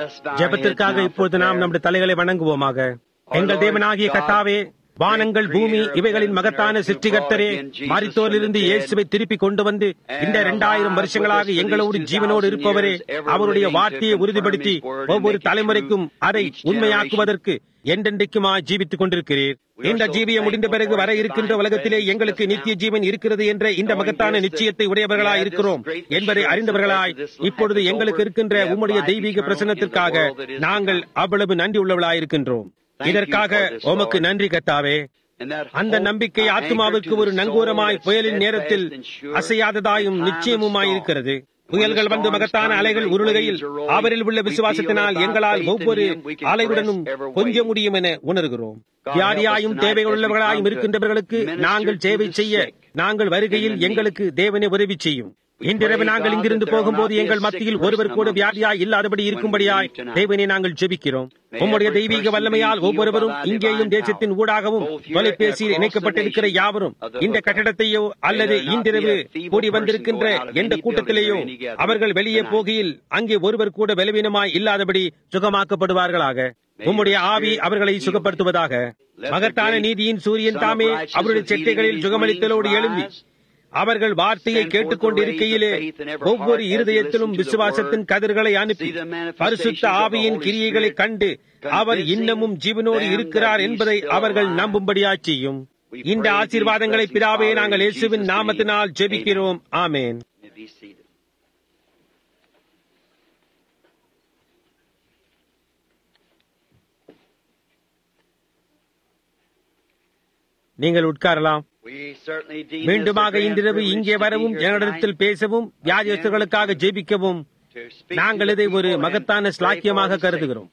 ஜெபத்திற்காக இப்பொழுது நாம் நம்முடைய தலைகளை வணங்குவோமாக. எங்கள் தேவனாகிய கர்த்தாவே, வானங்கள் பூமி இவைகளின் மகத்தான சிருஷ்டிகர்த்தரே, மரித்தோரிலிருந்து இயேசுவை திருப்பி கொண்டு வந்து இந்த 2000 வருஷங்களாக எங்களோடு ஜீவனோடு இருப்பவரே, அவருடைய வார்த்தையை உறுதிப்படுத்தி ஒவ்வொரு தலைமுறைக்கும் அதை உண்மையாக்குவதற்கு என்றென்றைக்குமாய் ஜீவித்துக் கொண்டிருக்கிறீர். இந்த ஜீவியம் முடிந்த பிறகு வர இருக்கின்ற உலகத்திலே எங்களுக்கு நித்திய ஜீவன் இருக்கிறது என்ற இந்த மகத்தான நிச்சயத்தை உடையவர்களாய் இருக்கிறோம் என்பதை அறிந்தவர்களாய் இப்பொழுது எங்களுக்கு இருக்கின்ற உம்முடைய தெய்வீக பிரசன்னத்திற்காக நாங்கள் அவ்வளவு நன்றி உள்ளவர்களாய் இருக்கின்றோம். இதற்காக உமக்கு நன்றி கர்த்தாவே. அந்த நம்பிக்கை ஆத்மாவுக்கு ஒரு நங்கூரமாய் புயலின் நேரத்தில் அசையாததாயும் நிச்சயமுமாய் இருக்கிறது. புயல்கள் வந்து மகத்தான அலைகள் உருளுகையில் அவரில் உள்ள விசுவாசத்தினால் எங்களால் ஒவ்வொரு அலையுடனும் கொஞ்ச முடியும் என உணர்கிறோம். வியாதியாயும் தேவையுள்ளவர்களாயும் இருக்கின்றவர்களுக்கு நாங்கள் சேவை செய்ய நாங்கள் வருகையில் எங்களுக்கு தேவனே உதவி செய்யும். இன்றிரவு நாங்கள் இங்கிருந்து போகும்போது எங்கள் மத்தியில் ஒருவர் கூட வியாதியாய் இல்லாதபடி இருக்கும்படியாய் தேவனை நாங்கள் ஜெபிக்கிறோம். உம்முடைய தெய்வீக வல்லமையால் ஒவ்வொருவரும் இங்கேயும் தேசத்தின் ஊடாகவும் தொலைபேசியில் இணைக்கப்பட்டிருக்கிற யாவரும் இந்த கட்டடத்தையோ அல்லது இன்றிரவு கூடி வந்திருக்கின்ற எந்த கூட்டத்திலேயோ அவர்கள் வெளியே போகையில் அங்கே ஒருவர் கூட பலவீனமாய் இல்லாதபடி சுகமாக்கப்படுவார்களாக. உம்முடைய ஆவி அவர்களை சுகப்படுத்துவதாக. மகத்தான நீதியின் சூரியன் தாமே அவருடைய செட்டைகளில் சுகமளித்தலோடு எழும்பி அவர்கள் வார்த்தையை கேட்டுக்கொண்டு இருக்கையிலே ஒவ்வொரு இருதயத்திலும் விசுவாசத்தின் கதிர்களை அனுப்பி பரிசுத்த ஆவியின் கிரியைகளை கண்டு அவர் இன்னமும் ஜீவனோடு இருக்கிறார் என்பதை அவர்கள் நம்பும்படியாய் செய்யும். இந்த ஆசீர்வாதங்களை பிதாவே நாங்கள் இயேசுவின் நாமத்தினால் ஜெபிக்கிறோம். ஆமென். நீங்கள் உட்காரலாம். மீண்டுமாக இன்றிரவு இங்கே வரவும் என்னிடத்தில் பேசவும் வியாதியஸ்தர்களுக்காக ஜெபிக்கவும் நாங்கள் இதை ஒரு மகத்தான ஸ்லாக்கியமாக கருதுகிறோம்.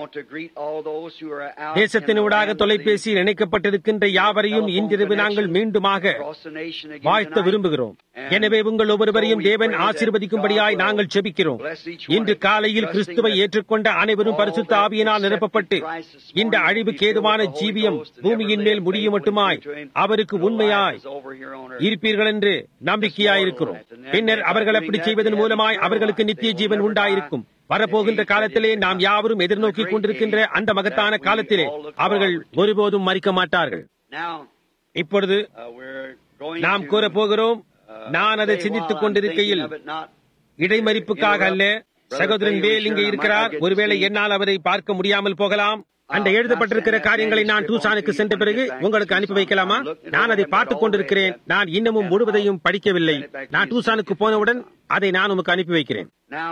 தேசத்தினூடாக தொலைபேசியில் இணைக்கப்பட்டிருக்கின்ற யாவரையும் இன்றிரவு நாங்கள் மீண்டுமாக வாழ்த்த விரும்புகிறோம். எனவே உங்கள் ஒவ்வொருவரையும் தேவன் ஆசீர்வதிக்கும்படியாய் நாங்கள் ஜெபிக்கிறோம். இன்று காலையில் கிறிஸ்துவை ஏற்றுக்கொண்ட அனைவரும் பரிசுத்த ஆவியினால் நிரப்பப்பட்டு இந்த அழிவுக்கேதுவான ஜீவியம் பூமியின் மேல் முடியும் மட்டுமாய் அவருக்கு உண்மையாய் இருப்பீர்கள் என்று நம்பிக்கையாயிருக்கிறோம். பின்னர் அவர்கள் அப்படி செய்வதன் மூலமாய் அவர்களுக்கு நித்திய ஜீவன் உண்டாயிருக்கும். வரப்போகின்ற காலத்திலே நாம் யாவரும் எதிர்நோக்கிக் கொண்டிருக்கின்ற அந்த மகத்தான காலத்திலே அவர்கள் ஒருபோதும் மறிக்க மாட்டார்கள். இப்பொழுது நாம் கூறப் போகிறோம். நான் அதை சிந்தித்துக் கொண்டிருக்கையில் இடைமறிப்புக்காக அல்ல. சகோதரன் வேல் இங்கே இருக்கிறார். ஒருவேளை என்னால் அவரை பார்க்க முடியாமல் போகலாம். அந்த எழுதப்பட்டிருக்கிற காரியங்களை நான் டூசானுக்கு சென்ற பிறகு உங்களுக்கு அனுப்பி வைக்கலாமா? நான் அதை பார்த்துக் கொண்டிருக்கிறேன். நான் இன்னமும் முழுவதையும் படிக்கவில்லை. நான் டூசானுக்கு போனவுடன் அதை நான் உமக்கு அனுப்பி வைக்கிறேன்.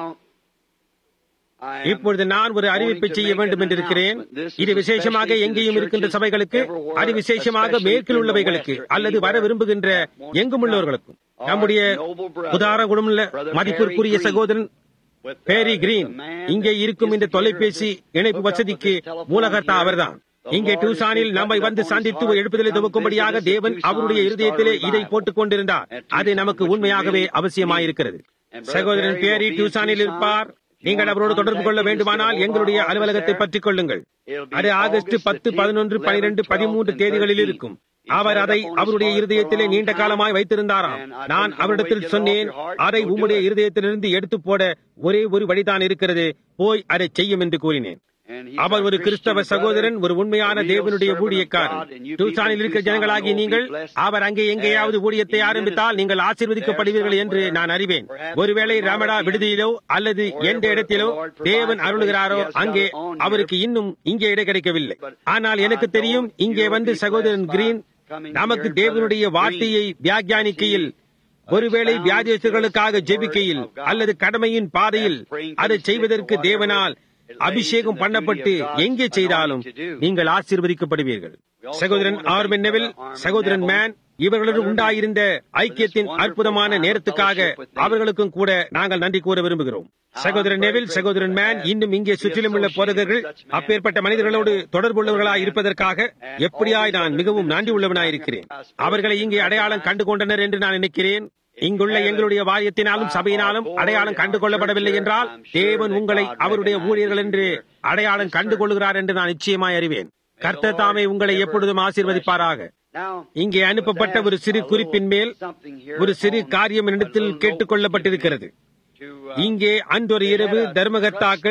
இப்பொழுது நான் ஒரு அறிவிப்பை செய்ய வேண்டும் என்றிருக்கிறேன். இது விசேஷமாக எங்கேயும் இருக்கின்ற சபைகளுக்கு, அது விசேஷமாக மேற்கில் உள்ளவைகளுக்கு அல்லது வர விரும்புகின்ற எங்கும் உள்ளவர்களுக்கும். நம்முடைய உதாரண குணமுள்ள மதிப்பிற்குரிய சகோதரன் பேரி கிரீன் இங்கே இருக்கும் இந்த தொலைபேசி இணைப்பு வசதிக்கு மூலகர்த்தா அவர்தான். இங்கே டூசானில் நம்மை வந்து சந்தித்து எழுப்புதலை துவக்கும்படியாக தேவன் அவருடைய இருதயத்திலே இதை போட்டுக் கொண்டிருந்தார். அது நமக்கு உண்மையாகவே அவசியமாயிருக்கிறது. சகோதரன் பேரி டூசானில் இருப்பார். நீங்கள் அவரோடு தொடர்பு கொள்ள வேண்டுமானால் எங்களுடைய அலுவலகத்தை பற்றிக் கொள்ளுங்கள். அது ஆகஸ்ட் 10, 11, 12, 13 தேதிகளில் இருக்கும். அவர் அதை அவருடைய இருதயத்திலே நீண்ட காலமாய் வைத்திருந்தாராம். நான் அவரிடத்தில் சொன்னேன், அதை உம்முடைய இருதயத்திலிருந்து எடுத்து போட ஒரே ஒரு வழிதான் இருக்கிறது, போய் அதை செய்யும் என்று கூறினேன். அவர் ஒரு கிறிஸ்தவ சகோதரன், ஒரு உண்மையான தேவனுடைய ஊழியக்காரர். டூசானில் இருக்கிற ஜனங்களாகி நீங்கள் அவர் அங்கே எங்கேயாவது ஊழியத்தை ஆரம்பித்தால் நீங்கள் ஆசீர்வதிக்கப்படுவீர்கள் என்று நான் அறிவேன். ஒருவேளை ரமடா விடுதியிலோ அல்லது எந்த இடத்திலோ தேவன் அருளுகிறாரோ அங்கே அவருக்கு இன்னும் இங்கே இடம் கிடைக்கவில்லை. ஆனால் எனக்கு தெரியும், இங்கே வந்து சகோதரன் கிரீன் நமக்கு தேவனுடைய வார்த்தையை வியாக்கியானிக்கையில், ஒருவேளை வியாதியஸ்தர்களுக்காக ஜெபிக்கையில் அல்லது கடமையின் பாதையில் அதை செய்வதற்கு தேவனால் அபிஷேகம் பண்ணப்பட்டு எங்கே செய்தாலும் நீங்கள் ஆசீர்வதிக்கப்படுவீர்கள். சகோதரன் ஆர்மென் நெவில், சகோதரன் மேன் இவர்களோடு உண்டாயிருந்த ஐக்கியத்தின் அற்புதமான நேரத்துக்காக அவர்களுக்கும் கூட நாங்கள் நன்றி கூற விரும்புகிறோம். சகோதரன் நெவில், சகோதரன் மேன் இன்னும் இங்கே சுற்றிலும் உள்ள போதகர்கள் அப்பேற்பட்ட மனிதர்களோடு தொடர்புள்ளவர்களாய் இருப்பதற்காக எப்படியாய் நான் மிகவும் நன்றி உள்ளவனாயிருக்கிறேன். அவர்களை இங்கே அடையாளம் கண்டு கொண்டனர் என்று நான் நினைக்கிறேன். இங்குள்ள எங்களுடைய வாரியத்தினாலும் சபையினாலும் அடையாளம் கண்டு கொள்ளப்படவில்லை என்றால் தேவன் உங்களை அவருடைய ஊழியர்கள் என்று அடையாளம் கண்டு கொள்கிறார் என்று நான் நிச்சயமாய் அறிவேன். கர்த்தர் தாமே உங்களை எப்பொழுதும் ஆசீர்வதிப்பாராக. இங்கே அனுப்பப்பட்ட ஒரு சிறு குறிப்பின் மேல் ஒரு சிறு காரியம் என்னிடத்தில் கேட்டுக் கொள்ளப்பட்டிருக்கிறது. இங்கே அன்றொரு இரவு தர்மகர்த்தாக்கள்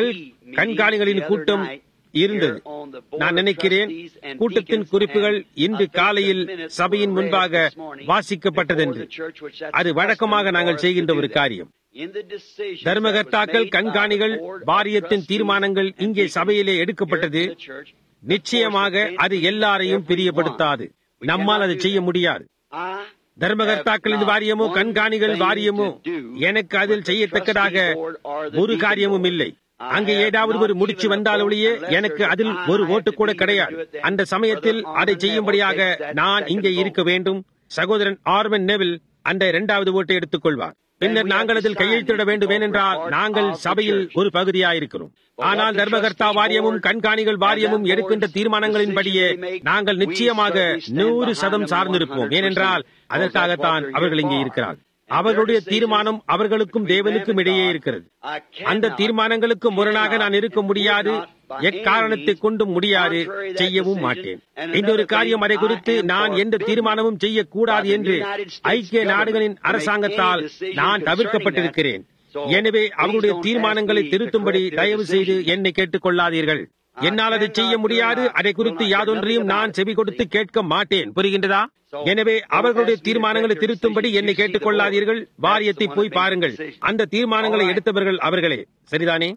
கண்காணிகளின் கூட்டம் இருந்தது. நான் நினைக்கிறேன் கூட்டத்தின் குறிப்புகள் இன்று காலையில் சபையின் முன்பாக வாசிக்கப்பட்டதென்று. அது வழக்கமாக நாங்கள் செய்கின்ற ஒரு காரியம். தர்மகர்த்தாக்கள், கண்காணிகள், வாரியத்தின் தீர்மானங்கள் இங்கே சபையிலே எடுக்கப்பட்டது. நிச்சயமாக அது எல்லாரையும் பிரியப்படுத்தாது. நம்மால் அதை செய்ய முடியாது. தர்மகர்த்தாக்களின் வாரியமோ கண்காணிகள் வாரியமோ எனக்கு அதில் செய்யத்தக்கதாக ஒரு காரியமும் இல்லை. அங்கே ஏதாவது ஒரு முடிச்சு வந்தாலொழிய எனக்கு அதில் ஒரு ஓட்டு கூட கிடையாது. அந்த சமயத்தில் அதை செய்யும்படியாக நான் இங்கே இருக்க வேண்டும். சகோதரன் ஆர்மன் நெவில் அந்த 2வது ஓட்டை எடுத்துக் கொள்வார். பின்னர் நாங்கள் அதில் கையெழுத்திட வேண்டும். ஏனென்றால் நாங்கள் சபையில் ஒரு பகுதியாயிருக்கிறோம். ஆனால் தர்மகர்த்தா வாரியமும் கண்காணிகள் வாரியமும் எடுக்கின்ற தீர்மானங்களின்படியே நாங்கள் நிச்சயமாக 100% சார்ந்திருப்போம். ஏனென்றால் அதற்காகத்தான் அவர்கள் இங்கே இருக்கிறார்கள். அவர்களுடைய தீர்மானம் அவர்களுக்கும் தேவனுக்கும் இடையே இருக்கிறது. அந்த தீர்மானங்களுக்கு முரணாக நான் இருக்க முடியாது. எக்காரணத்தை கொண்டும் முடியாது, செய்யவும் மாட்டேன். இன்னொரு காரியம், அதை குறித்து நான் எந்த தீர்மானமும் செய்யக்கூடாது என்று ஐக்கிய நாடுகளின் அரசாங்கத்தால் நான் தவிர்க்கப்பட்டிருக்கிறேன். எனவே அவருடைய தீர்மானங்களை திருத்தும்படி தயவு செய்து என்னை கேட்டுக் கொள்ளாதீர்கள். என்னால் அதை செய்ய முடியாது. அதை குறித்து யாதொன்றையும் நான் செவி கொடுத்து கேட்க மாட்டேன். புரிகின்றதா? எனவே அவர்களுடைய தீர்மானங்களை திருத்தும்படி என்னை கேட்டுக் கொள்ளாதீர்கள். வாரியத்தை போய் பாருங்கள். அந்த தீர்மானங்களை எடுத்தவர்கள் அவர்களே. சரிதானே?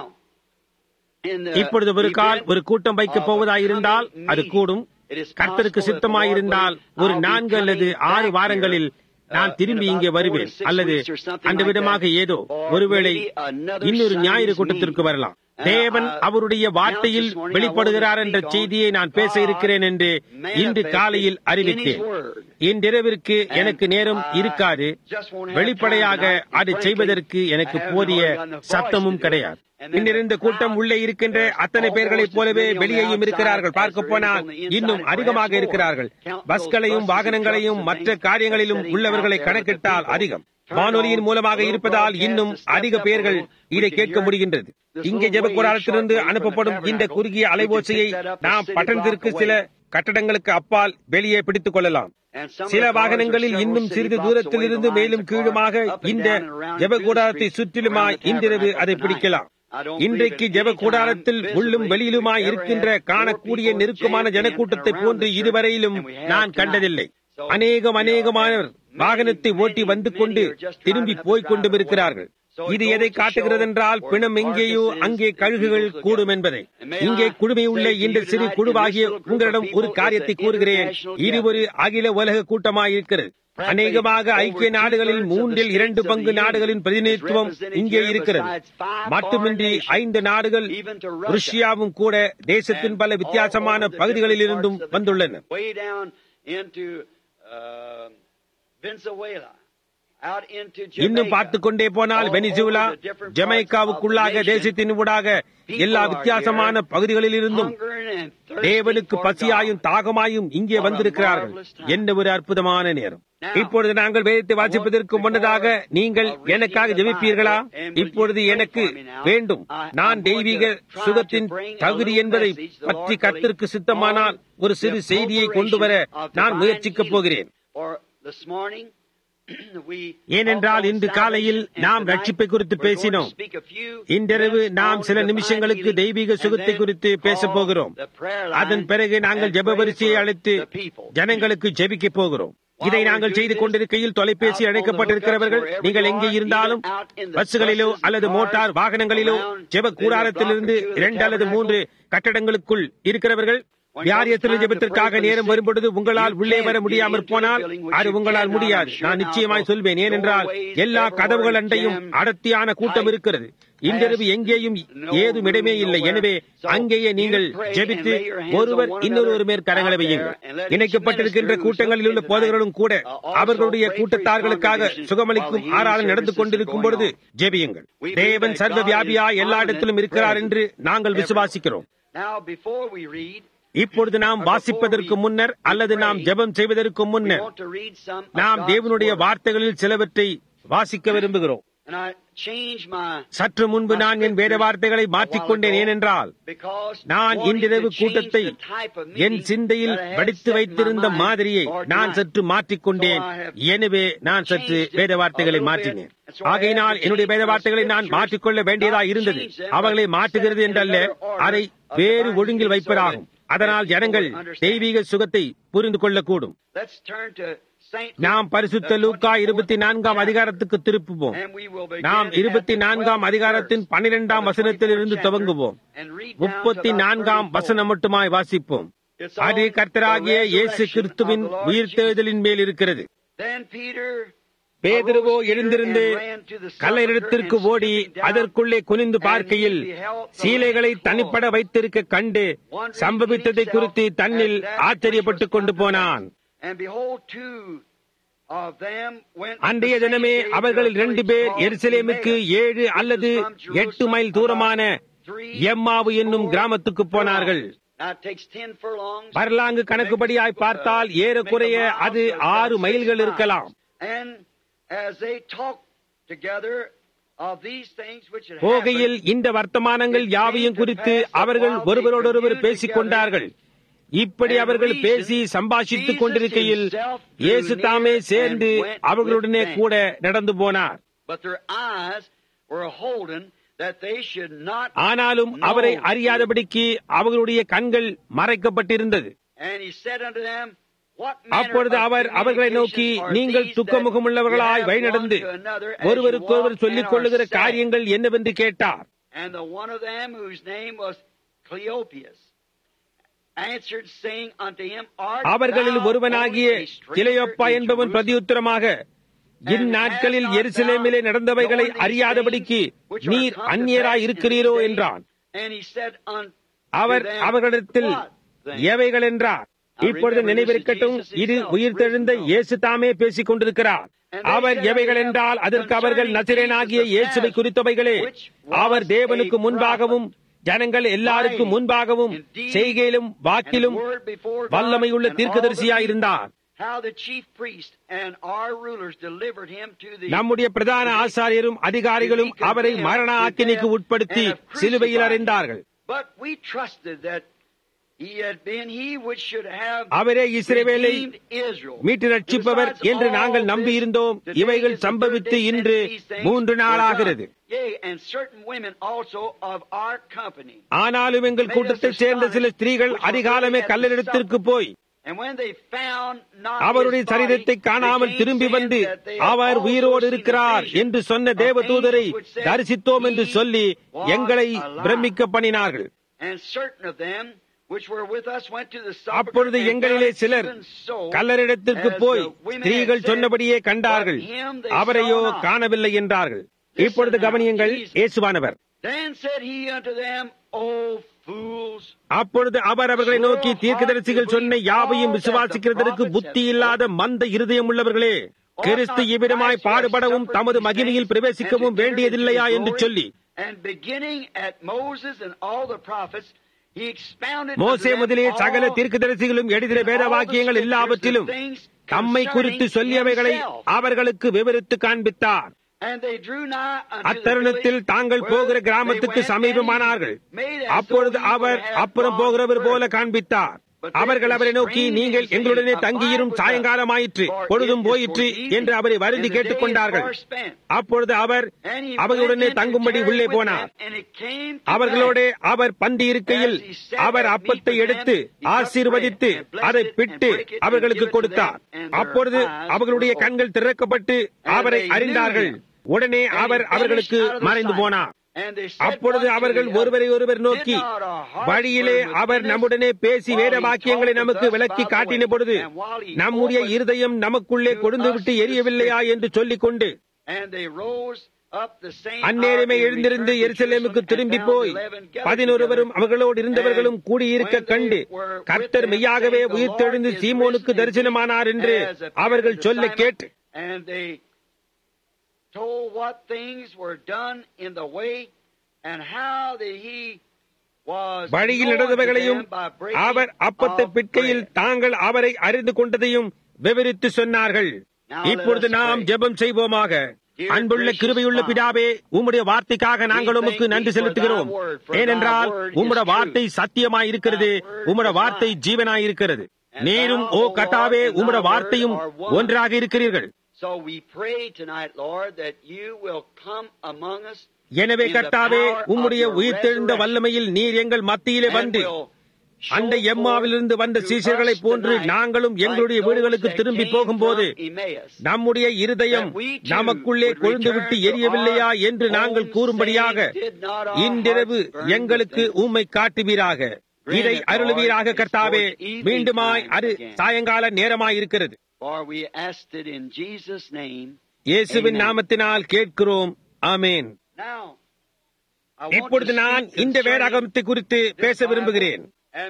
இப்பொழுது ஒரு கால் ஒரு கூட்டம் வைக்கப் போவதாயிருந்தால் அது கூடும். கர்த்தருக்கு சித்தமாயிருந்தால் ஒரு 4 அல்லது 6 வாரங்களில் நான் திரும்பி இங்கே வருவேன். அல்லது அந்த விதமாக ஏதோ ஒருவேளை இன்னொரு ஞாயிறு கூட்டத்திற்கு வரலாம். தேவன் அவருடைய வார்த்தையில் வெளிப்படுகிறார் என்ற செய்தியை நான் பேச இருக்கிறேன் என்று இன்று காலையில் அறிவித்தேன். இன்றிரவிற்கு எனக்கு நேரம் இருக்காது. வெளிப்படையாக அதை செய்வதற்கு எனக்கு போதிய சத்தமும் கிடையாது. இந்த கூட்டம் உள்ளே இருக்கின்ற அத்தனை பேர்களைப் போலவே வெளியேயும் இருக்கிறார்கள். பார்க்க போனால் இன்னும் அதிகமாக இருக்கிறார்கள். பஸ்களையும் வாகனங்களையும் மற்ற காரியங்களிலும் உள்ளவர்களை கணக்கிட்டால் அதிகம். வானொலியின் மூலமாக இருப்பதால் இன்னும் அதிக பேர்கள் இதை கேட்க முடிகின்றது. இங்கே ஜெபக்கூடாரத்திலிருந்து அனுப்பப்படும் இந்த குறுகிய அலைவோசையை நாம் பட்டணத்திற்கு சில கட்டடங்களுக்கு அப்பால் வெளியே பிடித்துக் கொள்ளலாம். சில வாகனங்களில் இன்னும் சிறிது தூரத்தில் இருந்து மேலும் கீழுமாக இந்த ஜெபக்கூடாரத்தை சுற்றிலுமாய் இன்றிரவு அதை பிடிக்கலாம். இன்றைக்கு ஜெபக்கூடாரத்தில் உள்ளும் வெளியிலுமாய் இருக்கின்ற காணக்கூடிய நெருக்கமான ஜனக்கூட்டத்தை போன்று இதுவரையிலும் நான் கண்டதில்லை. அநேகமானவர் வாகனத்தை ஓட்டி வந்து கொண்டு திரும்பி போய்க் கொண்டும் இருக்கிறார்கள். இது எதை காட்டுகிறது என்றால், பிணம் எங்கேயோ அங்கே கழுகுகள் கூடும் என்பதை. இங்கே குழுமை உள்ள இந்த சிறு குழுவாகிய உங்களிடம் ஒரு காரியத்தை கூறுகிறேன். இது ஒரு அகில உலக கூட்டமாயிருக்கிறது. அநேகமாக ஐக்கிய நாடுகளில் 3/2 பங்கு நாடுகளின் பிரதிநிதித்துவம் இங்கே இருக்கிறது. மட்டுமின்றி 5 நாடுகள், ரஷ்யாவும் கூட தேசத்தின் பல வித்தியாசமான பகுதிகளில் இருந்தும் வந்துள்ளன. இன்னும் பார்த்துக் கொண்டே போனால் வெனிசுலா, ஜமைக்காவுக்குள்ளாக தேசத்தின் ஊடாக எல்லா வித்தியாசமான பகுதிகளில் இருந்தும் தேவனுக்கு பசியாயும் தாகமாயும் இங்கே வந்திருக்கிறார்கள். என்ன ஒரு அற்புதமான நேரம்! இப்பொழுது நாங்கள் வேதத்தை வாசிப்பதற்கு முன்னதாக நீங்கள் எனக்காக ஜெபிப்பீர்களா? இப்பொழுது எனக்கு வேண்டும். நான் தெய்வீக சுகத்தின் தகுதி என்பதை பற்றி கர்த்தருக்கு சித்தமானால் ஒரு சிறு செய்தியை கொண்டு வர நான் முயற்சிக்கப் போகிறேன். ஏனென்றால் இன்று காலையில் நாம் ரட்சிப்பை குறித்து பேசினோம். இன்றிரவு நாம் சில நிமிஷங்களுக்கு தெய்வீக சுகத்தை குறித்து பேசப் போகிறோம். அதன் பிறகு நாங்கள் ஜெப வரிசையை அழைத்து ஜனங்களுக்கு ஜெபிக்க போகிறோம். இதை நாங்கள் செய்து கொண்டிருக்கையில் தொலைபேசி அழைக்கப்பட்டிருக்கிறவர்கள், நீங்கள் எங்கே இருந்தாலும் பஸ்களிலோ அல்லது மோட்டார் வாகனங்களிலோ ஜெப கூடாரத்திலிருந்து 2 அல்லது 3 கட்டடங்களுக்குள் இருக்கிறவர்கள், வியாரியத்தில் ஜெபத்திற்காக நேரம் வரும்பொழுது உங்களால் உள்ளே வர முடியாமற் போனால் அது உங்களால் முடியாது. நான் நிச்சயமாய் சொல்வேன். ஏனென்றால் எல்லா கதவுகள் அண்டையும் அடர்த்தியான கூட்டம் இருக்கிறது. இன்றிரவு எங்கேயும் ஏதும் இடமே இல்லை. எனவே அங்கேயே நீங்கள் ஜெபித்து ஒருவர் இன்னொரு மேற் கரங்களை வையுங்கள். இணைக்கப்பட்டிருக்கின்ற கூட்டங்களில் உள்ள போதகர்களும் கூட அவர்களுடைய கூட்டத்தார்களுக்காக சுகமளிக்கும் ஆராதனை நடந்து கொண்டிருக்கும் பொழுது ஜெபியுங்கள். தேவன் சர்வ வியாபியா எல்லா இடத்திலும் இருக்கிறார் என்று நாங்கள் விசுவாசிக்கிறோம். இப்பொழுது நாம் வாசிப்பதற்கு முன்னர் அல்லது நாம் ஜெபம் செய்வதற்கு முன்னர் நாம் தேவனுடைய வார்த்தைகளில் சிலவற்றை வாசிக்க விரும்புகிறோம். சற்று முன்பு நான் என் வேத வார்த்தைகளை மாற்றிக்கொண்டேன். ஏனென்றால் நான் இன்றிரவு கூட்டத்தை என் சிந்தையில் வடித்து வைத்திருந்த மாதிரியை நான் சற்று மாற்றிக்கொண்டேன். எனவே நான் சற்று வேத வார்த்தைகளை மாற்றினேன். ஆகையினால் என்னுடைய வேத வார்த்தைகளை நான் மாற்றிக்கொள்ள வேண்டியதா இருந்தது. அவர்களை மாற்றுகிறது என்றல்ல, அதை வேறு ஒழுங்கில் வைப்பதாகும். அதனால் ஜனங்கள் தெய்வீக சுகத்தை புரிந்து கொள்ளக்கூடும். நாம் பரிசுத்த லூக்கா 24ஆம் அதிகாரத்துக்கு திருப்புவோம். நாம் 24ஆம் அதிகாரத்தின் 12ஆம் வசனத்தில் இருந்து துவங்குவோம். 34ஆம் வசனம் மட்டுமாய் வாசிப்போம். அது கர்த்தராகிய இயேசு கிறிஸ்துவின் உயிர்த்தெழுதலின் மேல் இருக்கிறது. பேதுருவோ எழுந்திருந்து கல்லறையிடத்திற்கு ஓடி அதற்குள்ளே குனிந்து பார்க்கையில் சீலைகளை தனிப்பட வைத்திருக்க கண்டு சம்பவித்ததை குறித்து தன்னில் ஆச்சரியப்பட்டுக் கொண்டு போனான். அன்றைய தினமே அவர்களில் 2 பேர் எருசலேமுக்கு 7 அல்லது 8 மைல் தூரமான எம்மாவு என்னும் கிராமத்துக்கு போனார்கள். பர்லாங்கு கணக்குப்படியாய் பார்த்தால் ஏறக்குறைய அது 6 மைல்கள் இருக்கலாம். போகையில் இந்த வர்த்தமானங்கள் யாவையும் குறித்து அவர்கள் ஒருவரோடொருவர் பேசிக் கொண்டார்கள். இப்படி அவர்கள் பேசி சம்பாஷித்துக் கொண்டிருக்கையில் இயேசு தாமே சேர்ந்து அவர்களுடனே கூட நடந்து போனார். ஆனாலும் அவரை அறியாதபடிக்கு அவர்களுடைய கண்கள் மறைக்கப்பட்டிருந்தது. அப்பொழுது அவர் அவர்களை நோக்கி, நீங்கள் துக்கமுகமுள்ளவர்களாய் வழிநடந்து ஒருவருக்கொருவர் சொல்லிக் கொள்ளுகிற காரியங்கள் என்னவென்று கேட்டார். அவர்களில் ஒருவனாகிய கிளையோப்பா என்பவன் பிரதியுத்தரமாக, இந்நாட்களில் எருசலேமிலே நடந்தவைகளை அறியாதபடிக்கு நீர் அந்நியராய் இருக்கிறீரோ என்றான். அவர் அவர்களிடத்தில் எவைகள் என்றார். இப்பொழுது நினைவிருக்கட்டும், இது உயிர்த்தெழுந்த இயேசு தாமே பேசிக் கொண்டிருக்கிறார். அவர் எவைகள் என்றால் அதற்கு அவர்கள் நசரேயனாகிய இயேசுவை குறித்தவைகளே. அவர் தேவனுக்கு முன்பாகவும் ஜனங்கள் எல்லாருக்கும் முன்பாகவும் செய்கையிலும் வாக்கிலும் வல்லமையுள்ள தீர்க்கதரிசியாயிருந்தார். நம்முடைய பிரதான ஆசாரியரும் அதிகாரிகளும் அவரை மரண ஆக்கினைக்கு உட்படுத்தி சிலுவையில் அறைந்தார்கள். அவரே இஸ்ரவேலை மீட்டு ரட்சிப்பவர் என்று நாங்கள் நம்பியிருந்தோம். இவைகள் சம்பவித்து இன்று 3 நாளாகிறது. ஆனாலும் எங்கள் கூட்டத்தைச் சேர்ந்த சில ஸ்திரீகள் அதிகாலமே கல்லறையிடத்திற்கு போய் அவருடைய சரீரத்தை காணாமல் திரும்பி வந்து அவர் உயிரோடு இருக்கிறார் என்று சொன்ன தேவதூதரை தரிசித்தோம் என்று சொல்லி எங்களை பிரமிக்க பண்ணினார்கள். அப்பொழுது எங்களிலே சிலர் கல்லறையிடத்திற்கு போய் ஸ்திரீகள் சொன்னபடியே கண்டார்கள், அவரையோ காணவில்லை என்றார்கள். இப்பொழுது கவனியுங்கள், இயேசுவானவர் அப்பொழுது அவர் அவர்களை நோக்கி, தீர்க்கதரிசிகள் சொன்ன யாவையும் விசுவாசிக்கிறதற்கு புத்தி இல்லாத மந்த இருதயம் உள்ளவர்களே, கிறிஸ்து இவ்விடமாய் பாடுபடவும் தமது மகிமையில் பிரவேசிக்கவும் வேண்டியதில்லையா என்று சொல்லி, மோசே முதலே சகல தீர்க்கதரிசிகளும் எழுதின வேத வாக்கியங்கள் எல்லாவற்றிலும் தம்மை குறித்து சொல்லியவைகளை அவர்களுக்கு விவரித்து காண்பித்தார். அத்தருணத்தில் தாங்கள் போகிற கிராமத்துக்கு சமீபமானார்கள். அப்பொழுது அவர் அப்புறம் போகிறவர் போல காண்பித்தார். அவர்கள் அவரை நோக்கி, நீங்கள் எங்களுடனே தங்கியிரும் சாயங்காலமாயிற்று, பொழுதும் போயிற்று என்று அவரை வருந்தி கேட்டுக் கொண்டார்கள். அப்பொழுது அவர் அவர்களுடனே தங்கும்படி உள்ளே போனார். அவர்களோட அவர் பந்தி இருக்கையில் அவர் அப்பத்தை எடுத்து ஆசீர்வதித்து அதை பிட்டு அவர்களுக்கு கொடுத்தார். அப்பொழுது அவர்களுடைய கண்கள் திறக்கப்பட்டு அவரை அறிந்தார்கள். உடனே அவர் அவர்களுக்கு மறைந்து போனார். அப்பொழுது அவர்கள் ஒருவரை ஒருவர் நோக்கி, வழியிலே அவர் நம்முடனே பேசி வேத வாக்கியங்களை நமக்கு விளக்கி காட்டின பொழுது நம்முடைய இருதயம் நமக்குள்ளே கொடுந்துவிட்டு எரியவில்லையா என்று சொல்லிக் கொண்டு அந்நேரமே எழுந்திருந்து எருசலேமுக்கு திரும்பி போய் 11 அவர்களோடு இருந்தவர்களும் கூடியிருக்க கண்டு, கர்த்தர் மெய்யாகவே உயிர்த்தெழுந்து சீமோனுக்கு தரிசனமானார் என்று அவர்கள் சொல்ல கேட்டு, told what things were done in the way and how that he was வழியில் நடந்தவைகளையும் அவர் அப்பத்தை பிட்கையில் தாங்கள் அவரை அறிந்து கொண்டதையும் விவரித்து சொன்னார்கள். இப்பொழுது நாம் ஜெபம் செய்வோமாக. அன்புள்ள கிருபையுள்ள பிதாவே, உம்முடைய வார்த்தைக்காக நாங்கள் உமக்கு நன்றி செலுத்துகிறோம். ஏனென்றால் உம்முடைய வார்த்தை சத்தியமாயிருக்கிறது, உம்முடைய வார்த்தை ஜீவனாயிருக்கிறது. நீரும் ஓ கர்த்தாவே உம்முடைய வார்த்தையும் ஒன்றாக இருக்கிறீர்கள். எனவே கர்த்தாவே, உம்முடைய உயிர்த்தெழுந்த வல்லமையில் நீர் எங்கள் மத்தியிலே வந்து அந்த எம்மாவிலிருந்து வந்த சீஷர்களைப் போன்று நாங்களும் எங்களுடைய வீடுகளுக்கு திரும்பி போகும்போது நம்முடைய இருதயம் நமக்குள்ளே கொழுந்துவிட்டு எரியவில்லையா என்று நாங்கள் கூறும்படியாக இன்றிரவு எங்களுக்கு உம்மை காட்டுவீராக. இதை அருளுவீராக கர்த்தாவே. மீண்டுமாய் அது சாயங்கால நேரமாயிருக்கிறது. இயேசுவின் நாமத்தினால் கேட்கிறோம். ஆமேன். இப்பொழுது நான் இந்த வேதாகமத்தை குறித்து பேச விரும்புகிறேன்.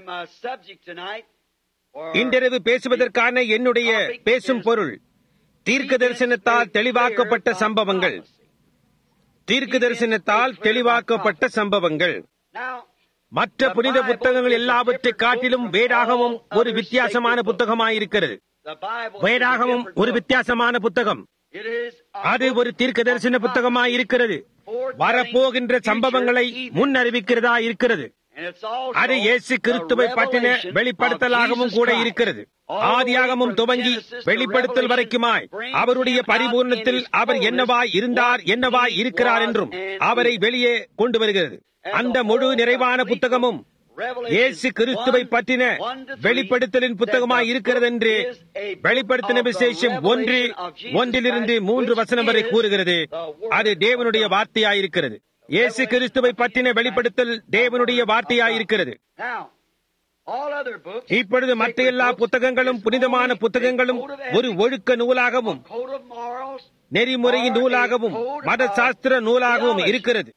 இன்றிரவு பேசுவதற்கான என்னுடைய பேசும் பொருள் தீர்க்க தரிசனத்தால் தெளிவாக்கப்பட்ட சம்பவங்கள். தீர்க்க தரிசனத்தால் தெளிவாக்கப்பட்ட சம்பவங்கள். மற்ற புனித புத்தகங்கள் எல்லாவற்றை காட்டிலும் வேதாகமம் ஒரு வித்தியாசமான புத்தகமாயிருக்கிறது. வேதாகமம் ஒரு வித்தியாசமான புத்தகம். அது ஒரு தீர்க்க தரிசன புத்தகமாயிருக்கிறது. வரப்போகின்ற சம்பவங்களை முன்னறிவிக்கிறதா இருக்கிறது. அது இயேசு கிறிஸ்துவை பற்றின வெளிப்படுத்தலாகவும் கூட இருக்கிறது. ஆதியாகமும் துவங்கி வெளிப்படுத்தல் வரைக்குமாய் அவருடைய பரிபூர்ணத்தில் அவர் என்னவாய் இருந்தார், என்னவாய் இருக்கிறார் என்றும் அவரை வெளியே கொண்டு வருகிறது. அந்த முழு நிறைவான புத்தகமும் இயேசு கிறிஸ்துவை பற்றின வெளிப்படுத்தலின் புத்தகமாய் இருக்கிறது என்று வெளிப்படுத்தின விசேஷம் 1:1-3 வசனம் வரை கூறுகிறது. அது தேவனுடைய வார்த்தையாயிருக்கிறது. இயேசு கிறிஸ்துவை பற்றின வெளிப்படுத்தல் தேவனுடைய வார்த்தையாயிருக்கிறது. இப்பொழுது மற்ற எல்லா புத்தகங்களும் புனிதமான புத்தகங்களும் ஒரு ஒழுக்க நூலாகவும் நெறிமுறையின் நூலாகவும் மத சாஸ்திர நூலாகவும் இருக்கிறது.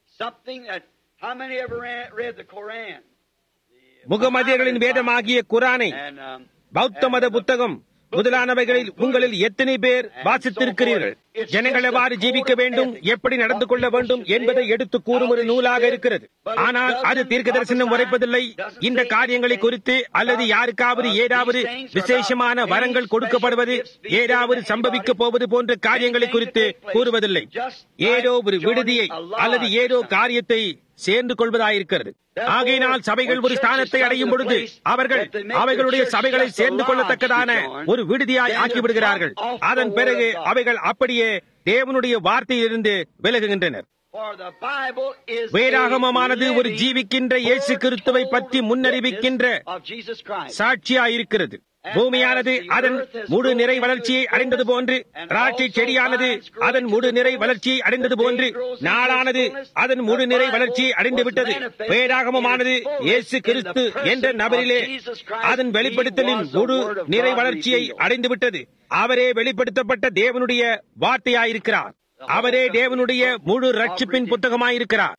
முகமதியர்களின் வேதமாகிய குரானை, பௌத்த மத புத்தகம் முதலானவைகளில் உங்களில் எத்தனை பேர் வாசித்திருக்கிறீர்கள்? ஜனங்கள் எவ்வாறு ஜீவிக்க வேண்டும், எப்படி நடந்து கொள்ள வேண்டும் என்பதை எடுத்து கூறும் ஒரு நூலாக இருக்கிறது. ஆனால் அது தீர்க்க தரிசனம் உரைப்பதில்லை. இந்த காரியங்களை குறித்து அல்லது யாருக்காவது ஏதாவது விசேஷமான வரங்கள் கொடுக்கப்படுவது, ஏதாவது சம்பவிக்க போவது போன்ற காரியங்களை குறித்து கூறுவதில்லை. ஏதோ ஒரு விடுதியை அல்லது ஏதோ காரியத்தை சேர்ந்து கொள்வதாயிருக்கிறது. ஆகையினால் சபைகள் ஒரு ஸ்தானத்தை அடையும் பொழுது அவர்கள் அவைகளுடைய சபைகளை சேர்ந்து கொள்ளத்தக்கதான ஒரு விடுதியாய் ஆக்கிவிடுகிறார்கள். அதன் பிறகு அவைகள் அப்படியே தேவனுடைய வார்த்தையிலிருந்து விலகுகின்றனர். வேதாகமமானது ஒரு ஜீவிக்கின்ற இயேசு கிறிஸ்துவை பற்றி முன்னறிவிக்கின்ற சாட்சியாயிருக்கிறது. பூமியானது அதன் முழு நிறை வளர்ச்சியை அடைந்தது போன்று, திராட்சை செடியானது அதன் முழு நிறை வளர்ச்சியை அடைந்தது போன்று, நாளானது அதன் முழு நிறை வளர்ச்சியை அடைந்து விட்டது. வேதாகமமானது இயேசு கிறிஸ்து என்ற நபரிலே அதன் வெளிப்படுத்தலின் முழு நிறை வளர்ச்சியை அடைந்து விட்டது. அவரே வெளிப்படுத்தப்பட்ட தேவனுடைய வார்த்தையாயிருக்கிறார். அவரே தேவனுடைய முழு ரட்சிப்பின் புத்தகமாயிருக்கிறார்.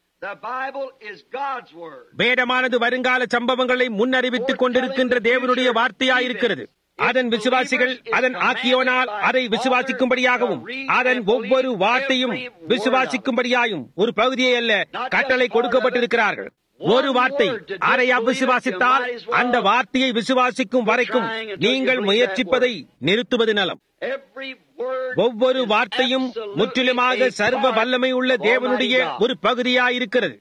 வேதமானது வருங்கால சம்பவங்களை முன்னறிவித்துக் கொண்டிருக்கின்ற தேவனுடைய வார்த்தையாயிருக்கிறது. அதன் விசுவாசிகள் அதன் ஆக்கியோனால் அதை விசுவாசிக்கும்படியாகவும் அதன் ஒவ்வொரு வார்த்தையும் விசுவாசிக்கும்படியாயும் ஒரு பகுதியை அல்ல, கட்டளை கொடுக்கப்பட்டிருக்கிறார்கள். ஒரு வார்த்தை அதை அவ்விசுவாசித்தால் அந்த வார்த்தையை விசுவாசிக்கும் வரைக்கும் நீங்கள் முயற்சிப்பதை நிறுத்துவது நலம். ஒவ்வொரு வார்த்தையும் முற்றிலுமாக சர்வ வல்லமை உள்ள தேவனுடைய ஒரு பகுதியாயிருக்கிறது.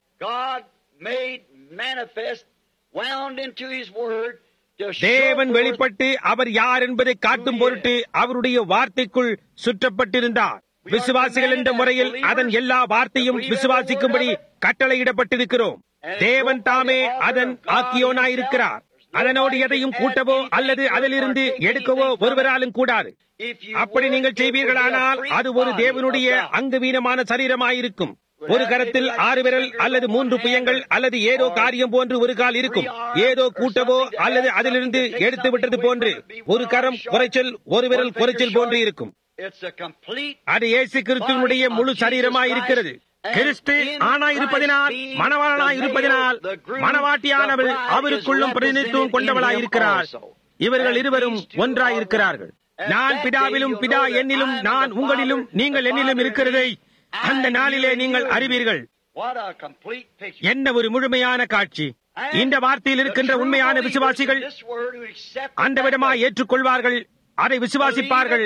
தேவன் வெளிப்பட்டு அவர் யார் என்பதை காட்டும் பொருட்டு அவருடைய வார்த்தைக்குள் சுற்றப்பட்டிருந்தார். விசுவாசிகள் என்ற முறையில் அதன் எல்லா வார்த்தையும் விசுவாசிக்கும்படி கட்டளையிடப்பட்டிருக்கிறோம். தேவன் தாமே அதன் ஆக்கியோனாயிருக்கிறார். அதனோடு எதையும் கூட்டவோ அல்லது அதிலிருந்து எடுக்கவோ ஒருவராலும் கூடாது. அப்படி நீங்கள் செய்வீர்களானால் அது ஒரு தேவனுடைய அங்குவீனமான சரீரமாயிருக்கும். ஒரு கரத்தில் 6 விரல் அல்லது 3 புயங்கள் அல்லது ஏதோ காரியம் போன்று ஒரு கால் இருக்கும். ஏதோ கூட்டவோ அல்லது அதிலிருந்து எடுத்து விட்டது போன்று ஒரு கரம் குறைச்சல், ஒரு விரல் குறைச்சல் போன்று இருக்கும். அது இயேசு கிறிஸ்துவினுடைய முழு சரீரமாயிருக்கிறது. கிறிஸ்து ஆனாயிருப்பதினால் மணவாளனாயிருப்பதினால் மணவாட்டியானவள் அவருக்குள்ளும் பிரதிநிதித்துவம் கொண்டவளாயிருக்கிறார். இவர்கள் இருவரும் ஒன்றாயிருக்கிறார்கள். நான் பிதாவிலும் பிதா என்னிலும் நான் உங்களிலும் நீங்கள் என்னிலும் இருக்கிறதை அந்த நாளிலே நீங்கள் அறிவீர்கள். என்ன ஒரு முழுமையான காட்சி! இந்த வார்த்தையில் இருக்கின்ற உண்மையான விசுவாசிகள் அந்த விடமாய் ஏற்றுக்கொள்வார்கள், அதை விசுவாசிப்பார்கள்.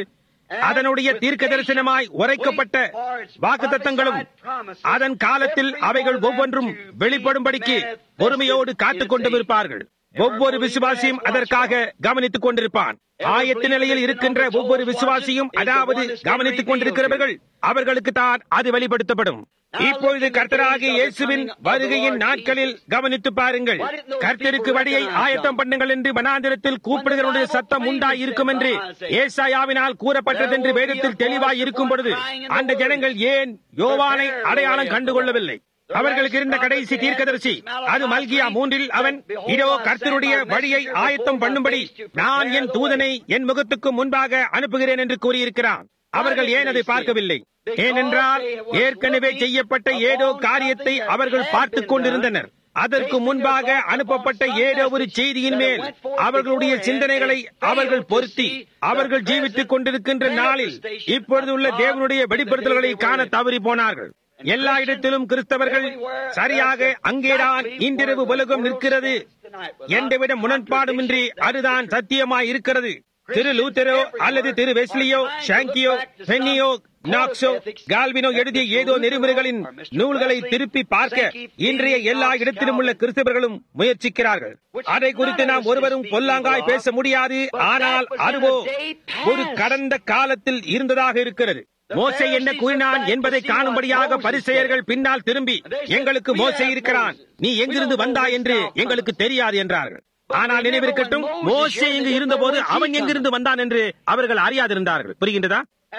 அதனுடைய தீர்க்க தரிசனமாய் உரைக்கப்பட்ட வாக்குத்தத்தங்களும் அதன் காலத்தில் அவைகள் ஒவ்வொன்றும் வெளிப்படும்படிக்கு பொறுமையோடு காத்துக் கொண்டிருப்பார்கள். ஒவ்வொரு விசுவாசியும் அதற்காக கவனித்துக் கொண்டிருப்பான். ஆயத்த நிலையில் இருக்கின்ற ஒவ்வொரு விசுவாசியும், அதாவது கவனித்துக் கொண்டிருக்கிறவர்கள், அவர்களுக்கு தான் அது வெளிப்படுத்தப்படும். இப்பொழுது கர்த்தராகிய இயேசுவின் வருகையின் நாட்களில் கவனித்து பாருங்கள். கர்த்தருக்கு வழியை ஆயத்தம் பண்ணுங்கள் என்று வனாந்திரத்தில் கூப்பிடுகிறவருடைய சத்தம் உண்டாய் இருக்கும் என்று ஏசாயாவினால் கூறப்பட்டது என்று வேதத்தில் தெளிவாய் இருக்கும் பொழுது அந்த ஜனங்கள் ஏன் யோவானை அடையாளம் கண்டுகொள்ளவில்லை? அவர்களுக்கு இருந்த கடைசி தீர்க்கதரிசி அது மல்கியா 3 அவன், இதோ கர்த்தருடைய வழியை ஆயத்தம் பண்ணும்படி நான் என் தூதனை என் முகத்துக்கு முன்பாக அனுப்புகிறேன் என்று கூறியிருக்கிறான். அவர்கள் ஏன் அதை பார்க்கவில்லை? ஏனென்றால் ஏற்கனவே செய்யப்பட்ட ஏதோ காரியத்தை அவர்கள் பார்த்துக் கொண்டிருந்தனர். அதற்கு முன்பாக அனுப்பப்பட்ட ஏதோ ஒரு செய்தியின் மேல் அவர்களுடைய சிந்தனைகளை அவர்கள் பொருத்தி அவர்கள் ஜீவித்துக் கொண்டிருக்கின்ற நாளில் இப்பொழுது உள்ள தேவனுடைய வெளிப்படுத்தல்களை காண தவறி போனார்கள். எல்லா இடத்திலும் கிறிஸ்தவர்கள் சரியாக அங்கேதான் இன்றிரவு உலகம் நிற்கிறது எந்தவித முரண்பாடுமின்றி அதுதான் சத்தியமாய் இருக்கிறது. திரு லூத்தரோ அல்லது திரு வெஸ்லியோ, ஷாங்கியோ, பென்னியோ, நாக்ஸோ, கால்வினோ எழுதிய ஏதோ நெறிமுறைகளின் நூல்களை திருப்பி பார்க்க இன்றைய எல்லா இடத்திலும் உள்ள கிறிஸ்தவர்களும் முயற்சிக்கிறார்கள். அதை குறித்து நாம் ஒருவரும் பொல்லாங்காய் பேச முடியாது. ஆனால் அதுவோ ஒரு கடந்த காலத்தில் இருந்ததாக இருக்கிறது. மோசே என்ன கூறினான் என்பதை காணும்படியாக பரிசேயர்கள் பின்னால் திரும்பி, எங்களுக்கு மோசே இருக்கிறான், நீ எங்கிருந்து வந்தாய் என்று எங்களுக்கு தெரியாது என்றார்கள். ஆனால் நினைவிருக்கட்டும், மோசே இங்கு இருந்தபோது அவன் எங்கிருந்து வந்தான் என்று அவர்கள் அறியாதிருந்தார்கள். புரிகின்றதா?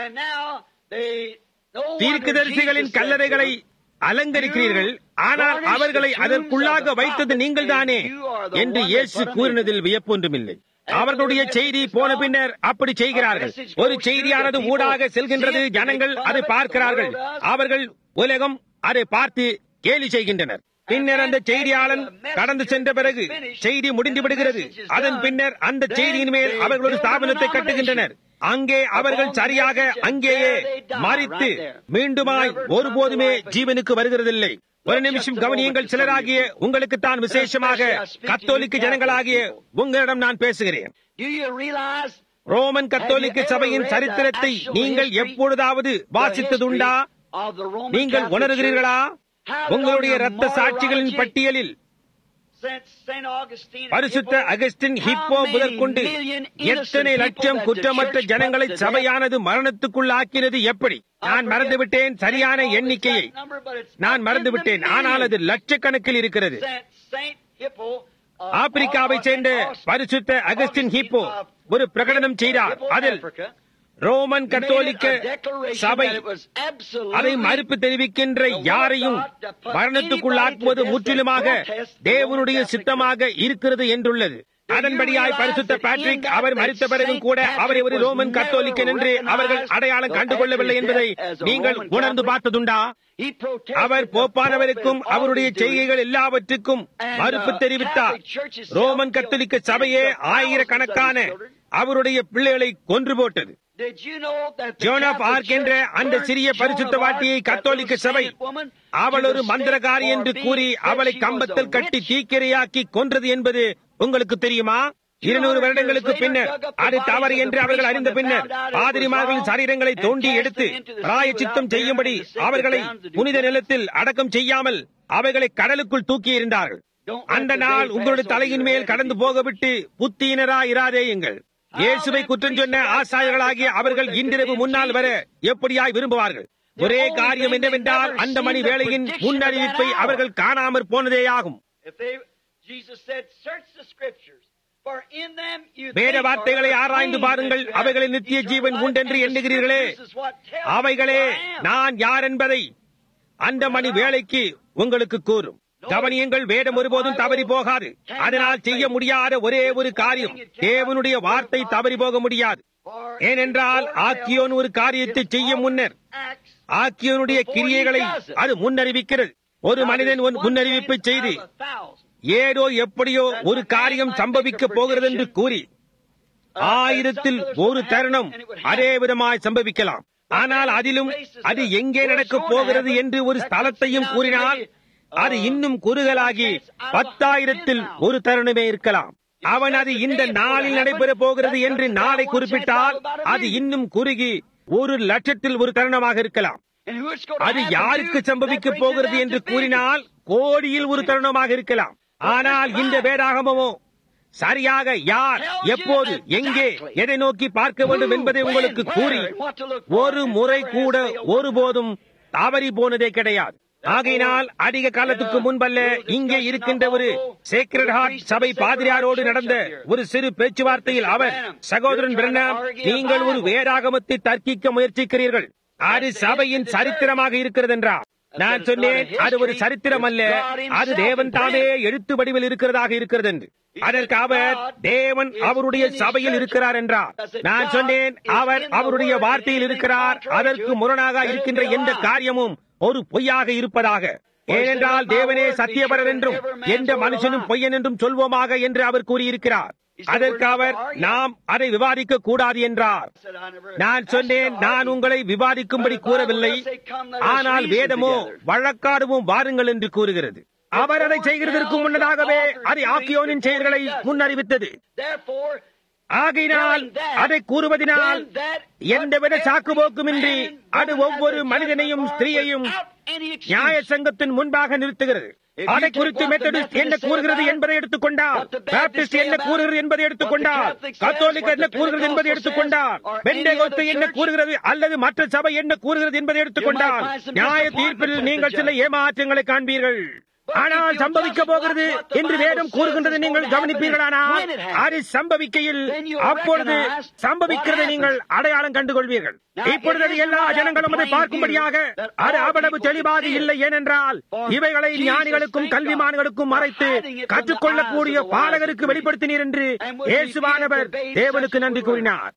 தீர்க்கதரிசிகளின் கல்லறைகளை அலங்கரிக்கிறீர்கள், ஆனால் அவர்களை அதற்குள்ளாக வைத்தது நீங்கள் தானே என்று இயேசு கூறினதில் வியப்பொன்றுமில்லை. அவர்களுடைய செய்தி போன பின்னர் அப்படி செய்கிறார்கள். ஒரு செய்தியானது ஊடாக செல்கின்றது, ஜனங்கள் அதை பார்க்கிறார்கள், அவர்கள் உலகம் அதை பார்த்து கேலி செய்கின்றனர். பின்னர் அந்த செய்தியாளன் கடந்து சென்ற பிறகு செய்தி முடிந்து விடுகிறது. அதன் பின்னர் அந்த செய்தியின் மேல் அவர்கள் ஒரு ஸ்தாபனத்தை கட்டுகின்றனர். அங்கே அவர்கள் சரியாக அங்கேயே மரித்து மீண்டுமாய் ஒருபோதுமே ஜீவனுக்கு வருகிறதில்லை. ஒரு நிமிஷம் கவனியுங்கள். சிலராகிய உங்களுக்குத்தான் விசேஷமாக கத்தோலிக்க ஜனங்களாகிய உங்களிடம் நான் பேசுகிறேன். ரோமன் கத்தோலிக்க சபையின் சரித்திரத்தை நீங்கள் எப்பொழுதாவது வாசித்ததுண்டா? நீங்கள் உணர்கிறீர்களா? உங்களுடைய இரத்த சாட்சிகளின் பட்டியலில் பரிசுத்த அகஸ்டின் ஹிப்போ முதற்கொண்டு எத்தனை லட்சம் குற்றமற்ற ஜனங்களை சபையானது மரணத்துக்குள்ளாக்கினது எப்படி? நான் மறந்துவிட்டேன் சரியான எண்ணிக்கையை, நான் மறந்துவிட்டேன். ஆனால் அது லட்சக்கணக்கில் இருக்கிறது. ஆப்பிரிக்காவை சேர்ந்த பரிசுத்த அகஸ்டின் ஹிப்போ ஒரு பிரகடனம் செய்தார். அதில் ரோமன் கத்தோலிக்க சபை அதை மறுப்பு தெரிவிக்கின்ற யாரையும் மரணத்துக்குள்ளாக்குவது முற்றிலுமாக தேவனுடைய சித்தமாக இருக்கிறது என்றுள்ளது. அதன்படியாய் பரிசுத்த பேட்ரிக் அவர் மரித்த பிறகும் கூட அவரை ஒரு ரோமன் கத்தோலிக்கன் என்று அவர்கள் அடையாளம் கண்டுகொள்ளவில்லை என்பதை நீங்கள் உணர்ந்து பார்த்ததுண்டா? அவர் போப்பானவருக்கும் அவருடைய செய்கைகள் எல்லாவற்றுக்கும் மறுப்பு தெரிவித்தார். ரோமன் கத்தோலிக்க சபையே ஆயிரக்கணக்கான அவருடைய பிள்ளைகளை கொன்று போட்டது. ஜோன் ஆஃப் ஆர்க் என்ற அந்த சிறிய பரிசுத்தவாட்டியை கத்தோலிக்க சபை அவள் ஒரு மந்திரகாரி என்று கூறி அவளை கம்பத்தில் கட்டி தீக்கிரையாக்கி கொன்றது என்பது உங்களுக்கு தெரியுமா? 200 வருடங்களுக்கு பின்னர் அது தவறு என்று அவர்கள் அறிந்த பின்னர் பாதிரிமார்களின் சரீரங்களை தோண்டி எடுத்து பிராயச்சித்தம் செய்யும்படி அவர்களை புனித நிலத்தில் அடக்கம் செய்யாமல் அவைகளை கடலுக்குள் தூக்கி எறிந்தார்கள். அந்த நாள் உங்களுடைய தலையின் மேல் கடந்து போகவிட்டு புத்தியினராயிராதேயுங்கள். இயேசுவை குற்றம் சொன்ன ஆசாரியர்களாகிய அவர்கள் இன்றிரவு முன்னால் வர எப்படியாய் விரும்புவார்கள்? ஒரே காரியம் என்னவென்றால் அந்த மணி வேளையின் முன்னறிவிப்பை அவர்கள் காணாமற் போனதேயாகும். வேத வார்த்தைகளை ஆராய்ந்து பாருங்கள், அவைகளில் நித்திய ஜீவன் உண்டென்று எண்ணுகிறீர்களே, அவைகளே நான் யார் என்பதை அந்த மணி வேளைக்கு உங்களுக்கு கூறும். கவனியங்கள், வேதம் ஒருபோதும் தவறி போகாது. அதனால் செய்ய முடியாத ஒரே ஒரு காரியம், தேவனுடைய வார்த்தை தவறி போக முடியாது. ஏனென்றால் ஆக்கியோன் ஒரு காரியத்தை செய்ய முன்னர் ஆக்கியோனுடைய கிரியைகளை அது முன்னறிவிக்கிறது. ஒரு மனிதன் முன்னறிவிப்பை செய்து ஏதோ எப்படியோ ஒரு காரியம் சம்பவிக்க போகிறது என்று கூறி 1000ல் ஒரு தருணம் அதே விதமாய் சம்பவிக்கலாம். ஆனால் அதிலும் அது எங்கே நடக்கப் போகிறது என்று ஒரு ஸ்தலத்தையும் கூறினால் அது இன்னும் குறுகலாகி 10,000ல் ஒரு தருணமே இருக்கலாம். அவன் அது இந்த நாளில் நடைபெற போகிறது என்று நாளை குறிப்பிட்டால் அது இன்னும் குறுகி 1,00,000 ஒரு தருணமாக இருக்கலாம். அது யாருக்கு சம்பவிக்க போகிறது என்று கூறினால் கோடியில் ஒரு தருணமாக இருக்கலாம். ஆனால் இந்த வேதாகமமோ சரியாக யார், எப்போது, எங்கே, எதை நோக்கி பார்க்க வேண்டும் என்பதை உங்களுக்கு கூறி ஒரு முறை கூட ஒருபோதும் தவறி போனதே கிடையாது. ஆகையினால் அதிக காலத்துக்கு முன்பல்ல, இங்கே இருக்கின்ற ஒரு சேக்ரட் ஹார்ட் சபை பாதிரியாரோடு நடந்த ஒரு சிறு பேச்சுவார்த்தையில் அவர், சகோதரன் பிரணாம், நீங்கள் ஒரு வேதாகமத்தை தர்க்கிக்க முயற்சிக்கிறீர்கள், அது சபையின் சரித்திரமாக இருக்கிறது என்றார். நான் சொன்னேன், அது ஒரு சரித்திரம் அல்ல, அது தேவன் தாமே எழுத்து வடிவில் இருக்கிறதாக இருக்கிறது என்று. அதற்கு அவர், தேவன் அவருடைய சபையில் இருக்கிறார் என்றார். நான் சொன்னேன், அவர் அவருடைய வார்த்தையில் இருக்கிறார், அதற்கு முரணாக இருக்கின்ற எந்த காரியமும் ஒரு பொய்யாக இருப்பதாக. ஏனென்றால் தேவனே சத்தியபரர் என்றும் எந்த மனுஷனும் பொய்யன் என்றும் சொல்வோமாக என்று அவர் கூறியிருக்கிறார். அதற்கு அவர், நாம் அதை விவாதிக்க கூடாது என்றார். நான் சொன்னேன், நான் உங்களை விவாதிக்கும்படி கூறவில்லை, ஆனால் வேதமோ வழக்காடுவோம் வாருங்கள் என்று கூறுகிறது. அவர் அதை செய்கிறதற்கு முன்னதாகவே அதை ஆக்கியோனின் செயல்களை முன்னறிவித்தது. ஆகையினால் அதை கூறுவதனால் எந்தவித சாக்குபோக்குமின்றி அது ஒவ்வொரு மனிதனையும் ஸ்திரீயையும் நியாய சங்கத்தின் முன்பாக நிறுத்துகிறது. அதை குறித்து மெத்தடிஸ்ட் என்ன கூறுகிறது என்பதை எடுத்துக்கொண்டால், பாப்டிஸ்ட் என்ன கூறுகிறது என்பதை எடுத்துக்கொண்டால், கத்தோலிக்க என்ன கூறுகிறது என்பதை எடுத்துக்கொண்டால், பெண்டேகோஸ்து என்ன கூறுகிறது அல்லது மற்ற சபை என்ன கூறுகிறது என்பதை எடுத்துக்கொண்டால், நியாய தீர்ப்பில் நீங்கள் சில ஏமாற்றங்களை காண்பீர்கள். ஆனால் சம்பவிக்க போகிறது என்று வேதம் கூறுகின்றது நீங்கள் கவனிப்பீர்களானால், அது சம்பவிக்கையில் அப்பொழுது சம்பவிக்கிறதை நீங்கள் அடையாளம் கண்டுகொள்வீர்கள். இப்பொழுது அது எல்லா ஜனங்களும் அதை பார்க்கும்படியாக அது அவ்வளவு தெளிவாக இல்லை. ஏனென்றால் இவைகளை ஞானிகளுக்கும் கல்விமான்களுக்கும் மறைத்து கற்றுக்கொள்ளக்கூடிய பாலகருக்கு வெளிப்படுத்தினீர் என்று இயேசுவானவர் தேவனுக்கு நன்றி கூறினார்.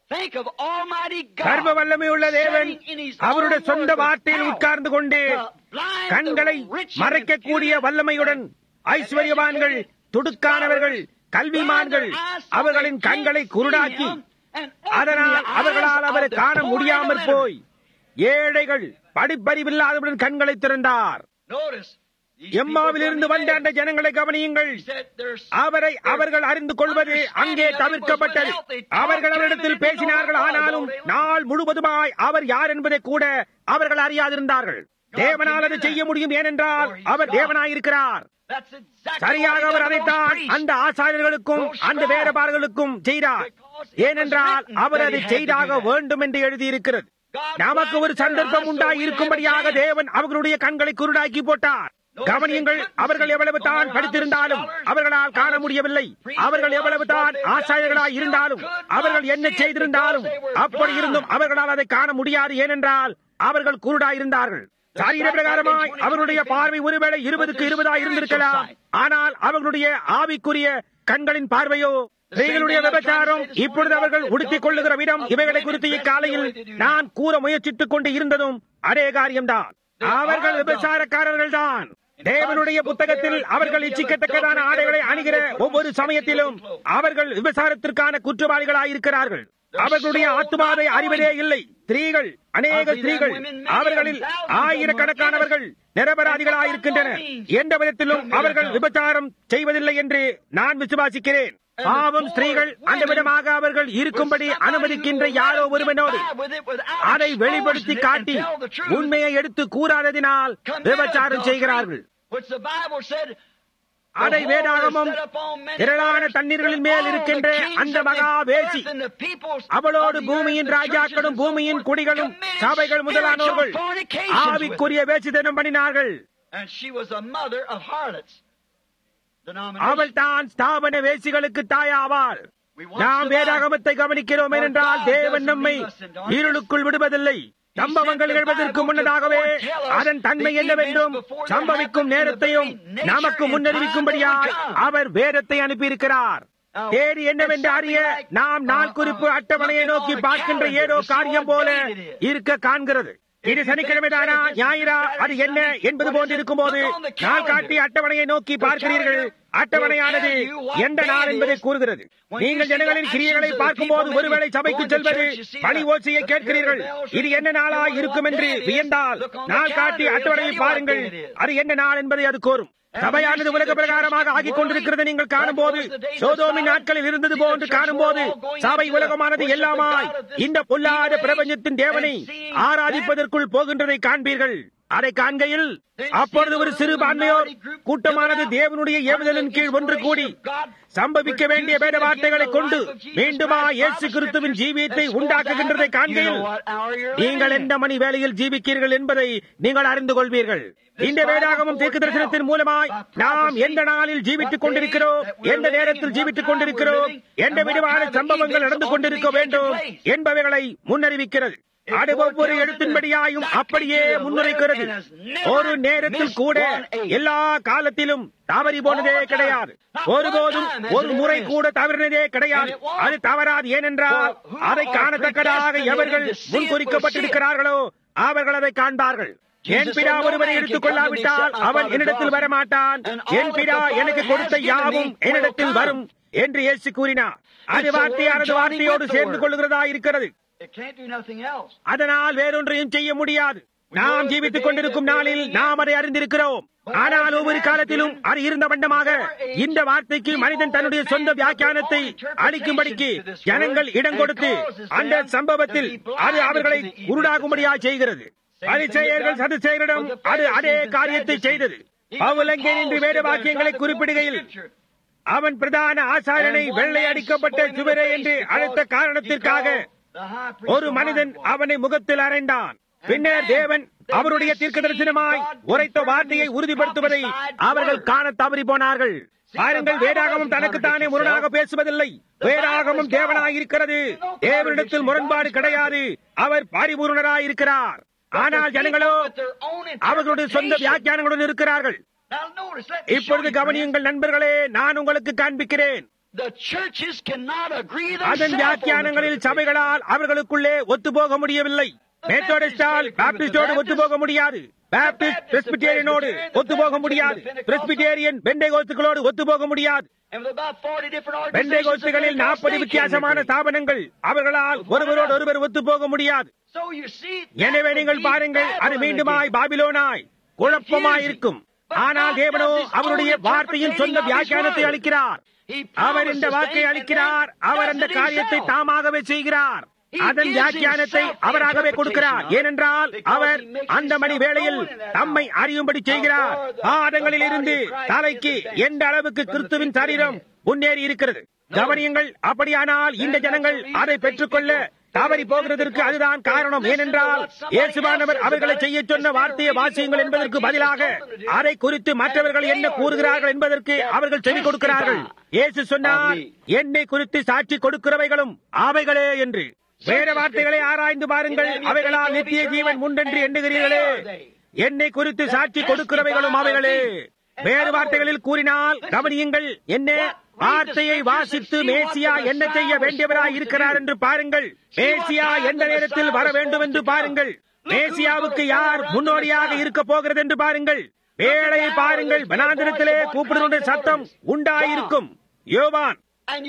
சர்வ வல்லமை உள்ள தேவன் அவருடைய சொந்த வார்த்தையில் உட்கார்ந்து கொண்டு கண்களை மறைக்கக்கூடிய வல்லமையுடன் ஐஸ்வர்யவான்கள், துடுக்கானவர்கள், கல்விமான்கள் அவர்களின் கண்களை குருடாக்கி அதனால் அவர்களால் அவரை காண முடியாமற் போய் ஏழைகள் படிப்பறிவில்லாதவரின் கண்களை திறந்தார். எம்மாவிலிருந்து வந்த அந்த ஜனங்களை கவனியுங்கள். அவரை அவர்கள் அறிந்து கொள்வது அங்கே தவிர்க்கப்பட்டது. அவர்கள் அவரிடத்தில் பேசினார்கள், ஆனாலும் நாள் முழுவதுமாய் அவர் யார் என்பதை கூட அவர்கள் அறியாதிருந்தார்கள். தேவனால் அதை செய்ய முடியும், ஏனென்றால் அவர் தேவனாயிருக்கிறார். சரியாக அவர் அதைத்தான் அந்த ஆசாரியர்களுக்கும் அந்த வேதபாரர்களுக்கும் செய்தார். ஏனென்றால் அவர் அதை செய்தாக வேண்டும் என்று எழுதியிருக்கிறது. நமக்கு ஒரு சந்தர்ப்பம் உண்டாய் இருக்கும்படியாக தேவன் அவர்களுடைய கண்களை குருடாக்கி போட்டார். கவனியுங்கள், அவர்கள் எவ்வளவு தான் படித்திருந்தாலும் அவர்களால் காண முடியவில்லை. அவர்கள் எவ்வளவு தான் ஆசாரியர்களாய் இருந்தாலும் அவர்கள் என்ன செய்திருந்தாலும் அப்படி இருந்தும் அவர்களால் அதை காண முடியாது. ஏனென்றால் அவர்கள் குருடாயிருந்தார்கள். சரீர பிரகாரமாய் அவர்களுடைய பார்வை ஒருவேளை 20க்கு 20 இருந்திருக்கலாம். ஆனால் அவர்களுடைய ஆவிக்குரிய கண்களின் பார்வையோ ஸ்திரீகளுடைய விபச்சாரம், இப்பொழுது அவர்கள் உடுத்திக் கொள்ளுகிற விதம், இவைகளை குறித்து இக்காலையில் நான் கூற முயற்சித்துக் கொண்டு இருந்ததும் அதே காரியம்தான். அவர்கள் விபச்சாரக்காரர்கள் தான். தேவனுடைய புத்தகத்தில் அவர்கள் இச்சிக்கத்தக்கதான ஆடைகளை அணிகிற ஒவ்வொரு சமயத்திலும் அவர்கள் விபச்சாரத்திற்கான குற்றவாளிகளாயிருக்கிறார்கள். அவர்களுடைய ஆத்துமாவை அறிவதே இல்லை. ஸ்திரீகள், அநேக ஸ்திரீகள், அவர்களில் ஆயிரக்கணக்கானவர்கள் நிரபராதிகளாயிருக்கின்றனர். எந்த விதத்திலும் அவர்கள் விபச்சாரம் செய்வதில்லை என்று நான் விசுவாசிக்கிறேன். பாவம் ஸ்திரீகள் அந்த விதமாக அவர்கள் இருக்கும்படி அனுமதிக்கின்ற யாரோ ஒருவனோடு அதை வெளிப்படுத்தி காட்டி உண்மையை எடுத்து கூறாததினால் விபச்சாரம் செய்கிறார்கள். அதை வேதாகமம் திரளான தண்ணீர்களின் மேல் இருக்கின்ற அந்த மகா வேசி, அவளோடு பூமியின் ராஜாக்களும் பூமியின் குடிகளும் சபைகள் முதலானோர்கள் ஆவிக்குரிய வேசித்தனம் பண்ணினார்கள். அவள் தான் ஸ்தாபன வேசிகளுக்கு தாயாவாள். நாம் வேதாகமத்தை கவனிக்கிறோம், ஏனென்றால் தேவன் நம்மை இருளுக்குள் விடுவதில்லை. சம்பவங்கள் நிகழ்வதற்கு முன்னதாகவே அதன் தன்மை என்னவென்றும் சம்பவிக்கும் நேரத்தையும் நமக்கு முன்னறிவிக்கும்படியாய் அவர் வேதத்தை அனுப்பியிருக்கிறார். தேடி என்னவென்று அறிய நாம் நாள் குறிப்பு அட்டவணையை நோக்கி பார்க்கின்ற ஏதோ காரியம் போல இருக்க காண்கிறது. இது சனிக்கிழமைதானா, ஞாயிறா, அது என்ன என்பது போன்று இருக்கும் போது நாள் காட்டி அட்டவணையை நோக்கி பார்க்கிறீர்கள். அட்டவணையானது எந்த நாள் என்பதை கூறுகிறது. நீங்கள் ஜனங்களின் கிரியைகளை பார்க்கும்போது ஒருவேளை சபைக்கு செல்வது பணி ஓசையை கேட்கிறீர்கள். இது என்ன நாளா இருக்கும் என்று வியந்தால் நாள் காட்டி அட்டவணையை பாருங்கள். அது என்ன நாள் என்பதை அது கூறும். சபையானது உலக பிரகாரமாக ஆகிக் கொண்டிருக்கிறது நீங்கள் காணும் போது, சோதோமின் நாட்களில் இருந்தது போன்று காணும் போது, சபை உலகமானது எல்லாமாய் இந்த பொல்லாத பிரபஞ்சத்தின் தேவனை ஆராதிப்பதற்குள் போகின்றதை காண்பீர்கள். அதை காண்கையில் அப்பொழுது ஒரு சிறுபான்மையோர் கூட்டமானது தேவனுடைய ஏவுதலின் கீழ் ஒன்று கூடி சம்பவிக்க வேண்டிய வேத வார்த்தைகளை கொண்டு மீண்டுமா இயேசு கிறிஸ்துவின் ஜீவியத்தை உண்டாக்குகின்றதை காண்கையில் நீங்கள் எந்த மணி வேளையில் ஜீவிக்கிறீர்கள் என்பதை நீங்கள் அறிந்து கொள்வீர்கள். இந்த வேதாகமும் தீர்க்க தரிசனத்தின் மூலமாய் நாம் எந்த நாளில் ஜீவித்துக் கொண்டிருக்கிறோம், எந்த நேரத்தில் ஜீவித்துக் கொண்டிருக்கிறோம், எந்த விதமான சம்பவங்கள் நடந்து கொண்டிருக்க வேண்டும் என்பவைகளை முன்னறிவிக்கிறது. அது ஒவ்வொரு எழுத்தின்படியாயும் அப்படியே முன்னுரைக்கிறது. ஒரு நேரத்தில் கூட எல்லா காலத்திலும் தவறி போனதே கிடையாது. ஒருபோதும் ஒரு முறை கூட தவறினதே கிடையாது. அது தவறாது. ஏனென்றால் அதை காணத்தக்கதாக எவர்கள் முன்குறிக்கப்பட்டிருக்கிறார்களோ அவர்கள் அதை காண்பார்கள். என் பிதா ஒருவரை எடுத்துக் கொள்ளாவிட்டால் அவன் என்னிடத்தில் வரமாட்டான். என் பிதா எனக்கு கொடுத்த யாவும் என்னிடத்தில் வரும் என்று இயேசு கூறினார். அது வார்த்தையானது வார்த்தையோடு சேர்ந்து கொள்கிறதா இருக்கிறது. அதனால் வேறொன்றையும் செய்ய முடியாது. நாம் ஜீவித்துக் கொண்டிருக்கும் நாளில் நாம் அதை அறிந்திருக்கிறோம். ஆனால் ஒவ்வொரு காலத்திலும் அது இருந்த வண்ணமாக இந்த வார்த்தைக்கு மனிதன் தன்னுடைய சொந்த வியாக்கியானத்தை அளிக்கும்படிக்கு ஜனங்கள் இடம் கொடுத்து அந்த சம்பவத்தில் அது அவர்களை குருடாகும்படியாக செய்கிறது. பரிசேயர்கள் சதுசேயரிடம் அது அதே காரியத்தை செய்தது. பவுல் அங்கே நின்று வேத வாக்கியங்களை குறிப்பிடுகையில் அவன் பிரதான ஆசாரியனை வெள்ளை அடிக்கப்பட்ட சுவரே என்று அழைத்த காரணத்திற்காக ஒரு மனிதன் அவனை முகத்தில் அறைந்தான். பின்னர் தேவன் அவருடைய தீர்க்க தரிசனமாய் உரைத்த வார்த்தையை உறுதிப்படுத்துவதை அவர்கள் காண தவறி போனார்கள். பாருங்கள், வேதாகமும் தனக்குத்தானே முரணாக பேசுவதில்லை. வேதாகமும் தேவனாயிருக்கிறது. தேவனிடத்தில் முரண்பாடு கிடையாது. அவர் பரிபூர்ணராயிருக்கிறார். ஆனால் ஜனங்களோ அவர்களுடைய சொந்த வியாக்கியானங்களுடன் இருக்கிறார்கள். இப்பொழுது கவனியுங்கள் நண்பர்களே, நான் உங்களுக்கு காண்பிக்கிறேன். அதன் வியாக்கியானங்களில் சபைகளால் அவர்களுக்குள்ளே ஒத்துப்போக முடியவில்லை. மெத்தோடிஸ்டால் பாப்டிஸ்டோடு ஒத்துப்போக முடியாது. பாப்டிஸ்ட் பிரெஸ்பிட்டேரியனோடு ஒத்துப்போக முடியாது. பிரெஸ்பிட்டேரியன் பெண்டேகோஸ்துகளோடு ஒத்துப்போக முடியாது. பெண்டேகோஸ்துகளில் 40 வித்தியாசமான ஸ்தாபனங்கள். அவர்களால் ஒருவரோடு ஒருவர் ஒத்துப்போக முடியாது. எனவே நீங்கள் பாருங்கள், அது மீண்டுமாய் பாபிலோனாய் குழப்பமாயிருக்கும். ஆனால் தேவனோ அவருடைய வார்த்தையின் சொந்த வியாக்கியானத்தை அளிக்கிறார். அவர் இந்த வாக்கை அளிக்கிறார். அவர் அந்த காரியத்தை தாமாகவே செய்கிறார். அதன் வியாக்கியானத்தை அவராகவே கொடுக்கிறார். ஏனென்றால் அவர் அந்த மணி வேளையில் தம்மை அறியும்படி செய்கிறார். பாதங்களில் இருந்து தலைக்கு எந்த அளவுக்கு கிறிஸ்துவின் சரீரம் முன்னேறி இருக்கிறது. கவனியுங்கள். அப்படியானால் இந்த ஜனங்கள் அதை பெற்றுக்கொள்ள தவறி போகிறதற்கு அதுதான் காரணம். ஏனென்றால் இயேசுவானவர் அவர்களை செய்ய சொன்ன வார்த்தையை வாசியுங்கள் என்பதற்கு பதிலாக அதை குறித்து மற்றவர்கள் என்ன கூறுகிறார்கள் என்பதற்கு அவர்கள் செவி கொடுக்கிறார்கள். இயேசு சொன்னார், என்னை குறித்து சாட்சி கொடுக்கிறவைகளும் அவைகளே என்று. வேற வார்த்தைகளை ஆராய்ந்து பாருங்கள். அவைகளால் நித்திய ஜீவன் உண்டென்று எண்ணுகிறீர்களே. என்னை குறித்து சாட்சி கொடுக்கிறவைகளும் அவைகளே. வேறு வார்த்தைகளில் கூறினால் கவனியுங்கள், என்ன வார்த்தையை வாசித்து மேசியா என்ன செய்ய வேண்டியவராய் இருக்கிறார் என்று பாருங்கள். மேசியா எந்த நேரத்தில் வர வேண்டும் என்று பாருங்கள். மேசியாவுக்கு யார் முன்னோடியாக இருக்க போகிறது என்று பாருங்கள். வேளையை பாருங்கள். வனாந்திரத்திலே கூப்பிடுகின்ற சத்தம் உண்டாயிருக்கும். யோவான்,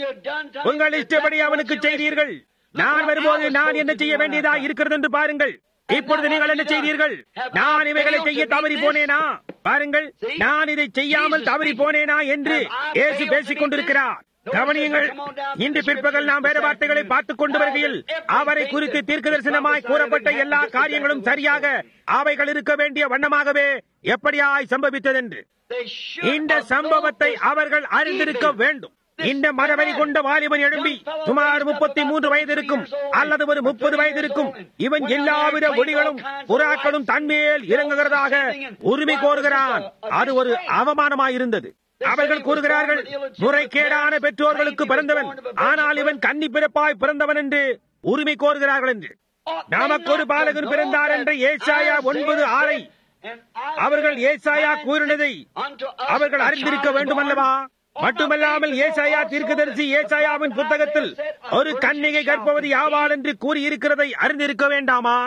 உங்கள் இஷ்டப்படி அவனுக்கு செய்தீர்கள். நான் வரும்போது நான் என்ன செய்ய வேண்டியதா இருக்கிறது என்று பாருங்கள். இப்பொழுது நீங்கள் என்ன செய்தீர்கள்? நான் இவைகளை செய்ய தவறி போனேனா? பாருங்கள், நான் இதை செய்யாமல் தவறி போனேனா என்று இயேசு பேசிக் கொண்டிருக்கிறார். கவனியுங்கள். இன்று பிற்பகல் நாம் வேற வார்த்தைகளை பார்த்துக் கொண்டு வருகையில் அவரை குறித்து தீர்க்க தரிசனமாய் கூறப்பட்ட எல்லா காரியங்களும் சரியாக அவைகள் இருக்க வேண்டிய வண்ணமாகவே எப்படியாய் சம்பவித்ததென்று இந்த சம்பவத்தை அவர்கள் அறிந்திருக்க வேண்டும். இந்த மதவெறி கொண்ட வாலிபன் எழும்பி சுமார் 33 வயது இருக்கும் அல்லது ஒரு 30 வயது இருக்கும். இவன் எல்லாவித ஒளிகளும் புறாக்களும் தன்மேல் இறங்குகிறதாக உரிமை கோருகிறான். அது ஒரு அவமானமாயிருந்தது. அவர்கள் கூறுகிறார்கள், முறைகேடான பெற்றோர்களுக்கு பிறந்தவன், ஆனால் இவன் கன்னி பிறப்பாய் பிறந்தவன் என்று உரிமை கோருகிறார்கள் என்று. நமக்கு ஒரு பாலகன் பிறந்தார் என்ற ஏசாயா 9:6 அவர்கள் ஏசாயா கூறினதை அவர்கள் அறிந்திருக்க வேண்டும் அல்லவா? மட்டுமல்லாமல் ஏசாயா தீர்க்கதரிசி ஏசாயாவின் புத்தகத்தில் ஒரு கன்னிகை கற்பவதி ஆவாள் என்று கூறியிருக்கிறதை அறிந்திருக்க வேண்டாமா?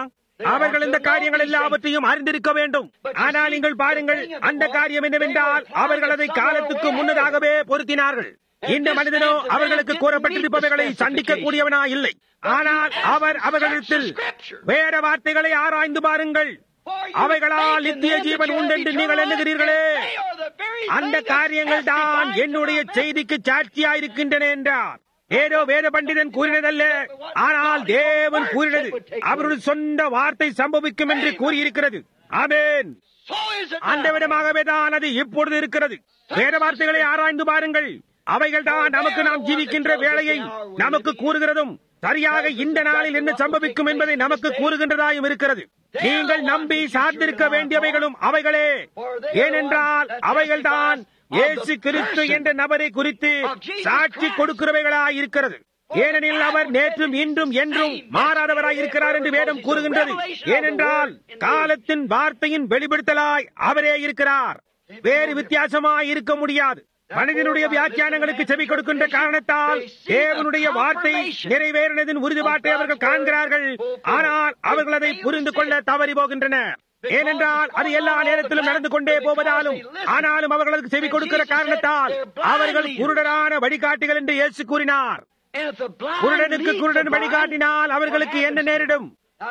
அவர்கள் இந்த காரியங்கள் எல்லாவற்றையும் அறிந்திருக்க வேண்டும். ஆனால் நீங்கள் பாருங்கள், அந்த காரியம் என்னவென்றால் அவர்கள் அதை காலத்துக்கு முன்னதாகவே பொருத்தினார்கள். இந்த மனிதனோ அவர்களுக்கு கூறப்பட்டிருப்பவைகளை சந்திக்க கூடியவனா இல்லை. ஆனால் அவர் அவர்களிடத்தில் வேற வார்த்தைகளை ஆராய்ந்து பாருங்கள், அவைகளால் நித்திய ஜீவன் உண்டு என்று நீங்கள் எண்ணுகிறீர்களே, அந்த காரியங்கள் தான் என்னுடைய செய்திக்கு சாட்சியாயிருக்கின்றன என்றார். ஏதோ வேத பண்டிதன் கூறினதல்ல, ஆனால் தேவன் கூறினது. அவருடைய சொந்த வார்த்தை சம்பவிக்கும் என்று கூறியிருக்கிறது. ஆமென். அந்த விதமாகவே தான் அது இப்பொழுது இருக்கிறது. வேத வார்த்தைகளை ஆராய்ந்து பாருங்கள், அவைகள் தான் நமக்கு நாம் ஜீவிக்கின்ற வேளையை நமக்கு கூறுகிறதும் சரியாக இந்த நாளில் என்ன சம்பவிக்கும் என்பதை நமக்கு கூறுகின்றதாயும் இருக்கிறது. நீங்கள் நம்பி சார்ந்திருக்க வேண்டியவைகளும் அவைகளே. ஏனென்றால் அவைகள் தான் இயேசு கிறிஸ்து என்ற நபரை குறித்து சாட்சி கொடுக்கிறவைகளாய் இருக்கிறது. ஏனெனில் அவர் நேற்றும் இன்றும் என்றும் மாறாதவராய் இருக்கிறார் என்று வேதம் கூறுகின்றது. ஏனென்றால் காலத்தின் வார்த்தையின் வெளிப்படுத்தலாய் அவரே இருக்கிறார். வேறு வித்தியாசமாய் இருக்க முடியாது. மனிதனுடைய வியாக்கியானங்களுக்கு செவி கொடுக்கின்ற காரணத்தால் தேவனுடைய வார்த்தை நிறைவேறினதின் உறுதிப்பாட்டை அவர்கள் காண்கிறார்கள். ஆனால் அவர்கள் அதை புரிந்து கொள்ள தவறி போகின்றனர். ஏனென்றால் அது எல்லா நேரத்திலும் நடந்து கொண்டே போவதாலும், ஆனாலும் அவர்களுக்கு செவி கொடுக்கிற காரணத்தால் அவர்கள் குருடரான வழிகாட்டிகள் என்று இயேசு கூறினார். குருடனுக்கு குருடன் வழிகாட்டினால் அவர்களுக்கு என்ன நேரிடும்?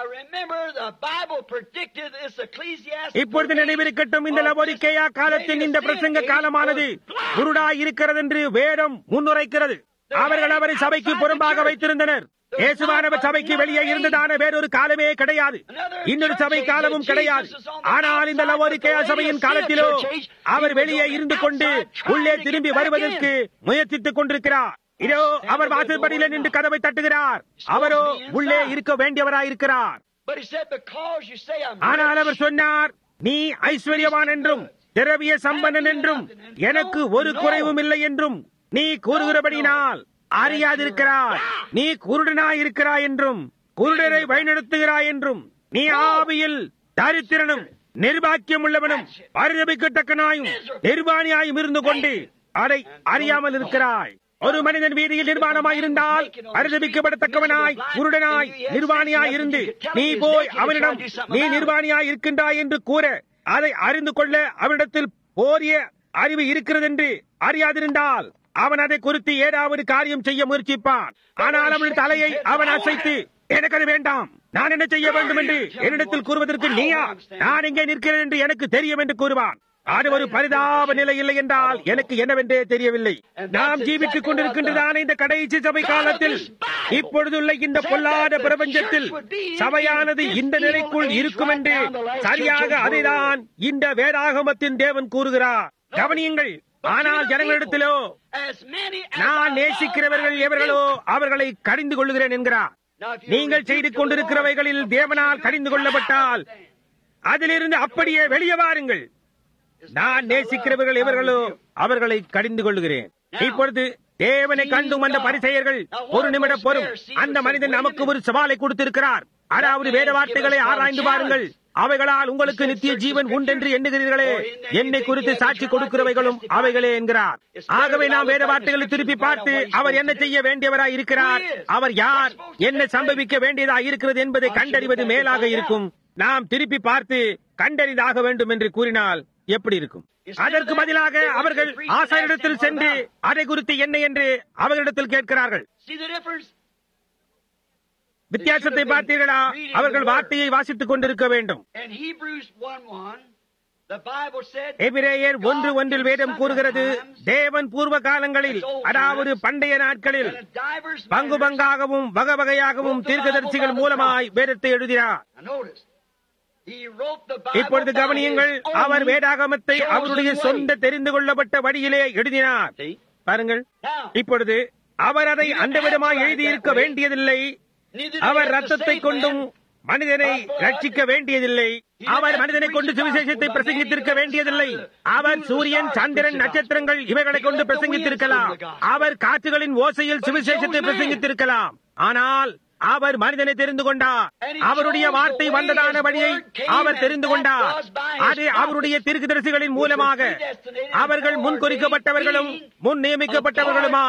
இப்பொழுது நினைவிருக்கட்டும், இந்த லவோதிக்கேயா காலத்தின் இந்த பிரசங்க காலமானது குருடாய் இருக்கிறது என்று வேதம் முன்னுரைக்கிறது. அவர்கள் அவரை சபைக்கு புறம்பாக வைத்திருந்தனர். இயேசுவானவர் சபைக்கு வெளியே இருந்ததான வேறொரு காலமே கிடையாது, இன்னொரு சபை காலமும் கிடையாது. ஆனால் இந்த லவோதிக்கேயா சபையின் காலத்திலோ அவர் வெளியே இருந்து கொண்டு உள்ளே திரும்பி வருவதற்கு முயற்சித்துக் கொண்டிருக்கிறார். இதோ அவர் வாசற்படியில நின்று கதவை தட்டுகிறார். அவரோ உள்ளே இருக்க வேண்டியவராயிருக்கிறார். ஆனால் அவர் சொன்னார், நீ ஐஸ்வர்யவான் என்றும் திரவிய சம்பன்னன் என்றும் எனக்கு ஒரு குறைவும் இல்லை என்றும் நீ கூறுகிறபடினால் அறியாதிருக்கிறாய். நீ குருடனாயிருக்கிறாய் என்றும் குருடரை வழிநடத்துகிறாய் என்றும் நீ ஆவியில் தரித்திரனும் நிர்பாக்கியம் உள்ளவனும் பரிதபிக்கத்தக்கனாயும் நிர்வாணியாயும் இருந்து கொண்டு அதை அறியாமல் இருக்கிறாய். ஒரு மனிதன் வீதியில் நிர்வாணமாய் இருந்தால் பரிதபிக்கப்படத்தக்கவனாய் குருடனாய் நிர்வாணியாய் இருந்து நீ போய் அவனிடம் நீ நிர்வாணியாய் இருக்கின்றாய் என்று கூற அதை அறிந்து கொள்ள அவனிடத்தில் போரிய அறிவு இருக்கிறது என்று அறியாதிருந்தால் அவன் அதை குறித்து ஏதாவது காரியம் செய்ய முயற்சிப்பான். ஆனால் அவன் தலையை அவன் அசைத்து எனக்கு அது வேண்டாம், நான் என்ன செய்ய வேண்டும் என்று என்னிடத்தில் கூறுவதற்கு நீயா, நான் எங்கே நிற்கிறேன் என்று எனக்கு தெரியும் என்று கூறுவான். அது ஒரு பரிதாப நிலை இல்லை என்றால் எனக்கு என்னவென்றே தெரியவில்லை. நாம் ஜீவித்துக் கொண்டிருக்கின்றதான இந்த கடைசி சபை காலத்தில், இப்பொழுதுள்ள இந்த பொல்லாத பிரபஞ்சத்தில் சபையானது இந்த நிலைக்குள் இருக்கும் என்று சரியாக அதைதான் இந்த வேதாகமத்தின் தேவன் கூறுகிறார். கவனியுங்கள். ஆனால் ஜனங்களிடத்திலோ நான் நேசிக்கிறவர்கள் எவர்களோ அவர்களை கடிந்து கொள்ளுகிறேன் என்கிறார். நீங்கள் செய்து கொண்டிருக்கிறவைகளில் தேவனால் கடிந்து கொள்ளப்பட்டால் அதிலிருந்து அப்படியே வெளியே வாருங்கள். நான் நேசிக்கிறவர்கள் எவர்களோ அவர்களை கடிந்து கொள்ளுகிறேன். இப்பொழுது தேவனை கண்டும் அந்த பரிசேயர்கள் ஒரு நிமிடம் பொறும். அந்த மனிதன் நமக்கு ஒரு சவாலை கொடுத்திருக்கிறார். அதாவது வேத வார்த்தைகளை ஆராய்ந்து பாருங்கள், அவைகளால் உங்களுக்கு நித்திய ஜீவன் உண்டென்று எண்ணுகிறீர்களே, என்னை குறித்து சாட்சி கொடுக்கிறவைகளும் அவைகளே என்கிறார். ஆகவே நாம் வேத வார்த்தைகளை திருப்பி பார்த்து அவர் என்ன செய்ய வேண்டியவராய் இருக்கிறார், அவர் யார், என்ன சம்பவிக்க வேண்டியதாக இருக்கிறது என்பதை கண்டறிவது மேலாக இருக்கும். நாம் திருப்பி பார்த்து கண்டறிந்தாக வேண்டும் என்று கூறினால் எப்படி இருக்கும்? அதற்கு பதிலாக அவர்கள் ஆசாரியரிடத்தில் சென்று அதை குறித்து என்ன என்று அவர்களிடத்தில் கேட்கிறார்கள். வித்தியாசத்தை பார்த்தீர்களா? அவர்கள் வார்த்தையை வாசித்துக் கொண்டிருக்க வேண்டும். எபிரேயர் 1:1 வேதம் கூறுகிறது, தேவன் பூர்வ காலங்களில், அதாவது பண்டைய நாட்களில் பங்கு பங்காகவும் வகை வகையாகவும் தீர்க்கதரிசிகள் மூலமாய் வேதத்தை எழுதினார். இப்பொழுது கவனியுங்கள், அவர் வேதாகமத்தை அவருடைய சொந்த தெரிந்து கொள்ளப்பட்ட வழியிலே எழுதினார். பாருங்கள், இப்பொழுது அவர் அதை அந்த விதமாய் எழுதியிருக்க வேண்டியதில்லை. அவர் ரத்தத்தை கொண்டும் மனிதனை ரட்சிக்க வேண்டியதில்லை. அவர் மனிதனை கொண்டு சுவிசேஷத்தை பிரசங்கித்திருக்க வேண்டியதில்லை. அவர் சூரியன், சந்திரன், நட்சத்திரங்கள் இவைகளை கொண்டு பிரசங்கித்திருக்கலாம். அவர் காற்றுகளின் ஓசையில் சுவிசேஷத்தை பிரசங்கித்திருக்கலாம். ஆனால் அவர் மனிதனை தெரிந்து கொண்டார். அவருடைய வார்த்தை வந்ததான வழியை அவர் தெரிந்து கொண்டார். அது அவருடைய தீர்க்கதரிசிகளின் மூலமாக அவர்கள் முன்குறிக்கப்பட்டவர்களும் முன் நியமிக்கப்பட்டவர்களுமாய்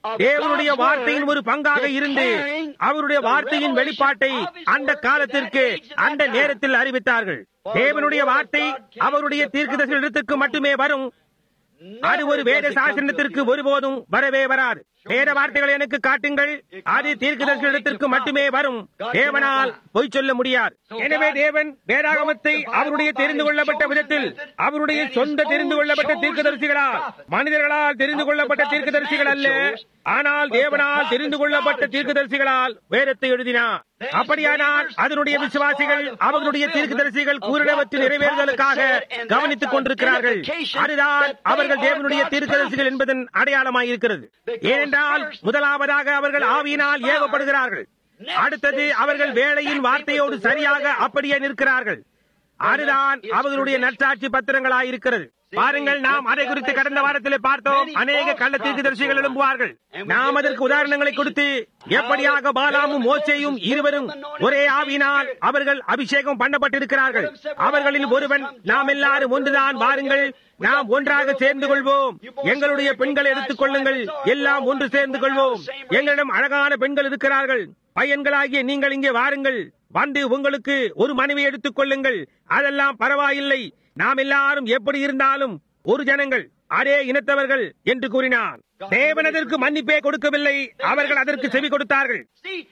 தேவனுடைய வார்த்தையின் ஒரு பங்காக இருந்து அவருடைய வார்த்தையின் வெளிப்பாட்டை அந்த காலத்திற்கு அந்த நேரத்தில் அறிவித்தார்கள். தேவனுடைய வார்த்தை அவருடைய தீர்க்கதரிசிகளிடத்திற்கு மட்டுமே வரும். அது ஒரு வேத சாசனத்திற்கு ஒருபோதும் வரவே வராது. வேத வார்த்தைகளை எனக்கு காட்டுங்கள், அது தீர்க்கதரிசிகளிடத்திற்கு மட்டுமே வரும். தேவனால் பொய் சொல்ல முடியாது. எனவே தேவன் வேதாகமத்தை அவருடைய தெரிந்து கொள்ளப்பட்ட விதத்தில், அவருடைய சொந்த தெரிந்து கொள்ளப்பட்ட தீர்க்கதரிசிகளால், மனிதர்களால் தெரிந்து கொள்ளப்பட்ட தீர்க்கதரிசிகள் அல்ல, ஆனால் தேவனால் தெரிந்து கொள்ளப்பட்ட தீர்க்கதரிசிகளால் வேதத்தை எழுதினார். அப்படியானால் அதனுடைய விசுவாசிகள் அவர்களுடைய தீர்க்கதரிசிகள் கூறினவற்றை நிறைவேறுதலுக்காக கவனித்துக் கொண்டிருக்கிறார்கள். அதுதான் அவர்கள் தேவனுடைய தீர்க்கதரிசிகள் என்பதன் அடையாளமாயிருக்கிறது. ஏனென்றால் முதலாவதாக அவர்கள் ஆவியினால் ஏவப்படுகிறார்கள். அடுத்தது அவர்கள் வேளையின் வார்த்தையோடு சரியாக அப்படியே நிற்கிறார்கள். அதுதான் அவர்களுடைய நற்சாட்சி பத்திரங்களாயிருக்கிறது. பாருங்கள், நாம் அதை குறித்து கடந்த வாரத்திலே பார்த்தோம். அநேக கள்ள தீர்க்கதரிசிகள் எழும்புவார்கள். நாம் அதற்கு உதாரணங்களை கொடுத்து எப்படியாக பாலாமும் மோசேயும் இருவரும் ஒரே ஆவியினால் அவர்கள் அபிஷேகம் பண்ணப்பட்டிருக்கிறார்கள். அவர்களில் ஒருவன், நாம் எல்லாரும் ஒன்றுதான், வாருங்கள் நாம் ஒன்றாக சேர்ந்து கொள்வோம், எங்களுடைய பெண்களை எடுத்துக் கொள்ளுங்கள், எல்லாம் ஒன்று சேர்ந்து கொள்வோம், எங்களிடம் அழகான பெண்கள் இருக்கிறார்கள், பையன்களாகிய நீங்கள் இங்கே வாருங்கள், வந்து உங்களுக்கு ஒரு மனைவி எடுத்துக் கொள்ளுங்கள், அதெல்லாம் பரவாயில்லை, நாம் எல்லாரும் எப்படி இருந்தாலும் ஒரு ஜனங்கள், அதே இனத்தவர்கள் என்று கூறினார். தேவன் அதற்கு மன்னிப்பே கொடுக்கவில்லை, அவர்கள் அதற்கு செவி கொடுத்தார்கள்.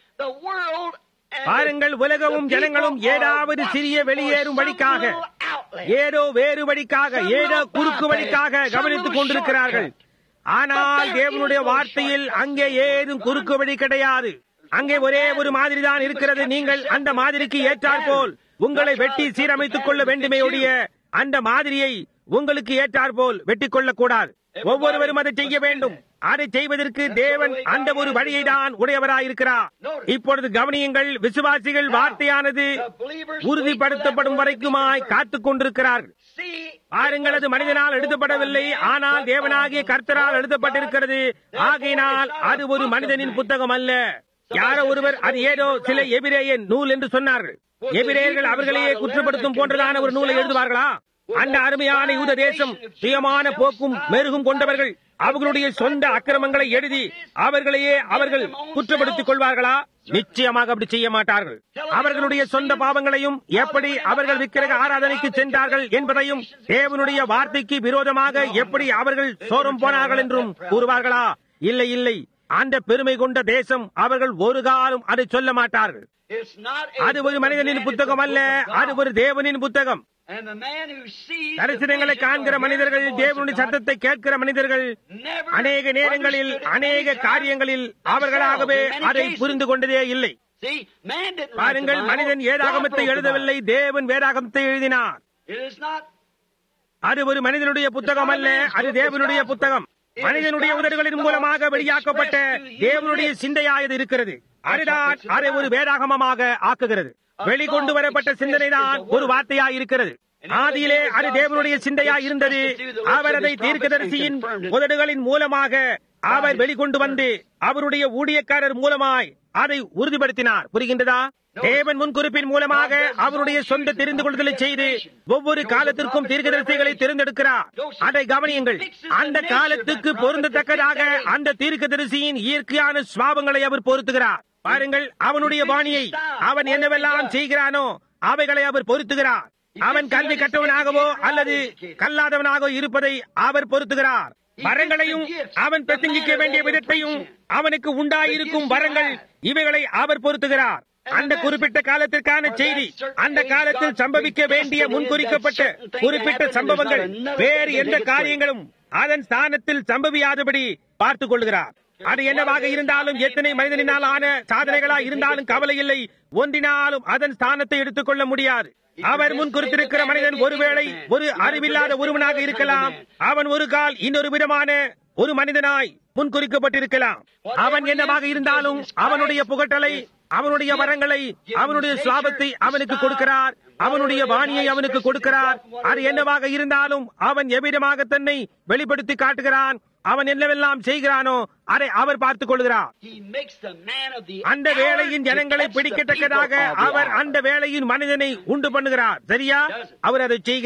பாருங்கள், உலகமும் ஜனங்களும் ஏதாவது சிறிய வெளியேறும் வழிக்காக, ஏதோ வேறு வழிக்காக, ஏதோ குறுக்கு வழிக்காக கவனித்துக் கொண்டிருக்கிறார்கள். ஆனால் தேவனுடைய வார்த்தையில் அங்கே ஏதும் குறுக்கு வழி கிடையாது. அங்கே ஒரே ஒரு மாதிரி தான் இருக்கிறது. நீங்கள் அந்த மாதிரிக்கு ஏற்றாற்போல் உங்களை வெட்டி சீரமைத்துக் கொள்ள வேண்டுமே ஒழிய அந்த மாதிரியை உங்களுக்கு ஏற்றாற்போல் வெட்டிக் கொள்ளக்கூடாது. ஒவ்வொருவரும் அதை செய்ய வேண்டும். அதை செய்வதற்கு தேவன் அந்த ஒரு வழியை தான் உடையவராயிருக்கிறார். இப்பொழுது கவனியுங்கள், விசுவாசிகள் வார்த்தையானது உறுதிப்படுத்தப்படும் வரைக்குமாய் காத்துக் கொண்டிருக்கிறார்கள். பாருங்கள், அது மனிதனால் எழுதப்படவில்லை, ஆனால் தேவனாகிய கர்த்தரால் எழுதப்பட்டிருக்கிறது. ஆகையினால் அது ஒரு மனிதனின் புத்தகம் அல்ல. யாரோ ஒருவர் அது ஏதோ சில எபிரேய நூல் என்று சொன்னார்கள். எபிரேயர்கள் அவர்களையே குற்றப்படுத்தும் போன்றதான ஒரு நூலை எழுதுவார்களா? அந்த அருமையான யூத தேசம் சுயமான போக்கும் மெருகும் கொண்டவர்கள் அவர்களுடைய சொந்த அக்கிரமங்களை எழுதி அவர்களையே அவர்கள் குற்றப்படுத்திக் கொள்வார்களா? நிச்சயமாக அப்படி செய்ய மாட்டார்கள். அவர்களுடைய சொந்த பாவங்களையும், எப்படி அவர்கள் விக்கிரக ஆராதனைக்கு சென்றார்கள் என்பதையும், தேவனுடைய வார்த்தைக்கு விரோதமாக எப்படி அவர்கள் சோரம் போனார்கள் என்றும் கூறுவார்களா? இல்லை, இல்லை. அந்த பெருமை கொண்ட தேசம் அவர்கள் ஒரு காலம் அதை சொல்ல மாட்டார்கள். அது ஒரு மனிதனின் புத்தகம் அல்ல, அது ஒரு தேவனின் புத்தகம். தரிசனங்களை காண்கிற மனிதர்கள், தேவனுடைய சத்தத்தை கேட்கிற மனிதர்கள் அநேக நேரங்களில் அநேக காரியங்களில் அவர்களாகவே அதை புரிந்து கொண்டதே இல்லை. பாருங்கள், மனிதன் வேதாகமத்தை எழுதவில்லை, தேவன் வேதாகமத்தை எழுதினார். அது ஒரு மனிதனுடைய புத்தகம் அல்ல, அது தேவனுடைய புத்தகம். மனிதனுடைய உதடுகளின் மூலமாக வெளியாக்கப்பட்ட தேவனுடைய சிந்தையாயது இருக்கிறது. அதுதான் அதை ஒரு வேதாகமமாக ஆக்குகிறது. வெளிக்கொண்டு வரப்பட்ட சிந்தனைதான் ஒரு வார்த்தையாயிருக்கிறது. ஆதியிலே அது தேவனுடைய சிந்தையாய் இருந்தது. அவர் அதை தீர்க்கதரிசியின் உதடுகளின் மூலமாக அவர் வெளிக்கொண்டு வந்து அவருடைய ஊழியக்காரர் மூலமாய் அதை உறுதிப்படுத்தினார். புரிகின்றதா? தேவன் முன்குறிப்பின் மூலமாக அவருடைய சொந்த தெரிந்து கொள்ளுதலை செய்து ஒவ்வொரு காலத்திற்கும் தீர்க்கதரிசிகளை தேர்ந்தெடுக்கிறார். அதை கவனியுங்கள். அந்த காலத்துக்கு பொருந்தத்தக்கதாக அந்த தீர்க்கதரிசியின் இயற்கையான சுவாபங்களை அவர் பொருத்துகிறார். பாருங்கள், அவனுடைய பாணியை, அவன் என்னவெல்லாம் செய்கிறானோ அவைகளை அவர் பொருத்துகிறார். அவன் கல்வி கற்றவனாகவோ அல்லது கல்லாதவனாகவோ இருப்பதை அவர் பொருத்துகிறார். வரங்களையும் அவன் பிரசங்கிக்க வேண்டிய விதத்தையும் அவனுக்கு உண்டாயிருக்கும் வரங்கள் இவைகளை அவர் பொருத்துகிறார். அந்த குறிப்பிட்ட காலத்திற்கான செய்தி, அந்த காலத்தில் சம்பவிக்க வேண்டிய முன்குறிக்கப்பட்ட குறிப்பிட்ட சம்பவங்கள், வேறு எந்த காரியங்களும் அதன் ஸ்தானத்தில் சம்பவியாதபடி பார்த்துக் கொள்கிறார். அது என்னவாக இருந்தாலும், எத்தனை மனிதனினால் ஆன சாதனைகளா இருந்தாலும் கவலை இல்லை, ஒன்றினாலும் அதன் ஸ்தானத்தை எடுத்துக் கொள்ள முடியாது. அவர் முன் குறித்திருக்கிற மனிதன் ஒருவேளை ஒரு அறிவில்லாத ஒருவனாக இருக்கலாம். அவன் ஒரு கால் இன்னொரு விதமான ஒரு மனிதனாய் முன்குறிக்கப்பட்டிருக்கலாம். அவன் என்னவாக இருந்தாலும் அவனுடைய புகட்டலை, அவனுடைய வரங்களை, அவனுடைய சுவாபத்தை அவனுக்கு கொடுக்கிறார். அவனுடைய வாணியை அவனுக்கு கொடுக்கிறார். அது என்னவாக இருந்தாலும் அவன் எவ்விதமாக தன்னை வெளிப்படுத்தி காட்டுகிறான், அவன் என்னவெல்லாம் செய்கிறானோ அதை அவர் பார்த்துக் கொள்கிறார். அந்த வேளையின் ஜனங்களை பிடிக்கத்தக்கதாக அவர் அந்த வேளையின் மனிதனை உண்டு பண்ணுகிறார். சரியா? அவர் அதை செய்கிறார்.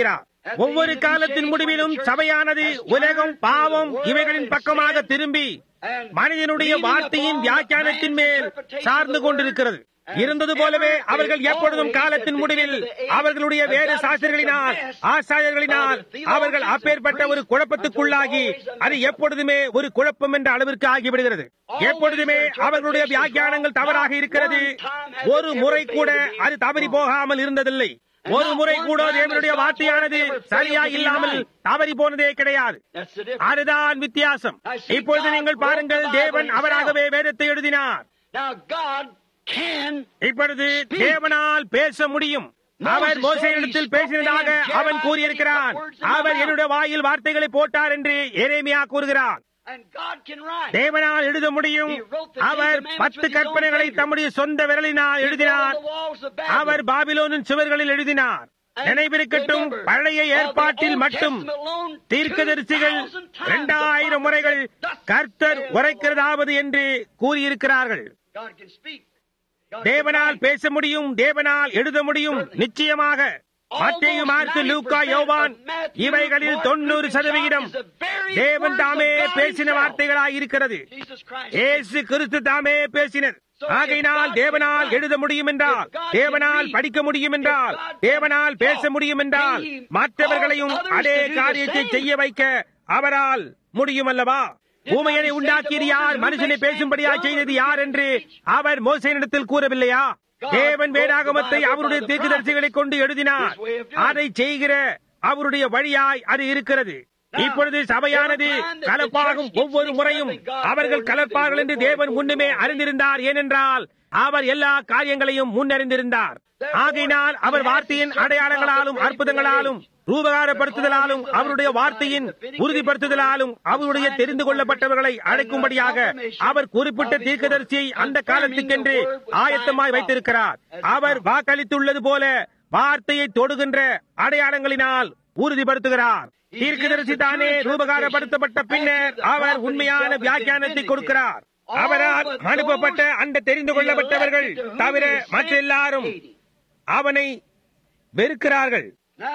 ஒவ்வொரு காலத்தின் முடிவிலும் சபையானது உலகம், பாவம் இவைகளின் பக்கமாக திரும்பி மனிதனுடைய வார்த்தையின் வியாக்கியானத்தின் மேல் சார்ந்து கொண்டிருக்கிறது. இருந்தது போலவே அவர்கள் எப்பொழுதும் காலத்தின் முடிவில் அவர்களுடைய வேறு சாஸ்திரிகளினால், ஆசாரியர்களினால் அவர்கள் அப்பேற்பட்ட ஒரு குழப்பத்துக்குள்ளாகி அது எப்பொழுதுமே ஒரு குழப்பம் என்ற அளவிற்கு ஆகிவிடுகிறது. எப்பொழுதுமே அவர்களுடைய வியாக்கியானங்கள் தவறாக இருக்கிறது. ஒரு முறை கூட அது தவறி போகாமல் இருந்ததில்லை. ஒரு முறை கூட தேவனுடைய வார்த்தையானது சரியா இல்லாமல் தவறி போனதே கிடையாது. அதுதான் வித்தியாசம். இப்பொழுது நீங்கள் பாருங்கள், தேவன் அவராகவே வேதத்தை எழுதினார். இப்பொழுது தேவனால் பேச முடியும். அவர் மோசேயிடத்தில் பேசினதாக அவன் கூறியிருக்கிறான். அவர் என்னுடைய வாயில் வார்த்தைகளை போட்டார் என்று எரேமியா கூறுகிறார். தேவனால் எழுத முடியும். அவர் 10 கற்பனைகளை தம்முடைய சொந்த விரலினால் எழுதினார். அவர் பாபிலோனின் சுவர்களில் எழுதினார். நினைவிருக்கட்டும், பழைய ஏற்பாட்டில் மட்டும் தீர்க்கதரிசிகள் 2000 முறைகள் கர்த்தர் உரைக்கிறதாவது என்று கூறியிருக்கிறார்கள். தேவனால் பேச முடியும், தேவனால் எழுத முடியும். நிச்சயமாக மத்தேயு, மார்க்கு, லூக்கா, யோவான் இவைகளில் 90% தேவன் தாமே பேசின வார்த்தைகளாய் இருக்கிறது. இயேசு கிறிஸ்து தாமே பேசினர். ஆகையினால் தேவனால் எழுத முடியும் என்றால், தேவனால் படிக்க முடியும் என்றால், தேவனால் பேச முடியும் என்றால், மற்றவர்களையும் அதே காரியத்தை செய்ய வைக்க அவரால் முடியும் அல்லவா? ஊமையனை உண்டாக்கியது யார்? மனுஷனை பேசும்படியா செய்தது யார் என்று அவர் மோசேயினிடத்தில் கூறவில்லையா? தேவன் வேதாகமத்தை அவருடைய தீர்க்கதரிசிகளை கொண்டு எழுதினார். அதை செய்கிற அவருடைய வழியாய் அது இருக்கிறது. இப்பொழுது சபையானது கலப்பாகும் ஒவ்வொரு முறையும் அவர்கள் கலப்பார்கள் என்று தேவன் முன்னுமே அறிந்திருந்தார். ஏனென்றால் அவர் எல்லா காரியங்களையும் முன்னறிந்திருந்தார். ஆகையினால் அவர் வார்த்தையின் அடையாளங்களாலும் அற்புதங்களாலும் ரூபகாரப்படுத்துதலாலும் அவருடைய வார்த்தையின் உறுதிப்படுத்துதலாலும் அவருடைய தெரிந்து கொள்ளப்பட்டவர்களை அழைக்கும்படியாக அவர் குறிப்பிட்ட தீர்க்கதரிசியை அந்த காலத்துக்கென்று ஆயத்தமாய் வைத்திருக்கிறார். அவர் வாக்களித்துள்ளது போல வார்த்தையை தொடுகின்ற அடையாளங்களினால் உறுதிப்படுத்துகிறார். தீர்க்கதரிசி தானே ரூபகாரப்படுத்தப்பட்ட பின்னர் அவர் உண்மையான வியாக்கியானத்தை கொடுக்கிறார். அவரால் அனுப்பப்பட்ட அந்த தெரிந்து கொள்ளப்பட்டவர்கள் தவிர மற்ற எல்லாரும் அவனை வெறுக்கிறார்கள்.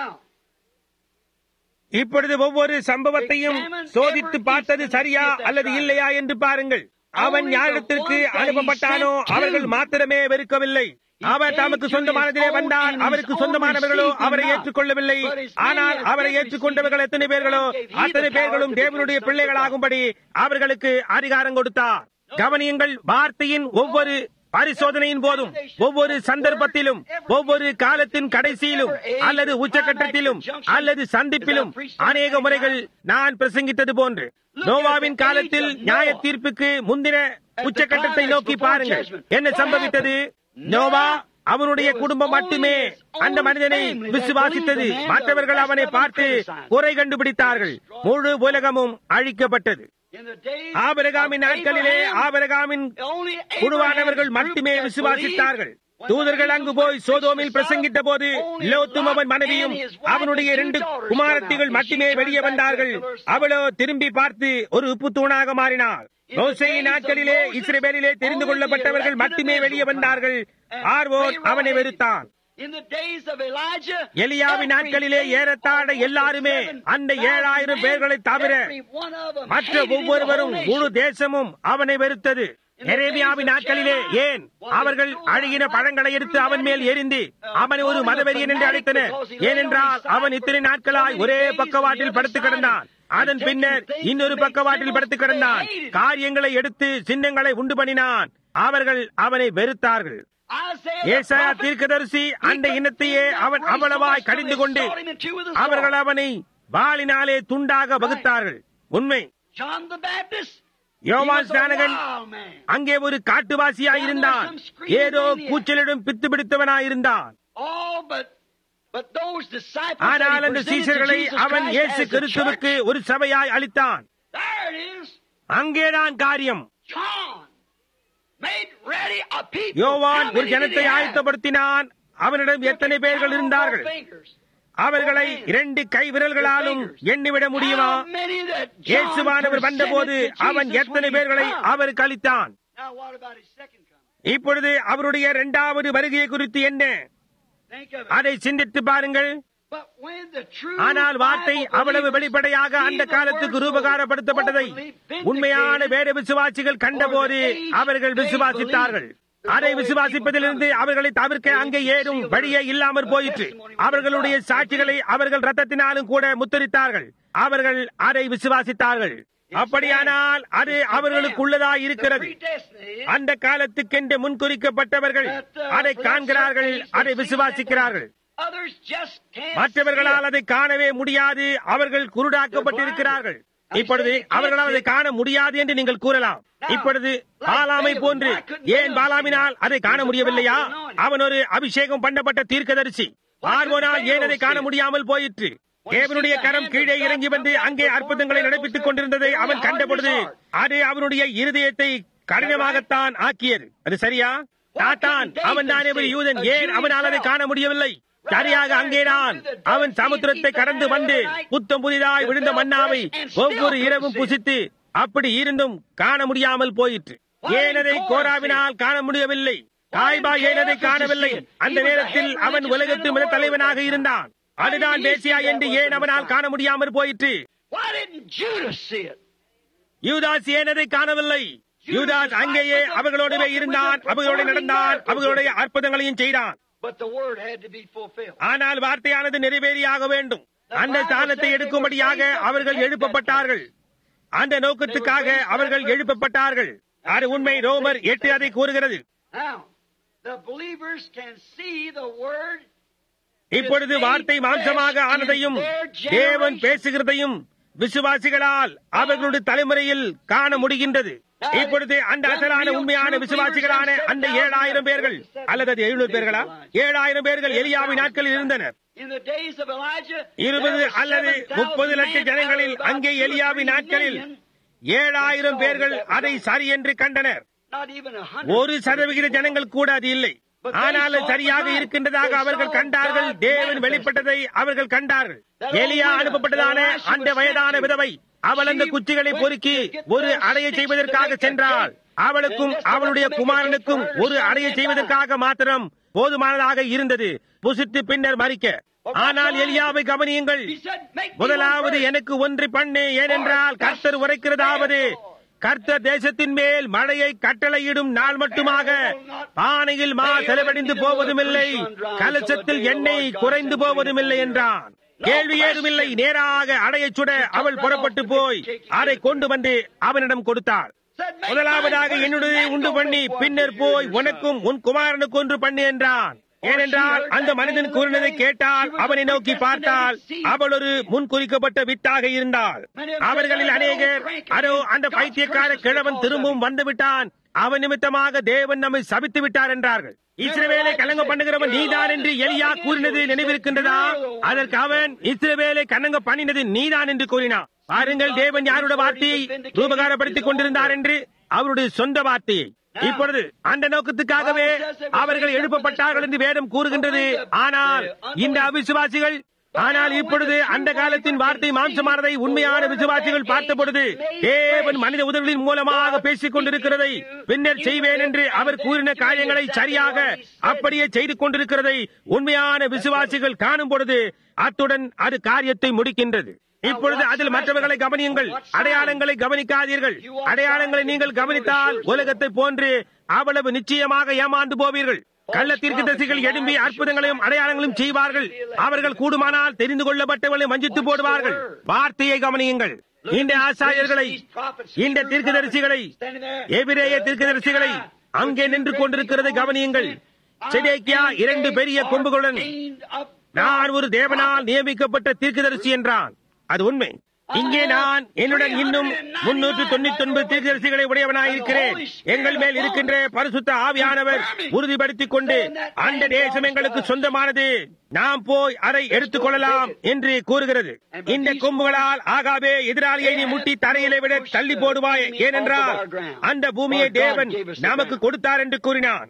இப்பொழுது ஒவ்வொரு சம்பவத்தையும் சோதித்து பார்த்தது சரியா அல்லது இல்லையா என்று பாருங்கள். அவன் யாரிடத்திற்கு அனுப்பப்பட்டானோ அவர்கள் மாத்திரமே வெறுக்கவில்லை. அவர் தமக்கு சொந்தமானதிலே வந்தார். அவருக்கு சொந்தமானவர்களோ அவரை ஏற்றுக்கொள்ளவில்லை. ஆனால் அவரை ஏற்றுக்கொண்டவர்கள் எத்தனை பேர்களோ அத்தனை பேர்களும் தேவனுடைய பிள்ளைகளாகும்படி அவர்களுக்கு அதிகாரம் கொடுத்தார். கவனியுங்கள், வார்த்தையின் ஒவ்வொரு பரிசோதனையின் போதும், ஒவ்வொரு சந்தர்ப்பத்திலும், ஒவ்வொரு காலத்தின் கடைசியிலும் அல்லது உச்சகட்டத்திலும் அல்லது சந்திப்பிலும் அநேக முறைகள் நான் பிரசங்கித்தது போன்று நோவாவின் காலத்தில் நியாய தீர்ப்புக்கு முந்தின உச்சகட்டத்தை நோக்கி பாருங்கள். என்ன சம்பவித்தது? நோவா அவனுடைய குடும்பம் மட்டுமே அந்த மனிதனை விசுவாசித்தது. மற்றவர்கள் அவனை பார்த்து குறை கண்டுபிடித்தார்கள். முழு உலகமும் அழிக்கப்பட்டது. ஆபிரகாமின் நாட்களிலே ஆபிரகாமின் குழுவானவர்கள் மட்டுமே விசுவாசித்தார்கள். தூதர்கள் அங்கு போய் சோதோமில் பிரசங்கித்த போது லோத்தும் அவன் மனைவியும் அவனுடைய 2 குமாரத்திகள் மட்டுமே வெளியே வந்தார்கள். அவளோ திரும்பி பார்த்து ஒரு உப்பு தூணாக மாறினாள். மோசேயின் நாட்களிலே இஸ்ரவேலிலே தெரிந்து கொள்ளப்பட்டவர்கள் மட்டுமே வெளியே வந்தார்கள். ஆர்வோன் அவனை வெறுத்தான். எலியாவின் நாட்களிலே ஏறத்தாழ எல்லாருமே அந்த 7000 பேர்களை தவிர மற்ற ஒவ்வொருவரும் முழு தேசமும் அவனை வெறுத்தது. எரேமியாவின் நாட்களிலே ஏன் அவர்கள் அழுகின பழங்களை எடுத்து அவன் மேல் எரிந்து அவனை ஒரு மதவெறியன் என்று அழைத்தனர். ஏனென்றால் அவன் இத்தனை நாட்களாய் ஒரே பக்கவாட்டில் படுத்து கிடந்தான். அதன் பின்னர் இன்னொரு பக்கவாட்டில் படுத்து கிடந்தான். காரியங்களை எடுத்து சின்னங்களை உண்டு பண்ணினான். அவர்கள் அவனை வெறுத்தார்கள். ஏசாயா தீர்க்கதரிசி அந்த இனத்தையே அவன் அவ்வளவாய் கடிந்து கொண்டு அவர்கள் அவனை வாளினாலே துண்டாக வகுத்தார்கள். உண்மை. யோவான் ஸ்நானகன் அங்கே ஒரு காட்டுவாசியாயிருந்தான். ஏதோ கூச்சலிடம் பித்து பிடித்தவனாயிருந்தான். ஆனால் அந்த சீஷர்களை அவன் இயேசு கிறிஸ்துவுக்கு ஒரு சபையாய் அளித்தான். அங்கேதான் காரியம். யோவான் ஒரு ஜனத்தை ஆயத்தப்படுத்தினான். அவனிடம் எத்தனை பேர்கள் இருந்தார்கள்? அவர்களை 2 கை விரல்களாலும் எண்ணிவிட முடியுமா? இயேசுவானவர் வந்தபோது அவன் எத்தனை பேர்களை அவருக்கு அளித்தான்? இப்பொழுது அவருடைய 2வது வருகை குறித்து என்ன? அதை சிந்தித்து பாருங்கள். ஆனால் வார்த்தை அவ்வளவு வெளிப்படையாக அந்த காலத்துக்கு ரூபகாரப்படுத்தப்பட்டதை உண்மையான வேத விசுவாசிகள் கண்டபோது அவர்கள் விசுவாசித்தார்கள். அதை விசுவாசிப்பதிலிருந்து அவர்களை தவிர்க்க அங்கே ஏறும் வழியே இல்லாமற் போயிற்று. அவர்களுடைய சாட்சிகளை அவர்கள் ரத்தத்தினாலும் கூட முத்தரித்தார்கள். அவர்கள் அதை விசுவாசித்தார்கள். அப்படியானால் அது அவர்களுக்குள்ளதாய் இருக்கிறது. அந்த காலத்துக்கென்று முன்குறிக்கப்பட்டவர்கள் அதை காண்கிறார்கள், அதை விசுவாசிக்கிறார்கள். மற்றவர்களால் அதை காணவே முடியாது. அவர்கள் குருடாக்கப்பட்டிருக்கிறார்கள். இப்பொழுது அவர்களால் அதை காண முடியாது என்று நீங்கள் கூறலாம். இப்பொழுது பாலாமை போன்று ஏன் பாலாமினால் அதை காண முடியவில்லையா? அவன் ஒரு அபிஷேகம் பண்ணப்பட்ட தீர்க்கதரிசி. பார்வோனால் ஏன் அதை காண முடியாமல் போயிற்று? தேவனுடைய கரம் கீழே இறங்கி வந்து அங்கே அற்புதங்களை நடப்பித்துக் கொண்டிருந்ததை அவன் கண்டபொழுது அது அவனுடைய இருதயத்தை கடினமாகத்தான் ஆக்கியது. அது சரியா? தாத்தான் அவன் தானே ஒரு யூதன், ஏன் அவனால் அதை காண முடியவில்லை? சரியாக அங்கேதான் அவன் சமுத்திரத்தை கடந்து வந்து புத்தம் புதிதாய் விழுந்த மன்னாவை ஒவ்வொரு இரவும் புசித்து அப்படி இருந்தும் காண முடியாமல் போயிற்று. ஏனதை கோராவினால் காண முடியவில்லை? காய்பா ஏனதை காணவில்லை? அந்த நேரத்தில் அவன் உலகத்து மத தலைவனாக இருந்தான். அதுதான் மேசியா என்று ஏன் அவனால் காண முடியாமல் போயிற்று? யூதாஸ் ஏனதை காணவில்லை? யூதாஸ் அங்கேயே அவர்களோடவே இருந்தான், அவர்களோடு நடந்தான், அவர்களுடைய அற்புதங்களையும் செய்தான். ஆனால் வார்த்தையானது நிறைவேறியாக வேண்டும். அந்த ஸ்தானத்தை எடுக்கும்படியாக அவர்கள் எழுப்பப்பட்டார்கள். அந்த நோக்கத்துக்காக அவர்கள் எழுப்பப்பட்டார்கள். அது உண்மை. ரோமர் 8 அதை கூறுகிறது. இப்பொழுது வார்த்தை மாம்சமாக ஆனதையும் தேவன் பேசுகிறதையும் விசுவாசிகளால் அவர்களுடைய தலைமுறையில் காண முடிகின்றது. இப்பொழுது அந்த அசலான உண்மையான விசுவாசிகளான அந்த 7000 பேர்கள் அல்லது 700 பேர்களா? 7000 பேர்கள் எலியாவின் நாட்களில் இருந்தனர். 20 அல்லது 30 லட்சம் ஜனங்களில் அங்கே எலியாவின் நாட்களில் 7000 பேர்கள் அதை சரி என்று கண்டனர். 1% ஜனங்கள் கூட அது இல்லை. ஆனால் சரியாக இருக்கின்றதாக அவர்கள் கண்டார்கள். தேவன் வெளிப்பட்டதை அவர்கள் கண்டார்கள். எலியா அனுப்பப்பட்டதான அந்த வயதான விதவை அவள் அந்த குச்சிகளை பொறுக்கி ஒரு அடையை செய்வதற்காக சென்றாள். அவளுக்கும் அவளுடைய குமாரனுக்கும் ஒரு அடையை செய்வதற்காக மாத்திரம் போதுமானதாக இருந்தது, புசித்து பின்னர் மரிக்க. ஆனால் எலியாவை கவனியுங்கள். முதலாவது எனக்கு ஒன்று பண்ணு, ஏனென்றால் கர்த்தர் உரைக்கிறதாவது, கர்த்தர் தேசத்தின் மேல் மழையை கட்டளையிடும் நாள் மட்டுமாக பானையில் மா செலவழிந்து போவதுமில்லை, கலசத்தில் எண்ணெய் குறைந்து போவதுமில்லை என்றான். கேள்வி ஏதுமில்லை. நேராக அடையை சுட அவள் புறப்பட்டு போய் அதை கொண்டு வந்து அவனிடம் கொடுத்தாள். முதலாவதாக என்னுடைய உண்டு பண்ணி பின்னர் போய் உனக்கும் உன் குமாரனுக்கு ஒன்று பண்ணு என்றான். ஏனென்றால் அந்த மனிதன் கூறினதை கேட்டால், அவனை நோக்கி பார்த்தால், அவள் ஒரு முன்குறிக்கப்பட்ட வித்தாக இருந்தாள். அவர்களில் அநேகர் அதோ அந்த பைத்தியக்கார கிழவன் திரும்பவும் வந்து விட்டான், அவன் நிமித்தமாக தேவன் நம்மை சபித்து விட்டார் என்றார்கள். இஸ்ரவேலை கலங்க பண்ணுகிறவன் நீதான் என்று எலியா கூறினது நினைவிருக்கின்றதா? அதற்கு அவன், இஸ்ரவேலை கலங்க பண்ணினது நீதான் என்று கூறினான். பாருங்கள், தேவன் யாருடைய வார்த்தையை ரூபகாரப்படுத்திக் கொண்டிருந்தார் என்று, அவருடைய சொந்த வார்த்தையை. இப்பொழுது அந்த நோக்கத்துக்காகவே அவர்கள் எழுப்பப்பட்டார்கள் என்று வேதம் கூறுகின்றது. ஆனால் இந்த அவிசுவாசிகள், ஆனால் இப்பொழுது அந்த காலத்தின் வார்த்தை மாம்சமானதை உண்மையான விசுவாசிகள் பார்த்த பொழுது, தேவன் மனித உதவிகளின் மூலமாக பேசிக் கொண்டிருக்கிறதை பின்னர் செய்வேன் என்று அவர் கூறின காரியங்களை சரியாக அப்படியே செய்து கொண்டிருக்கிறதை உண்மையான விசுவாசிகள் காணும் பொழுது அத்துடன் அது காரியத்தை முடிக்கின்றது. இப்பொழுது அதில் மற்றவர்களை கவனியுங்கள், அடையாளங்களை கவனிக்காதீர்கள். அடையாளங்களை நீங்கள் கவனித்தால் உலகத்தை போன்று அவ்வளவு நிச்சயமாக ஏமாந்து போவீர்கள். கள்ள தீர்க்கதரிசிகள் எழும்பி அற்புதங்களையும் அடையாளங்களும் செய்வார்கள். அவர்கள் கூடுமானால் தெரிந்து கொள்ளப்பட்டவர்களை வஞ்சித்து போடுவார்கள். வார்த்தையை கவனியுங்கள். இந்த ஆசாரியர்களை, இந்த தீர்க்கதரிசிகளை, எபிரேய தீர்க்கதரிசிகளை அங்கே நின்று கொண்டிருக்கிறதை கவனியுங்கள். செதேக்கியா 2 பெரிய கொம்புகளுடன், நான் ஒரு தேவனால் நியமிக்கப்பட்ட தீர்க்கதரிசி என்றான். அது உண்மை. இங்கே நான் என்னுடன் இன்னும் 399 தீர்க்கதரிசிகளை உடையவனாயிருக்கிறேன். எங்கள் மேல் இருக்கின்ற பரிசுத்த ஆவியானவர் உறுதிப்படுத்திக் கொண்டு, அந்த தேசம் எங்களுக்கு சொந்தமானது, நாம் போய் அதை எடுத்துக் கொள்ளலாம் என்று கூறுகிறது. இந்த கொம்புகளால் ஆகாவே எதிராளியை நீ முட்டி தரையிலே விட தள்ளி போடுவாய், ஏனென்றால் அந்த பூமியை தேவன் நமக்கு கொடுத்தார் என்று கூறினான்.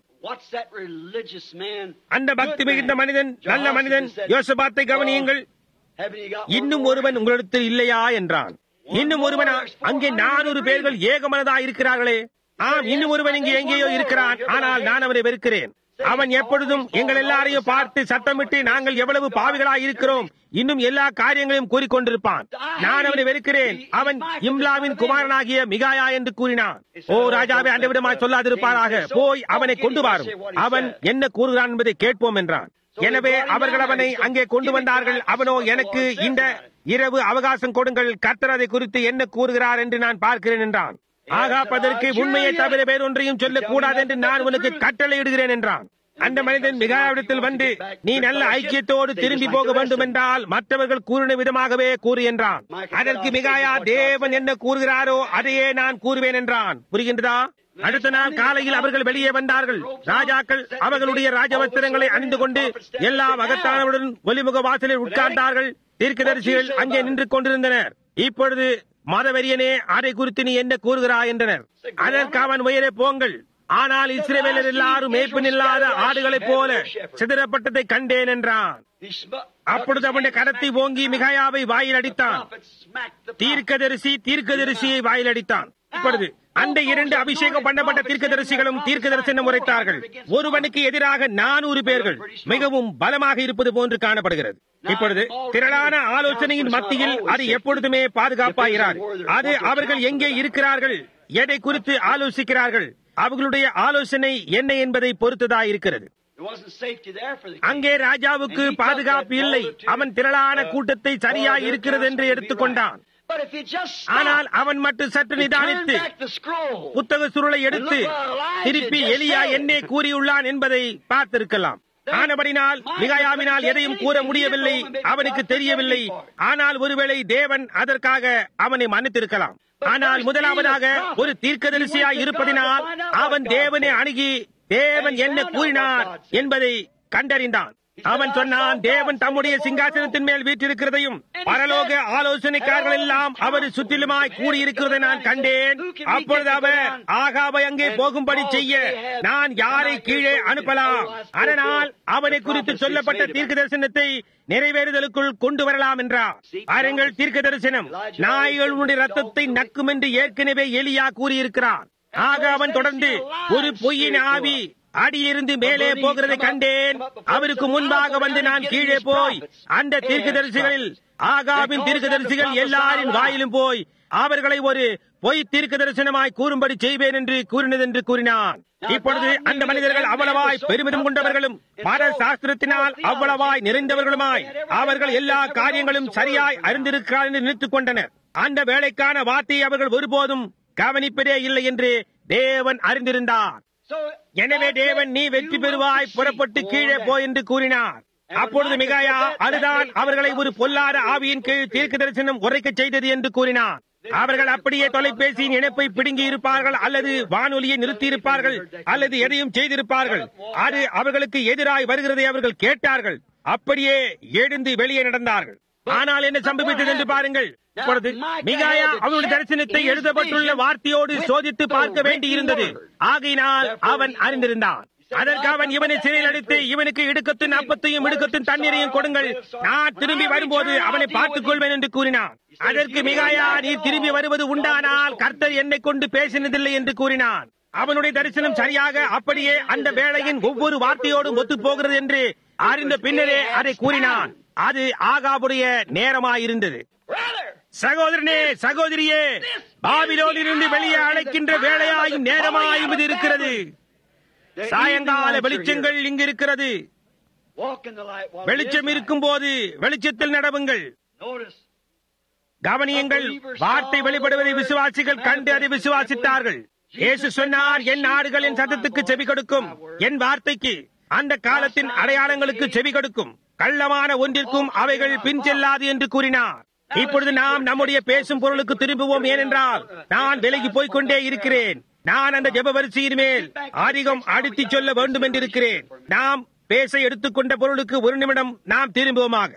அந்த பக்தி மிகுந்த மனிதன், நல்ல மனிதன் யோசபாத்தை கவனியுங்கள். இன்னும் ஒருவன் உங்களிடத்தில் இல்லையா என்றான். இன்னும் ஒருவன், அங்கே 400 பேர்கள் ஏகமனதா இருக்கிறார்களே. ஆம், இன்னும் ஒருவன் இங்கே எங்கேயோ இருக்கிறான், ஆனால் நான் அவரை வெறுக்கிறேன். அவன் எப்பொழுதும் எங்கள் எல்லாரையும் பார்த்து சத்தமிட்டு நாங்கள் எவ்வளவு பாவிகளாய் இருக்கிறோம் இன்னும் எல்லா காரியங்களையும் கூறிக்கொண்டிருப்பான். நான் அவனை வெறுக்கிறேன், அவன் இம்லாவின் குமாரனாகிய மிகாயா என்று கூறினான். ஓ ராஜாவே, அந்தவிடமாய் சொல்லாதிருப்பாராக, போய் அவனை கொண்டு வாரும், அவன் என்ன கூறுகிறான் என்பதை கேட்போம் என்றான். எனவே அவர்கள் அவனை அங்கே கொண்டு வந்தார்கள். அவனோ, எனக்கு இந்த இரவு அவகாசம் கொடுங்கள், கர்த்தர் அதை குறித்து என்ன கூறுகிறார் என்று நான் பார்க்கிறேன் என்றான். ஆகாப்பதற்கு உண்மையை தவிர வேறொன்றையும் சொல்லக்கூடாது என்று நான் உனக்கு கட்டளையிடுகிறேன் என்றான். அந்த மனிதன் மிகாயாவிடத்தில் வந்து, நீ நல்ல ஐக்கியத்தோடு திரும்பி போக வேண்டும் என்றால் மற்றவர்கள் கூறின விதமாகவே கூறு என்றான். அதற்கு மிகாயா, தேவன் என்ன கூறுகிறாரோ அதையே நான் கூறுவேன் என்றான். புரிகின்றதா? அடுத்த நாள் காலையில் அவர்கள் வெளியே வந்தார்கள். ராஜாக்கள் அவர்களுடைய ராஜவஸ்திரங்களை அணிந்து கொண்டு எல்லா மகத்தானவருடன் ஒலிமுக வாசலில் உட்கார்ந்தார்கள். தீர்க்கதரிசிகள் அங்கே நின்று கொண்டிருந்தனர். இப்பொழுது மதவெறியனே, அதை குறித்து நீ என்ன கூறுகிறாய் என்றனர். அதற்கு அவன், உயரே போங்கள், ஆனால் இஸ்ரவேலர் எல்லாரும் மேய்ப்பனில்லாத ஆடுகளைப் போல சிதறப்பட்டதை கண்டேன் என்றான். அப்பொழுது அவனுடைய கரத்தை ஓங்கி மிகாயாவை வாயில் அடித்தான். தீர்க்கதரிசியை வாயில் அடித்தான். இப்பொழுது அந்த இரண்டு அபிஷேகம் பண்ணப்பட்ட தீர்க்கதரிசிகளும் தீர்க்க தரிசனம் உரைத்தார்கள். ஒருவனுக்கு எதிராக 400 பேர்கள் மிகவும் பலமாக இருப்பது போன்று காணப்படுகிறது. இப்பொழுது திரளான ஆலோசனையின் மத்தியில் அது எப்பொழுதுமே பாதுகாப்பாகிறார். அது அவர்கள் எங்கே இருக்கிறார்கள், எதை குறித்து ஆலோசிக்கிறார்கள், அவர்களுடைய ஆலோசனை என்ன என்பதை பொறுத்ததா இருக்கிறது. அங்கே ராஜாவுக்கு பாதுகாப்பு இல்லை. அவன் திரளான கூட்டத்தை சரியாய் இருக்கிறது என்று எடுத்துக்கொண்டான். ஆனால் அவன் மட்டும் சற்று நிதானித்து புத்தக சுருளை எடுத்து திருப்பி எலியா என்னே கூறியுள்ளான் என்பதை பார்த்திருக்கலாம். ஆனபடினால் மிகாயாவினால் எதையும் கூற முடியவில்லை, அவனுக்கு தெரியவில்லை. ஆனால் ஒருவேளை தேவன் அதற்காக அவனை மன்னித்திருக்கலாம். ஆனால் முதலாவதாக ஒரு தீர்க்கதரிசியாய் இருப்பதினால் அவன் தேவனை அணுகி தேவன் என்ன கூறினார் என்பதை கண்டறிந்தான். அவன் சொன்னான், தேவன் தம்முடைய சிங்காசனத்தின் மேல் வீற்றிருக்கிறதையும் பரலோக ஆலோசனைக்காரர்கள் எல்லாம் அவர் சுற்றிலுமாய் கூடியிருக்கிறதை நான் கண்டேன். அப்பொழுது அவர், ஆகாவை அங்கே போகும்படி செய்ய நான் யாரை கீழே அனுப்பலாம், அதனால் அவனை குறித்து சொல்லப்பட்ட தீர்க்க தரிசனத்தை நிறைவேறுதலுக்குள் கொண்டு வரலாம் என்றார். பாருங்கள், தீர்க்க தரிசனம் நாய்களுடைய ரத்தத்தை நக்கும் என்று ஏற்கனவே எலியா கூறியிருக்கிறார். ஆக அவன் தொடர்ந்து, ஒரு பொய்யின் ஆவி அடியிலிருந்து மேலே போகிறதை கண்டேன், அவருக்கு முன்பாக வந்து நான் கீழே போய் அந்த தீர்க்கதரிசிகளில் ஆகாபின் தீர்க்கதரிசிகள் எல்லாரின் வாயிலும் போய் அவர்களை ஒரு பொய் தீர்க்க தரிசனமாய் கூறும்படி செய்வேன் என்று கூறினதென்று கூறினான். இப்பொழுது அந்த மனிதர்கள் அவ்வளவாய் பெருமிதம் கொண்டவர்களும் மத சாஸ்திரத்தினால் அவ்வளவாய் நிறைந்தவர்களுமாய் அவர்கள் எல்லா காரியங்களும் சரியாய் அறிந்திருக்கிறார் என்று நினைத்துக் கொண்டனர். அந்த வேலைக்கான வார்த்தையை அவர்கள் ஒருபோதும் கவனிப்பதே இல்லை என்று தேவன் அறிந்திருந்தார். எனவே தேவன், நீ வெற்றி பெறுவாய், புறப்பட்டு கீழே போ என்று கூறினார். அப்பொழுது மிகாயா, அதுதான் அவர்களை ஒரு பொல்லாத ஆவியின் கீழ் தீர்க்க தரிசனம் உரைக்க செய்தது என்று கூறினார். அவர்கள் அப்படியே தொலைபேசியின் இணைப்பை பிடுங்கி இருப்பார்கள், அல்லது வானொலியை நிறுத்தி இருப்பார்கள், அல்லது எதையும் செய்திருப்பார்கள். அது அவர்களுக்கு எதிராய் வருகிறதை அவர்கள் கேட்டார்கள். அப்படியே எழுந்து வெளியே நடந்தார்கள். ஆனால் என்ன சம்பவித்தது என்று பாருங்கள். இப்பொழுது மிகாயா அவனுடைய தரிசனத்தை எழுதப்பட்டுள்ள வார்த்தையோடு சோதித்து பார்க்க வேண்டியிருந்தது. ஆகையினால் அவன் அறிந்திருந்தான். அதற்கு அவன், இவனை சிறையில் அடித்து இவனுக்கு இடுக்கத்தின் அப்பத்தையும் இடுக்கத்தின் தண்ணீரையும் கொடுங்கள், நான் திரும்பி வரும்போது அவனை பார்த்துக் கொள்வேன் என்று கூறினான். அதற்கு மிகாயா, நீ திரும்பி வருவது உண்டானால் கர்த்தர் என்னை கொண்டு பேசினதில்லை என்று கூறினான். அவனுடைய தரிசனம் சரியாக அப்படியே அந்த வேளையின் ஒவ்வொரு வார்த்தையோடும் ஒத்துப் போகிறது என்று அறிந்த பின்னரே அதை கூறினான். அது ஆகாபுடைய நேரமாயிருந்தது. சகோதரனே, சகோதரியே, பாபிலோனிலிருந்து வெளியே அழைக்கின்ற வேளையாயும் நேரமாயும் இது இருக்கிறது. சாயங்கால வெளிச்சங்கள் இங்கு இருக்கிறது. வெளிச்சம் இருக்கும் போது வெளிச்சத்தில் நடவுங்கள். கவனியுங்கள், வார்த்தை வெளிப்படுவதை விசுவாசிகள் கண்டு அதை விசுவாசித்தார்கள். இயேசு சொன்னார், என் ஆடுகள் என் சத்தத்துக்கு செவி கொடுக்கும், என் வார்த்தைக்கு, அந்த காலத்தின் அடையாளங்களுக்கு செவி கொடுக்கும், கள்ளமான ஒன்றிற்கும் அவைகள் பின் செல்லாது என்று கூறினார். இப்பொழுது நாம் நம்முடைய பேசும் பொருளுக்கு திரும்புவோம். ஏனென்றால் நான் விலகி போய்கொண்டே இருக்கிறேன். நான் அந்த ஜெப வரிசையின் மேல் அதிகம் அடித்து சொல்ல வேண்டும் என்றிருக்கிறேன். நாம் பேச எடுத்துக்கொண்ட பொருளுக்கு ஒரு நிமிடம் நாம் திரும்புவோமாக.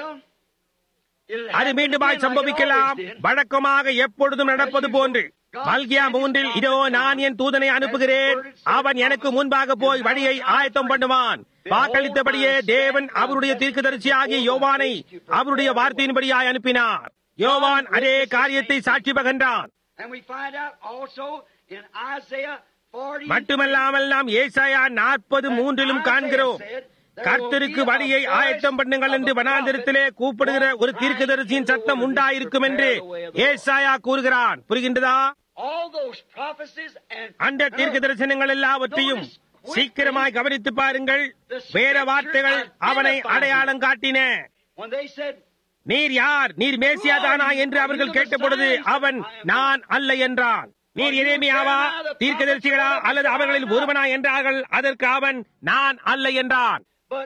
அது மீண்டுமாய் சம்பவிக்கலாம், வழக்கமாக எப்பொழுதும் நடப்பது போன்று. மல்கியா 3 இதோ நான் என் தூதனை அனுப்புகிறேன், அவன் எனக்கு முன்பாக போய் வழியை ஆயத்தம் பண்ணுவான். வாக்களித்தபடியே தேவன் அவருடைய தீர்க்கதரிசியாகிய யோவானை அவருடைய வார்த்தையின்படியாய் அனுப்பினார். யோவான் அதே காரியத்தை சாட்சி பகர்ந்தான். And we find out also in Isaiah மட்டுமல்லாமல் நாம் ஏசாயா 40:3 காண்கிறோம், கர்த்தருக்கு வழியை ஆயத்தம் பண்ணுங்கள் என்று வனாந்திரத்திலே கூப்பிடுகிற ஒரு தீர்க்கதரிசியின் சத்தம் உண்டாயிருக்கும் என்று ஏசாயா கூறுகிறான். புரிகின்றதா? அந்த தீர்க்க தரிசனங்கள் எல்லாவற்றையும் சீக்கிரமாய் கவனித்து பாருங்கள். வேற வார்த்தைகள் அவனை அடையாளம் காட்டின. நீர் யார்? நீர் மேசியாதானா என்று அவர்கள் கேட்டபொழுது அவன் நான் அல்ல என்றான். நீர் எரேமியாவா, தீர்க்கதரிசிகளா அல்லது அவர்களில் ஒருவனா என்றார்கள். அதற்கு அவன் நான் அல்ல என்றான்.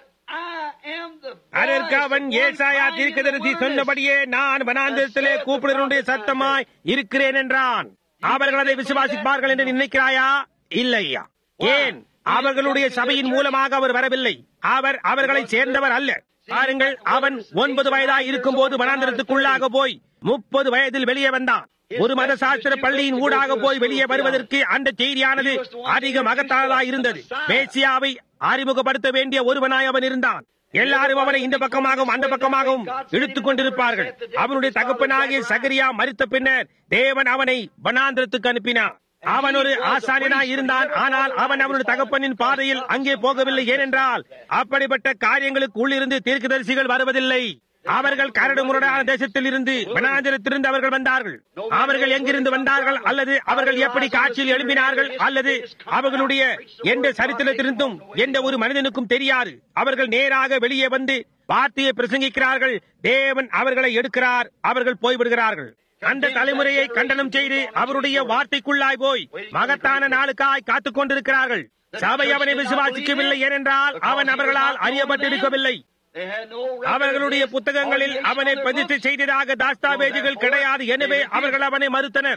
அதற்கு அவன் ஏசாயா தீர்க்கதரிசி சொன்னபடியே நான் வனாந்திரத்திலே கூப்பிடுவனுடைய சத்தமாய் இருக்கிறேன் என்றான். அவர்கள் அதை விசுவாசிப்பார்கள் என்று நினைக்கிறாயா? இல்லையா? ஏன்? அவர்களுடைய சபையின் மூலமாக அவர் வரவில்லை. அவர் அவர்களை சேர்ந்தவர் அல்ல. பாருங்கள், அவன் 9 வயதாய் இருக்கும் போது வனாந்திரத்துக்குள்ளாக போய் 30 வயதில் வெளியே வந்தான். ஒரு மத சாஸ்திர பள்ளியின் ஊடாக போய் வெளியே வருவதற்கு அந்த செய்தியானது அதிக மகத்தானதாய் இருந்தது. மேசியாவை அறிமுகப்படுத்த வேண்டிய ஒருவனாய் அவன் இருந்தான். எல்லாரும் அவனை இந்த பக்கமாகவும் அந்த பக்கமாகவும் இழுத்துக் கொண்டிருப்பார்கள். அவனுடைய தகப்பனாகிய சகரியா மரித்த பின்னர் தேவன் அவனை வனாந்திரத்துக்கு அனுப்பினார். அவன் ஒரு ஆசாரியனாய் இருந்தான். ஆனால் அவன் அவனுடைய தகப்பனின் பாதையில் அங்கே போகவில்லை. ஏனென்றால் அப்படிப்பட்ட காரியங்களுக்கு உள்ளிருந்து தீர்க்கதரிசிகள் வருவதில்லை. அவர்கள் கரடு முரடான தேசத்தில் இருந்து வனாந்திரத்திலிருந்து அவர்கள் வந்தார்கள். அவர்கள் எங்கிருந்து வந்தார்கள், அல்லது அவர்கள் எப்படி காட்சியில் எழுப்பினார்கள், அல்லது அவர்களுடைய எந்த சரித்திரத்திலிருந்தும் எந்த ஒரு மனிதனுக்கும் தெரியாது. அவர்கள் நேராக வெளியே வந்து வார்த்தையை பிரசங்கிக்கிறார்கள். தேவன் அவர்களை எடுக்கிறார். அவர்கள் போய்விடுகிறார்கள். அந்த தலைமுறையை கண்டனம் செய்து அவருடைய வார்த்தைக்குள்ளாய் போய் மகத்தான நாளுக்காய் காத்துக் கொண்டிருக்கிறார்கள். சபை அவனை விசுவாசிக்கவில்லை. ஏனென்றால் அவன் அவர்களால் அறியப்பட்டிருக்கவில்லை. அவர்களுடைய புத்தகங்களில் அவனை பதிவு செய்ததாக தாஸ்தாவேஜுகள் கிடையாது. எனவே அவர்கள் அவனை மறுத்தனர்.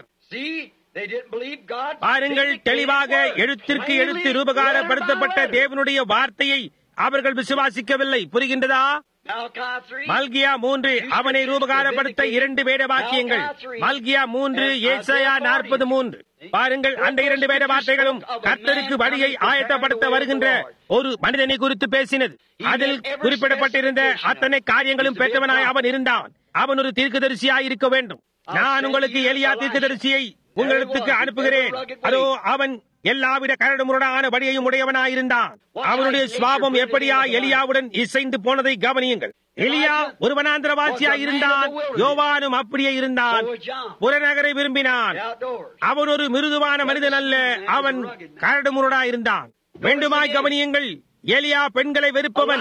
பாருங்கள், தெளிவாக எழுத்திற்கு எழுத்து ரூபகாரப்படுத்தப்பட்ட தேவனுடைய வார்த்தையை அவர்கள் விசுவாசிக்கவில்லை. புரிகின்றதா? மல்கியா 3 அவனை ரூபகாரப்படுத்த 2 வேத வாக்கியங்கள். மல்கியா 3, ஏசாயா 43. பாருங்கள், அந்த 2 வேத வார்த்தைகளும் கர்த்தருக்கு வழியை ஆயத்தப்படுத்த வருகின்ற ஒரு மனிதனை குறித்து பேசினது. அதில் குறிப்பிடப்பட்டிருந்த அத்தனை காரியங்களும் பெற்றவனாய் அவன் இருந்தான். அவன் ஒரு தீர்க்கதரிசியாய் இருக்க வேண்டும். நான் உங்களுக்கு எலியா தீர்க்கதரிசியை உங்களிடத்துக்கு அனுப்புகிறேன். அதோ அவன் எல்லாவித கரடு முரடான வழியையும் உடையவனாயிருந்தான். அவனுடைய சுவாபம் எப்படியா எலியாவுடன் இசைந்து போனதை கவனியுங்கள். எலியா ஒரு வனாந்திரவாசியாய் இருந்தான். யோவானும் அப்படியே இருந்தான். புறநகரை விரும்பினான். அவன் ஒரு மிருதுவான மனிதன் அல்ல. அவன் கரடு முரடாயிருந்தான். வேண்டுமாய் கவனியுங்கள், எலியா பெண்களை வெறுப்பவன்.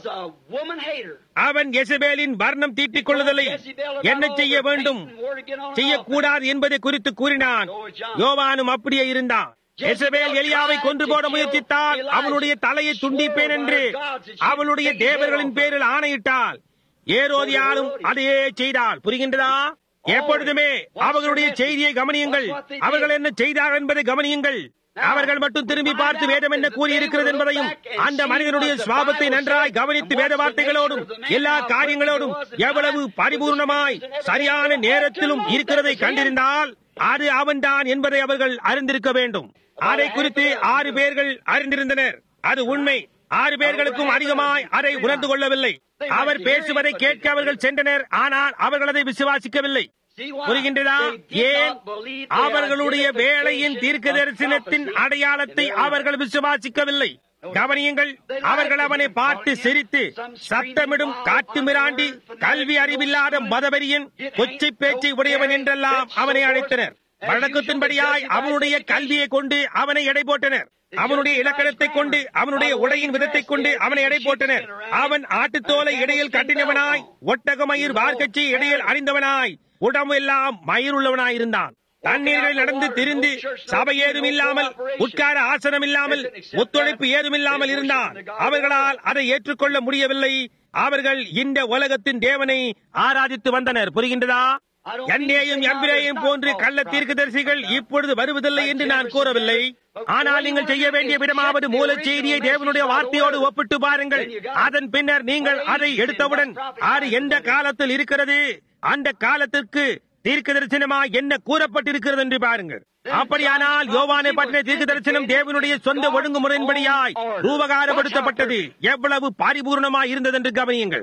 அவன் எசபேலின் வர்ணம் தீட்டிக் கொள்ளுதலை என்ன செய்ய வேண்டும், செய்யக்கூடாது என்பதை குறித்து கூறினான். யோவானும் அப்படியே இருந்தான். எசபேல் எலியாவை கொன்று போட முயற்சித்தால் அவனுடைய தலையை துண்டிப்பேன் என்று அவளுடைய தேவர்களின் பேரில் ஆணையிட்டாள். ஏரோதியாலும் அதையே செய்தாள். புரிகின்றதா? எப்பொழுதுமே அவர்களுடைய செய்தியை கவனியுங்கள். அவர்கள் என்ன செய்தார்கள் என்பதை கவனியுங்கள். அவர்கள் மட்டும் திரும்பி பார்த்து வேதம் என்ன கூறியிருக்கிறது என்பதையும் அந்த மனிதனுடைய சுவாபத்தை நன்றாய் கவனித்து வேத வார்த்தைகளோடும் எல்லா காரியங்களோடும் எவ்வளவு பரிபூர்ணமாய் சரியான நேரத்திலும் இருக்கிறதை கண்டிருந்தால் அது அவன்தான் என்பதை அவர்கள் அறிந்திருக்க வேண்டும். அதை குறித்து 6 பேர்கள் அறிந்திருந்தனர். அது உண்மை. 6 பேர்களுக்கும் அதிகமாய் அதை உணர்ந்து கொள்ளவில்லை. அவர் பேசுவதை கேட்க அவர்கள் சென்றனர். ஆனால் அவர்கள் அதை விசுவாசிக்கவில்லை. புரிகின்றதா? ஏன்? அவர்களுடைய வேளையின் தீர்க்க தரிசனத்தின் அடையாளத்தை அவர்கள் விசுவாசிக்கவில்லை. கவனியுங்கள், அவர்கள் அவனை பார்த்து சிரித்து சத்தமிடும் காட்டு மிராண்டி, கல்வி அறிவில்லாத மதவெறியன், கொச்சை பேச்சை உடையவன் என்றெல்லாம் அவனை அழைத்தனர். வழக்கத்தின்படியாய் அவனுடைய கல்வியை கொண்டு அவனை எடை போட்டனர். அவனுடைய இலக்கணத்தை கொண்டு, அவனுடைய உடையின் விதத்தை கொண்டு அவனை எடை போட்டனர். அவன் ஆட்டுத்தோலை இடையில் கட்டினவனாய், ஒட்டகமயிர் வார்க்கச்சி இடையில் அணிந்தவனாய், உடம்பு எல்லாம் மயிர் உள்ளவனாயிருந்தான். தண்ணீர்கள் நடந்து திரிந்து சபை ஏதும் இல்லாமல், உட்கார ஆசனம் இல்லாமல், ஒத்துழைப்பு ஏதும் இல்லாமல் இருந்தான். அவர்களால் அதை ஏற்றுக்கொள்ள முடியவில்லை. அவர்கள் இந்த உலகத்தின் தேவனை ஆராதித்து வந்தனர். புரிகின்றதா? என்னையும் எம்பிரேயும் போன்று கள்ள தீர்க்கதரிசிகள் இப்பொழுது வருவதில்லை என்று நான் கூறவில்லை. ஆனால் நீங்கள் செய்ய வேண்டிய விதமாவது மூல செய்தியை தேவனுடைய வார்த்தையோடு ஒப்பிட்டு பாருங்கள். அதன் பின்னர் நீங்கள் அதை எடுத்தவுடன் அது எந்த காலத்தில் இருக்கிறது, அந்த காலத்திற்கு தீர்க்க தரிசனமா என்ன கூறப்பட்டிருக்கிறது என்று பாருங்கள். அப்படியானால் யோவானை பற்றின தீர்க்க தரிசனம் தேவனுடைய சொந்த ஒழுங்குமுறையின்படியாய் ரூபகாரப்படுத்தப்பட்டது. எவ்வளவு பரிபூர்ணமாய் இருந்தது என்று கவனியுங்கள்.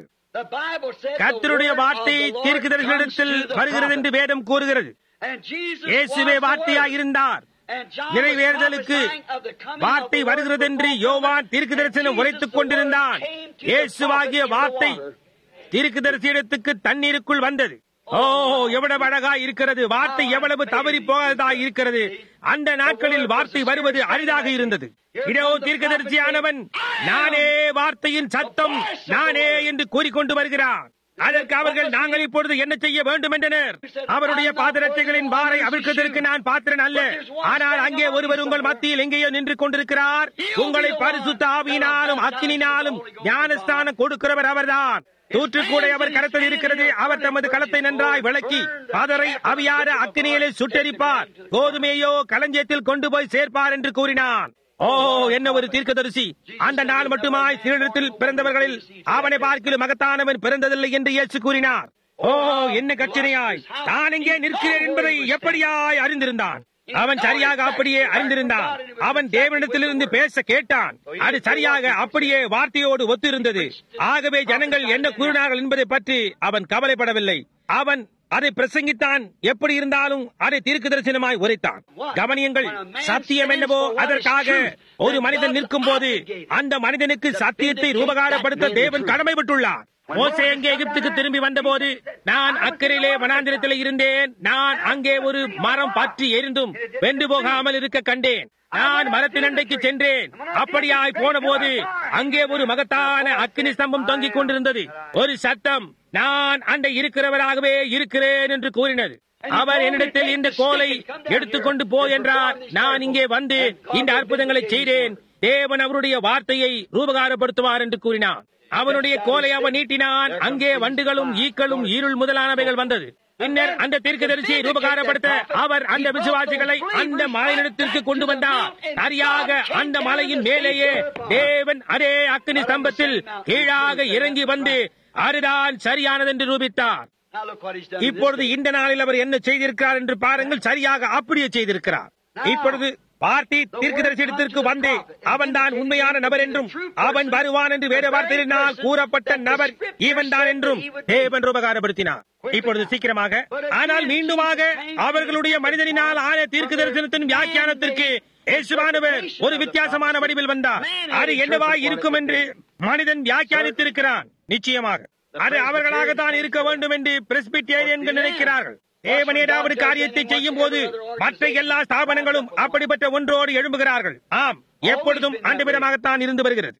கர்த்தருடைய வார்த்தை தீர்க்க தரிசனத்தில் வருகிறது என்று வேதம் கூறுகிறது. இயேசுவே வார்த்தையாய் இருந்தார். நிறைவேறுதலுக்கு வார்த்தை வருகிறதென்று யோவான் தீர்க்கதரிசனம் உரைத்துக் கொண்டிருந்தான். இயேசுவாகிய வார்த்தை தீர்க்கதரிசியிடத்துக்கு தண்ணீருக்குள் வந்தது. ஓ, எவ்வளவு அழகா இருக்கிறது! வார்த்தை எவ்வளவு தவறி போகாததா இருக்கிறது! அந்த நாட்களில் வார்த்தை வருவது அரிதாக இருந்தது. இதோ தீர்க்கதரிசியானவன் நானே வார்த்தையின் சத்தம், நானே என்று கூறிக்கொண்டு வருகிறான். அதற்கு அவர்கள், நாங்கள் இப்பொழுது என்ன செய்ய வேண்டும் என்றனர். அவருடைய பாதரட்சைகளின் வாரை அவிழ்ப்பதற்கு நான் பாத்திரன் அல்ல. ஆனால் அங்கே ஒருவர் உங்கள் மத்தியில் எங்கேயோ நின்று கொண்டிருக்கிறார். உங்களை பரிசுத்த ஆவியினாலும் அக்கினினாலும் ஞானஸ்தானம் கொடுக்கிறவர் அவர்தான். தூற்றுக்கூடை அவர் கரத்தில் இருக்கிறது. அவர் தமது களத்தை நன்றாய் விளக்கி பதரை அவியார அக்கினியிலே சுட்டெரிப்பார். கோதுமையோ களஞ்சியத்தில் கொண்டு போய் சேர்ப்பார் என்று கூறினான். ஓ, என்ன ஒரு தீர்க்கதரிசி! அந்த நாள் மட்டுமாய் திருடத்தில் பிறந்தவர்களில் அவனை பார்க்கிலும் மகத்தானவன் பிறந்ததில்லை என்று இயேசு கூறினார். ஓ, என்ன கட்சினையாய் தான் எங்கே நிற்கிறேன் என்பதை எப்படியாய் அறிந்திருந்தான். அவன் சரியாக அப்படியே அறிந்திருந்தான். அவன் தேவனிடத்திலிருந்து பேச கேட்டான். அது சரியாக அப்படியே வார்த்தையோடு ஒத்திருந்தது. ஆகவே ஜனங்கள் என்ன கூறினார்கள் என்பதை பற்றி அவன் கவலைப்படவில்லை. அவன் அதை பிரசங்கித்தான். எப்படி இருந்தாலும் அதை தீர்க்கதரிசனமாய் உரைத்தான். கவனியங்கள், சத்தியம் என்னவோ அதற்காக ஒரு மனிதன் நிற்கும் போது அந்த மனிதனுக்கு சத்தியத்தை ரூபகாரப்படுத்த தேவன் கடமைப்பட்டுள்ளார். மோசே அங்கே எகிப்துக்கு திரும்பி வந்தபோது, நான் அக்கறையிலே வனாந்திரத்தில் இருந்தேன். நான் அங்கே ஒரு மரம் பற்றி எரிந்தும் வென்று போகாமல் இருக்க கண்டேன். நான் மரத்தின் அண்டைக்கு சென்றேன். அப்படியாய் போன போது அங்கே ஒரு மகத்தான அக்கினி ஸ்தம்பம் தொங்கிக் கொண்டிருந்தது. ஒரு சத்தம், நான் அண்டை இருக்கிறவராகவே இருக்கிறேன் என்று கூறினது. அவர் என்னிடத்தில் இந்த கோலை எடுத்துக்கொண்டு போ என்றார். நான் இங்கே வந்து இந்த அற்புதங்களை செய்தேன். தேவன் அவருடைய வார்த்தையை ரூபகாரப்படுத்துவார் என்று கூறினார். அவனுடைய கோலை அவன் நீட்டினான். அங்கே வண்டுகளும் ஈக்களும் ஈருள் முதலானவைகள் வந்தது. பின்னர் அந்த தீர்க்கதரிசியை ரூபகாரப்படுத்த அவர் அந்த விசுவாசிகளை அந்த மலையிடத்திற்கு கொண்டு வந்தார். சரியாக அந்த மலையின் மேலேயே தேவன் அதே அக்கினி ஸ்தம்பத்தில் கீழாக இறங்கி வந்து அதுதான் சரியானது என்று நிரூபித்தார். இப்பொழுது இந்த நாளில் அவர் என்ன செய்திருக்கிறார் என்று பாருங்கள். சரியாக அப்படியே செய்திருக்கிறார். இப்பொழுது பார்த்தி தீர்க்கதரிசியிடத்திற்கு வந்து அவன் தான் உண்மையான நபர் என்றும் அவன் வருவான் என்று வேத வார்த்தையினால் கூறப்பட்ட நபர் இவன் தான் என்றும் தேவன் உபகாரப்படுத்தினார். இப்பொழுது சீக்கிரமாக, ஆனால் மீண்டுமாக அவர்களுடைய மனிதனினால் ஆன தீர்க்க தரிசனத்தின் வியாக்கியானத்திற்கு இயேசுவானவர் ஒரு வித்தியாசமான வடிவில் வந்தார். அது என்னவாய் இருக்கும் என்று மனிதன் வியாக்கியானித்திருக்கிறான். நிச்சயமாக அது அவர்களாகத்தான் இருக்க வேண்டும் என்று பிரெஸ்பிட்டேரியன்கள் நினைக்கிறார்கள். தேவன் ஏதாவது காரியத்தை செய்யும் போது மற்ற எல்லா ஸ்தாபனங்களும் அப்படிப்பட்ட ஒன்றோடு எழும்புகிறார்கள். ஆம், எப்பொழுதும் அந்த விதமாகத்தான் இருந்து வருகிறது.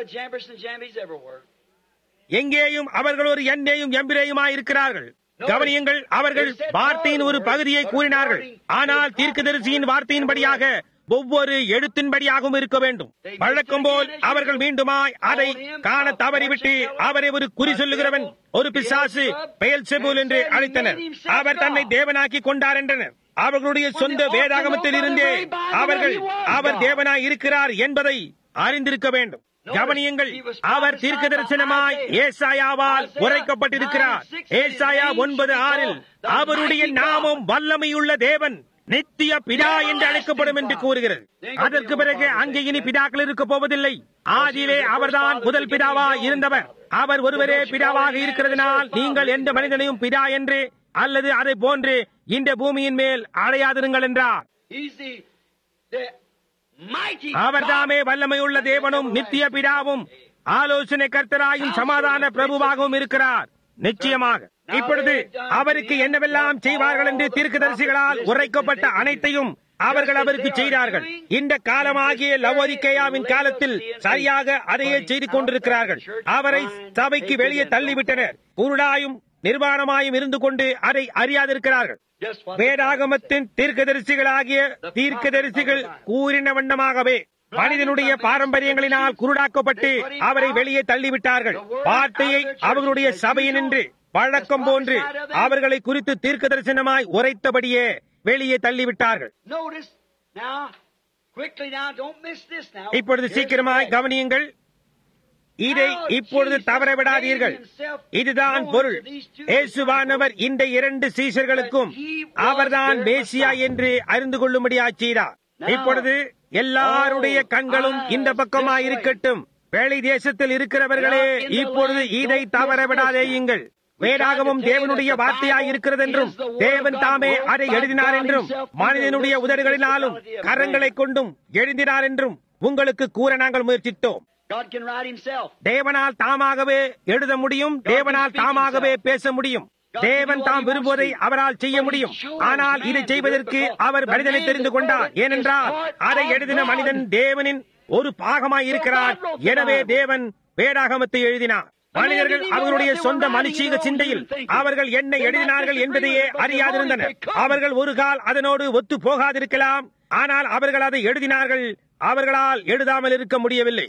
எங்கேயும் அவர்கள் ஒரு எண்ணெயும் எம்பிரேயுமாய் இருக்கிறார்கள். கவனியுங்கள், அவர்கள் வார்த்தையின் ஒரு பகுதியை கூறினார்கள். ஆனால் தீர்க்கதரிசியின் வார்த்தையின்படியாக ஒவ்வொரு எழுத்தின்படியாகவும் இருக்க வேண்டும். வழக்கம் போல் அவர்கள் மீண்டுமாய் அதை காண தவறிவிட்டு அவரை ஒரு குறி சொல்லுகிறவன், ஒரு பிசாசு, பெயல்செபூல் என்று அழைத்தனர். அவர் தன்னை தேவனாக்கி கொண்டார் என்றனர். அவர்களுடைய சொந்த வேதாகமத்தில் இருந்தே அவர்கள் அவர் தேவனாய் இருக்கிறார் என்பதை அறிந்திருக்க வேண்டும். கவனியுங்கள், அவர் தீர்க்க தரிசனமாய் ஏசாயாவால் உரைக்கப்பட்டிருக்கிறார். ஏசாயா 9:6 அவருடைய நாமம் வல்லமையுள்ள தேவன், நித்திய பிதா என்று அழைக்கப்படும் என்று கூறுகிறது. அதற்கு பிறகு அங்கே இனி பிதாக்கள் இருக்க போவதில்லை. ஆதியிலே அவர்தான் முதல் பிதாவா இருந்தவர். அவர் ஒருவரே பிதாவாக இருக்கிறதுனால் நீங்கள் எந்த மனிதனையும் பிதா என்று அல்லது அதை போன்று இந்த பூமியின் மேல் அடையாதிருங்கள் என்றார். அவர் தாமே வல்லமையுள்ள தேவனும் நித்திய பிதாவும் ஆலோசனை கர்த்தராயும் சமாதான பிரபுவாகவும் இருக்கிறார். நிச்சயமாக இப்பொழுது அவருக்கு என்னவெல்லாம் செய்வார்கள் என்று தீர்க்கதரிசிகளால் உரைக்கப்பட்ட அனைத்தையும் அவர்கள் அவருக்கு செய்தார்கள். இந்த காலமாகிய லவோதிக்கேயாவின் காலத்தில் சரியாக அதையே செய்து கொண்டிருக்கிறார்கள். அவரை சபைக்கு வெளியே தள்ளிவிட்டனர். குருடாயும் நிர்வாணமாயும் இருந்து கொண்டு அதை அறியாதிருக்கிறார்கள். வேதாகமத்தின் தீர்க்கதரிசிகளாகிய தீர்க்கதரிசிகள் கூறின வண்ணமாகவே மனிதனுடைய பாரம்பரியங்களினால் குருடாக்கப்பட்டு அவரை வெளியே தள்ளிவிட்டார்கள். வார்த்தையை அவர்களுடைய சபையினின்று வழக்கம் போன்று அவர்களை குறித்து தீர்க்க தரிசனமாய் உரைத்தபடியே வெளியே தள்ளிவிட்டார்கள். இப்பொழுது சீக்கிரமாய் கவனியுங்கள், இதை இப்பொழுது தவறவிடாதீர்கள். இதுதான் பொருள். இயேசுவானவர் இந்த 2 சீஷர்களுக்கும் அவர்தான் மேசியா என்று அறிந்து கொள்ளும்படியாய் செய்தார். இப்பொழுது எல்லாருடைய கண்களும் இந்த பக்கமாய் இருக்கட்டும். வெளி தேசத்தில் இருக்கிறவர்களே, இப்பொழுது இதை தவறவிடாதேயுங்கள். வேதாகமம் தேவனுடைய வார்த்தையாய் இருக்கிறது என்றும் தேவன் தாமே அதை எழுதினார் என்றும் மனிதனுடைய உதடுகளினாலும் கரங்களை கொண்டும் எழுதினார் என்றும் உங்களுக்கு கூற நாங்கள் முயற்சித்தோம். தேவனால் தாமாகவே எழுத முடியும், தேவனால் தாமாகவே பேச முடியும், தேவன் தாம் விரும்புவதை அவரால் செய்ய முடியும். ஆனால் இதை செய்வதற்கு அவர் மனிதனை தெரிந்து கொண்டார். ஏனென்றால் அதை எழுதின மனிதன் தேவனின் ஒரு பாகமாய் இருக்கிறார். எனவே தேவன் வேதாகமத்தை எழுதினார். மனிதர்கள் அவர்களுடைய சொந்த மனுஷீக சிந்தையில் அவர்கள் என்ன எழுதினார்கள் என்பதையே அறியாதிருந்தனர். அவர்கள் ஒரு கால் அதனோடு ஒத்து போகாதிருக்கலாம். ஆனால் அவர்கள் அதை எழுதினார்கள். அவர்களால் எழுதாமல் இருக்க முடியவில்லை.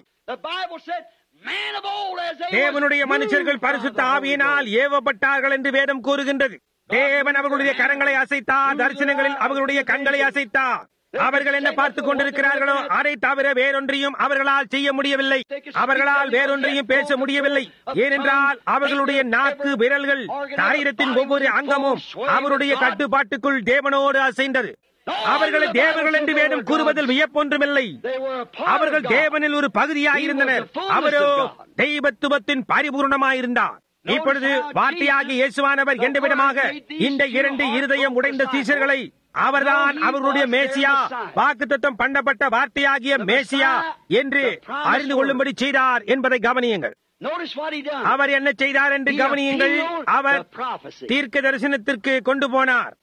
தேவனுடைய மனுஷர்கள் பரிசுத்த ஆவியினால் ஏவப்பட்டார்கள் என்று வேதம் கூறுகின்றது. தேவன் அவர்களுடைய கரங்களை அசைத்தார், தரிசனங்களில் அவர்களுடைய கண்களை அசைத்தார். அவர்கள் என்ன பார்த்துக் கொண்டிருக்கிறார்களோ அதை தவிர வேறொன்றையும் அவர்களால் செய்ய முடியவில்லை. அவர்களால் வேறொன்றையும் பேச முடியவில்லை. ஏனென்றால் அவர்களுடைய நாக்கு விரல்கள் சரீரத்தின் ஒவ்வொரு அங்கமும் அவருடைய கட்டுப்பாட்டுக்குள் தேவனோடு அசைந்தது. அவர்களை தேவர்கள் என்று வேதம் கூறுவதில் வியப்பொன்றுமில்லை. அவர்கள் தேவனில் ஒரு பகுதியாயிருந்தனர். அவரோ தெய்வத்துவத்தின் பரிபூர்ணமாயிருந்தார். இப்பொழுது வார்த்தையாகிய இயேசுவானவர் எந்த விதமாக இந்த இரண்டு இருதயம் உடைந்த சீஷர்களை அவர்தான் அவர்களுடைய மேசியா, வாக்குத்தத்தம் பண்ணப்பட்ட வார்த்தையாகிய மேசியா என்று அறிந்து கொள்ளும்படி செய்தார் என்பதை கவனியுங்கள். அவர் என்ன செய்தார் என்று கவனியுங்கள். அவர் தீர்க்க தரிசனத்திற்கு கொண்டு போனார்.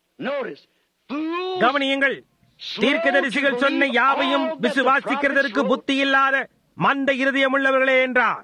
கவனியுங்கள். தீர்க்கதரிசிகள் சொன்ன யாவையும் விசுவாசிக்கிறதற்கு புத்தி இல்லாத மந்த இருதயம் உள்ளவர்களே என்றார்.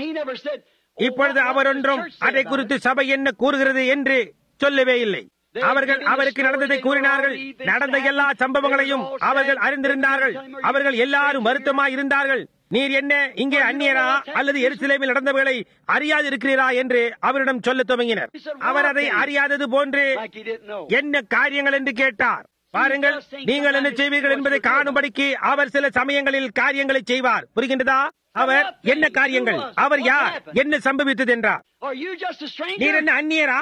இப்பொழுது அவர் ஒன்றும் அதை குறித்து சபை என்ன கூறுகிறது என்று சொல்லவே இல்லை. அவர்கள் அவருக்கு நடந்ததை கூறினார்கள். நடந்த எல்லா சம்பவங்களையும் அவர்கள் அறிந்திருந்தார்கள். அவர்கள் எல்லாரும் வருத்தமாய் இருந்தார்கள். நீர் என்ன இங்கே அந்நியரா அல்லது எருசலேமில் நடந்தவர்களை அறியாது இருக்கிறீரா என்று அவரிடம் சொல்ல துவங்கினர். அவர் அதை அறியாதது போன்று என்ன காரியங்கள் என்று கேட்டார். பாருங்கள், நீங்கள் என்ன செய்வீர்கள் என்பதை காணும்படிக்கு அவர் சில சமயங்களில் காரியங்களை செய்வார். புரிகின்றதா? அவர் என்ன காரியங்கள், அவர் யார், என்ன சம்பவித்தது என்றார். நீர் என்ன அந்நியரா?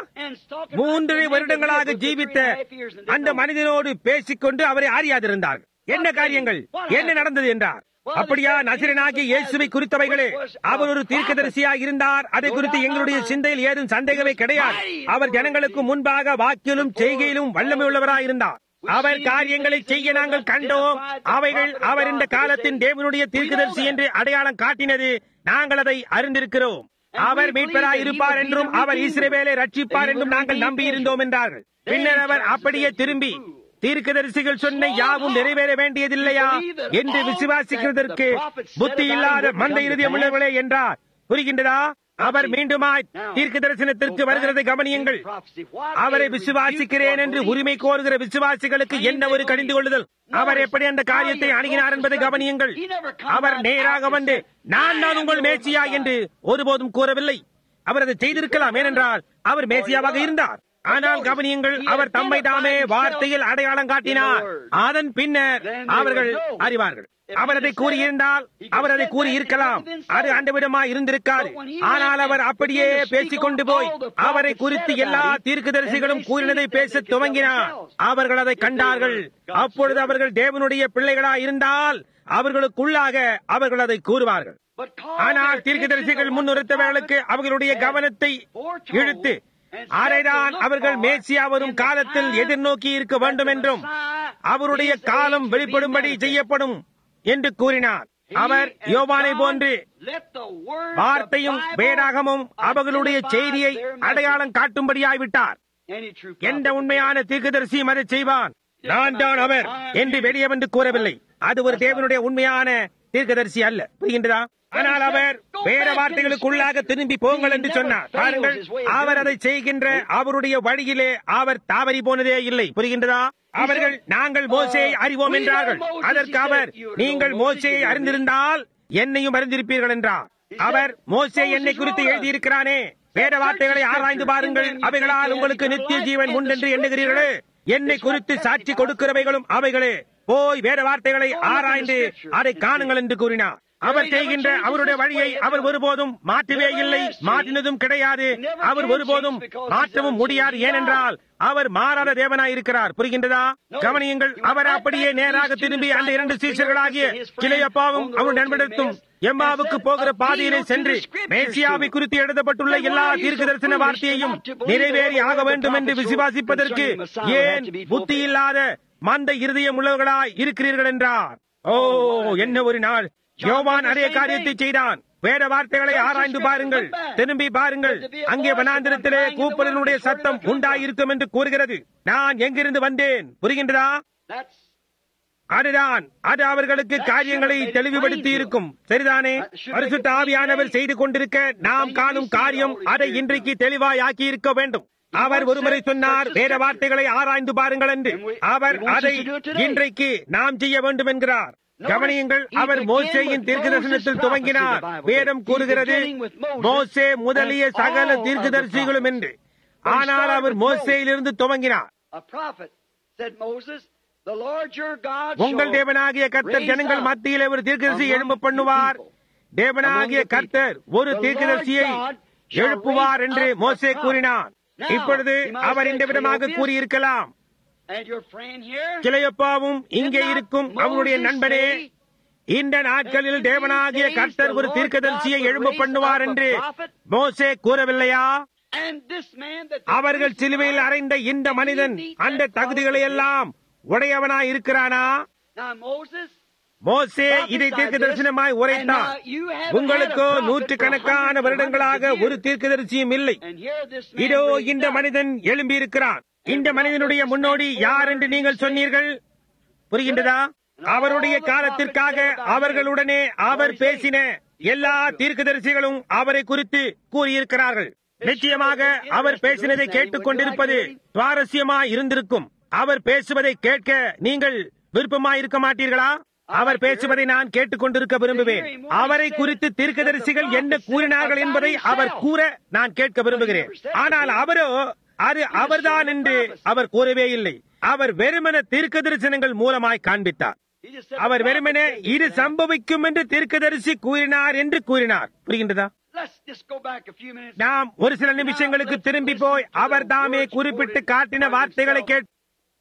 3 வருடங்களாக ஜீவித்த அந்த மனிதனோடு பேசிக்கொண்டு அவரை அறியாதிருந்தார். என்ன காரியங்கள், என்ன நடந்தது என்றார். அப்படியா? நசரேயனாகிய இயேசுவை குறித்தவைகளே. அவர் ஒரு தீர்க்கதரிசியாக இருந்தார். அதை குறித்து எங்களுடைய சிந்தையில் ஏதும் சந்தேகமே கிடையாது. அவர் ஜனங்களுக்கு முன்பாக வாக்கிலும் செய்கையிலும் வல்லமை உள்ளவராயிருந்தார். அவர் காரியங்களை செய்ய நாங்கள் கண்டோம். அவைகள் அவர் இந்த காலத்தின் தேவனுடைய தீர்க்கதரிசி என்று அடையாளம் காட்டினது. நாங்கள் அதை அறிந்திருக்கிறோம். அவர் மீட்பராய் இருப்பார் என்றும் அவர் இஸ்ரவேலை ரட்சிப்பார் என்றும் நாங்கள் நம்பியிருந்தோம் என்றார்கள். பின்னர் அவர் அப்படியே திரும்பி தீர்க்கதரிசிகள் சொன்ன யாவும் நிறைவேற வேண்டியதில்லையா என்று விசுவாசிக்கிறதற்கு புத்தி இல்லாத மந்த இருதயம் உள்ளவர்களே என்றார். புரிகின்றதா? அவர் மீண்டுமாய் தீர்க்க தரிசனத்திற்கு வருகிறதை கவனியுங்கள். அவரை விசுவாசிக்கிறேன் என்று உரிமை கோருகிற விசுவாசிகளுக்கு என்ன ஒரு கடிந்து கொள்ளுதல். அவர் எப்படி அந்த காரியத்தை அணுகினார் என்பதை கவனியுங்கள். அவர் நேராக வந்து நான் உங்கள் மேசியா என்று ஒருபோதும் கூறவில்லை. அவர் அதை செய்திருக்கலாம், ஏனென்றால் அவர் மேசியாவாக இருந்தார். ஆனால் கவனியுங்கள், அவர் தம்மை தாமே வார்த்தையில் அடையாளம் காட்டினார். அதன் பின்னர் அவர்கள் அறிவார்கள். அவர் அதை கூறியிருந்தால் அவர் அதை கூறியிருக்கலாம். அது அண்டவிடமாய் இருந்திருக்காது. ஆனால் அவர் அப்படியே பேசிக்கொண்டு போய் அவரை குறித்து எல்லா தீர்க்கதரிசிகளும் கூறினதை பேச துவங்கினார். அவர்கள் அதை கண்டார்கள். அப்பொழுது அவர்கள் தேவனுடைய பிள்ளைகளாய் இருந்தால் அவர்களுக்குள்ளாக அவர்கள் அதை கூறுவார்கள். ஆனால் தீர்க்கதரிசிகள் முன்னிறுத்தவர்களுக்கு அவர்களுடைய கவனத்தை இழுத்து அதைதான் அவர்கள் மேசியா வரும் காலத்தில் எதிர்நோக்கி இருக்க வேண்டும் என்றும் அவருடைய காலம் வெளிப்படும்படி செய்யப்படும் என்று கூறினார். அவர் யோவானை போன்று வார்த்தையும் வேதாகமும் அவர்களுடைய செய்தியை அடையாளம் காட்டும்படியாய்விட்டார். எந்த உண்மையான தீர்க்கதரிசியும் அதை செய்வான். நான் தான் அவர் என்று வெளியே வந்து கூறவில்லை. அது ஒரு தேவனுடைய உண்மையான தீர்க்கதரிசி அல்ல. புரிகின்றதா? ஆனால் அவர் வேற வார்த்தைகளுக்குள்ளாக திரும்பி போங்கள் என்று சொன்னார். பாருங்கள், அவர் அதை செய்கின்ற அவருடைய வழியிலே அவர் தாவறி போனதே இல்லை. புரிகின்றதா? அவர்கள் நாங்கள் மோசேயை அறிவோம் என்றார்கள். அதற்கு அவர் நீங்கள் மோசேயை அறிந்திருந்தால் என்னையும் அறிந்திருப்பீர்கள் என்றார். அவர் மோசே என்னை குறித்து எழுதியிருக்கிறானே, வேற வார்த்தைகளை ஆராய்ந்து பாருங்கள், அவைகளால் உங்களுக்கு நித்திய ஜீவன் உண்டென்று எண்ணுகிறீர்களே. என்னை குறித்து சாட்சி கொடுக்கிறவைகளும் அவைகளே. போய் வேற வார்த்தைகளை ஆராய்ந்து அதை காணுங்கள் என்று கூறினார். அவர் செய்கின்ற அவருடைய வழியை அவர் ஒருபோதும் மாற்றவே இல்லை, மாற்றினதும் கிடையாது, அவர் ஒருபோதும் மாற்றவும் முடியாது. ஏனென்றால் அவர் மாறாத தேவனாய் இருக்கிறார். புரிகின்றதா? கவனியுங்கள், அவர் அப்படியே நேராக திரும்பி அந்த 2 சீஷர்களாகிய கிளையப்பாவும் அவருடைய நண்பரிடத்தும் எம்மாவுக்கு போகிற பாதையிலே சென்று மேசியாவை குறித்து எழுதப்பட்டுள்ள எல்லா தீர்க்க தரிசன வார்த்தையையும் நிறைவேறி ஆக வேண்டும் என்று விசுவாசிப்பதற்கு ஏன் புத்தி இல்லாத மந்த இருதயம் உள்ளவர்களாய் இருக்கிறீர்கள் என்றார். ஓ, என்ன ஒரு நாள்! யோவான் அதே காரியத்தை செய்தான். வேத வார்த்தைகளை ஆராய்ந்து பாருங்கள், திரும்பி பாருங்கள். அங்கே வனாந்திரத்திலே கூப்பிடனுடைய சத்தம் உண்டாயிருக்கும் என்று கூறுகிறது. நான் எங்கிருந்து வந்தேன்? புரிகின்றதா? அதுதான், அது அவர்களுக்கு காரியங்களை தெளிவுபடுத்தி இருக்கும். சரிதானே? பரிசுத்த ஆவியானவர் செய்து கொண்டிருக்க நாம் காணும் காரியம் அதை இன்றைக்கு தெளிவாய் ஆக்கி இருக்க வேண்டும். அவர் ஒருமுறை சொன்னார், வேத வார்த்தைகளை ஆராய்ந்து பாருங்கள் என்று. அவர் அதை இன்றைக்கு நாம் செய்ய வேண்டும் என்கிறார். கவனியுங்கள், அவர் மோசேயின் தீர்க்கதரிசனத்தில் துவங்கினார். வேதம் கூறுகிறது மோசே முதலிய சகல தீர்க்கதரிசிகளும் என்று. ஆனால் அவர் மோசேயிலிருந்து துவங்கினார். உங்கள் தேவனாகிய கர்த்தர் ஜனங்கள் மத்தியிலே ஒரு தீர்க்கதரிசி எழும்ப பண்ணுவார். தேவனாகிய கர்த்தர் ஒரு தீர்க்கதரிசியை எழுப்புவார் என்று மோசே கூறினார். இப்பொழுது அவர் இந்த விதமாக கூறியிருக்கலாம், கிளையப்பாவும் இங்கே இருக்கும் அவருடைய நண்பனே, இந்த நாட்களில் தேவனாகிய கர்த்தர் ஒரு தீர்க்கதரிசியை எழும்ப பண்ணுவார் என்று மோசே கூறவில்லையா? அவர்கள் சிலுவையில் அறைந்த இந்த மனிதன் அந்த தகுதிகளை எல்லாம் உடையவனாய் இருக்கிறானா? மோசே இதை தீர்க்க தரிசனமாய் உரைத்தார். உங்களுக்கோ 100கணக்கான வருடங்களாக ஒரு தீர்க்கதரிசியும் இல்லை. இதோ இந்த மனிதன் எழும்பியிருக்கிறான். இந்த மனிதனுடைய முன்னோடி யார் என்று நீங்கள் சொன்னீர்கள். புரிகின்றதா? அவருடைய காலத்திற்காக அவர்களுடனே அவர் பேசின எல்லா தீர்க்கதரிசிகளும் அவரை குறித்து கூறியிருக்கிறார்கள். நிச்சயமாக அவர் பேசினதை கேட்டுக் கொண்டிருப்பது சுவாரஸ்யமாய் இருந்திருக்கும். அவர் பேசுவதை கேட்க நீங்கள் விருப்பமாயிருக்க மாட்டீர்களா? அவர் பேசுவதை நான் கேட்டுக் கொண்டிருக்க விரும்புவேன். அவரை குறித்து தீர்க்கதரிசிகள் என்ன கூறினார்கள் என்பதை அவர் கூற நான் கேட்க விரும்புகிறேன். ஆனால் அவரோ அது அவர்தான் என்று அவர் கூறவே இல்லை. அவர் வெறுமன தீர்க்க தரிசனங்கள் மூலமாய் காண்பித்தார். அவர் வெறுமனே இது சம்பவிக்கும் என்று தீர்க்கதரிசி கூறினார் என்று கூறினார். புரிகின்றதா? நாம் ஒரு சில நிமிஷங்களுக்கு திரும்பி போய் அவர் தாமே குறிப்பிட்டு காட்டின வார்த்தைகளை கேட்டு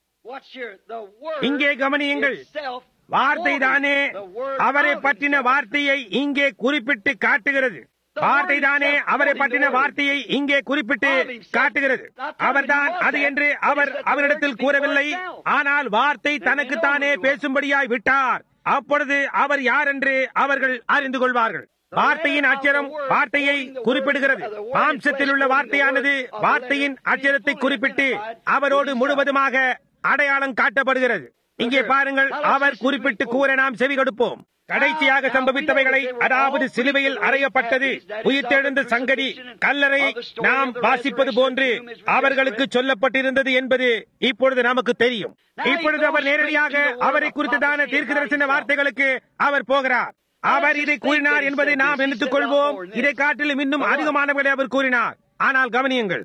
இங்கே கவனியுங்கள். வார்த்தை தானே அவரை பற்றின வார்த்தையை இங்கே குறிப்பிட்டு காட்டுகிறது. வார்த்தை தானே அவரை பற்றின வார்த்தையை இங்கே குறிப்பிட்டு காட்டுகிறது. அவர்தான் அது என்று அவர் அவரிடத்தில் கூறவில்லை. ஆனால் வார்த்தை தனக்குத்தானே பேசும்படியாய் விட்டார். அப்பொழுது அவர் யார் என்று அவர்கள் அறிந்து கொள்வார்கள். வார்த்தையின் அச்சரம் வார்த்தையை குறிப்பிடுகிறது. மாம்சத்தில் உள்ள வார்த்தையானது வார்த்தையின் அச்சரத்தை குறிப்பிட்டு அவரோடு முழுவதுமாக அடையாளம் காட்டப்படுகிறது. இங்கே பாருங்கள், அவர் குறிப்பிட்டு கூற நாம் செவி கொடுப்போம். கடைசியாக சம்பவித்தவைகளை, அதாவது சிலுவையில் அறையப்பட்டது, உயிர்த்தெழுந்த சங்கதி, கல்லறை நாம் வாசிப்பது போன்று அவர்களுக்கு சொல்லப்பட்டிருந்தது என்பது இப்பொழுது நமக்கு தெரியும். இப்பொழுது அவர் நேரடியாக அவரை குறித்ததான தீர்க்கதரிசன வார்த்தைகளுக்கு அவர் போகிறார். அவர் இதை கூறினார் என்பதை நாம் நினைத்துக் கொள்வோம். இதை காட்டிலும் இன்னும் அதிகமானவர்களை அவர் கூறினார். ஆனால் கவனியுங்கள்,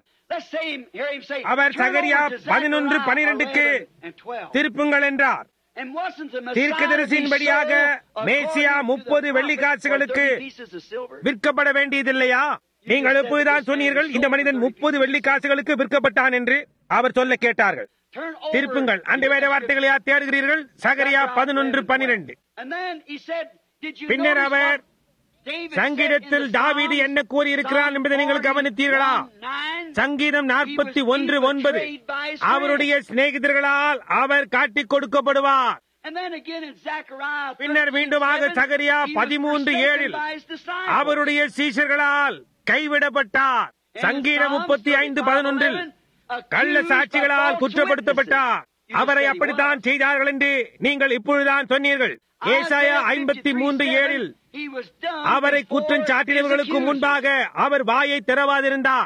அவர் சகரியா 11:12க்கு திருப்புங்கள் என்றார். தீர்க்கதரிசியின்படியாக மேசியா 30 வெள்ளிக்காசுகளுக்கு விற்கப்பட வேண்டியதில்லையா? நீங்கள் எப்போதுதான் சொன்னீர்கள் இந்த மனிதன் 30 வெள்ளிக்காசுகளுக்கு விற்கப்பட்டான் என்று அவர் சொல்ல கேட்டார்கள். திருப்புங்கள். அந்த வேத வார்த்தைகளை யார் தேடுகிறீர்கள்? சகரியா 11:12. பின்னர் அவர் சங்கீதத்தில் தாவீது என்ன கூறியிருக்கிறார் என்பதை நீங்கள் கவனித்தீர்களா? சங்கீதம் 41:9 அவருடைய சிநேகிதர்களால் அவர் காட்டிக் கொடுக்கப்படுவார். பின்னர் மீண்டுமாக சகரியா 13:7 அவருடைய சீஷர்களால் கைவிடப்பட்டார். சங்கீதம் 35:11 கள்ள சாட்சிகளால் குற்றப்படுத்தப்பட்டார். அவரை அப்படித்தான் செய்தார்கள் என்று நீங்கள் இப்பொழுதுதான் சொன்னீர்கள். ஏசாயா 53:7 அவரை குற்றம் சாட்டினவர்களுக்கு முன்பாக அவர் வாயை திறவாதிருந்தார்.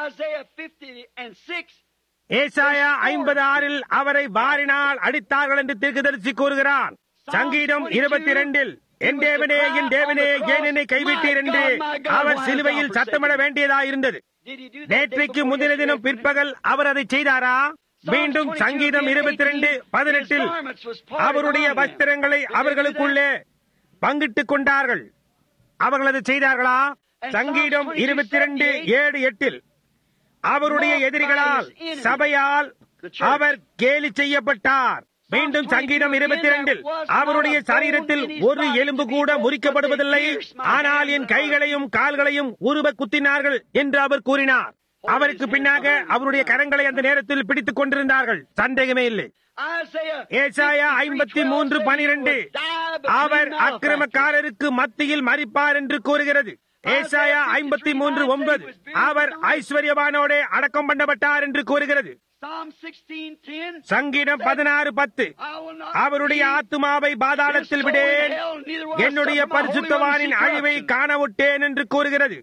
ஏசாயா 56 அவரை வாரினால் அடித்தார்கள் என்று தீர்க்கதரிசி கூறுகிறார். சங்கீதம் 22 என் தேவனே என் தேவனே ஏன் என்னை கைவிட்டீர் என்று அவர் சிலுவையில் சத்தமிட வேண்டியதாயிருந்தது. நேற்றைக்கு முந்தின தினம் பிற்பகல் அவர் அதை செய்தாரா? மீண்டும் சங்கீதம் 22:18 அவருடைய வஸ்திரங்களை அவர்களுக்குள்ளே பங்கிட்டுக் கொண்டார்கள். அவர்கள் அதை செய்தார்களா? சங்கீதம் 22:7-8 அவருடைய எதிரிகளால் சபையால் அவர் கேலி செய்யப்பட்டார். மீண்டும் சங்கீதம் 22 அவருடைய சரீரத்தில் ஒரு எலும்பு கூட முறிக்கப்படுவதில்லை, ஆனால் என் கைகளையும் கால்களையும் உருவ குத்தினார்கள் என்று அவர் கூறினார். அவருக்கு பின்னாக அவருடைய கரங்களை அந்த நேரத்தில் பிடித்துக் கொண்டிருந்தார்கள், சந்தேகமே இல்லை. ஏசாயா 53:12 அவர் அக்கிரமக்காரருக்கு மத்தியில் மரிப்பார் என்று கூறுகிறது. ஏசாயா 53:9 அவர் ஐஸ்வர்யவானோட அடக்கம் பண்ணப்பட்டார் என்று கூறுகிறது. சங்கீதம் 16:10 அவருடைய ஆத்துமாவை பாதாளத்தில் விடேன், என்னுடைய பரிசுத்தவானின் அழிவை காண விட்டேன் என்று கூறுகிறது.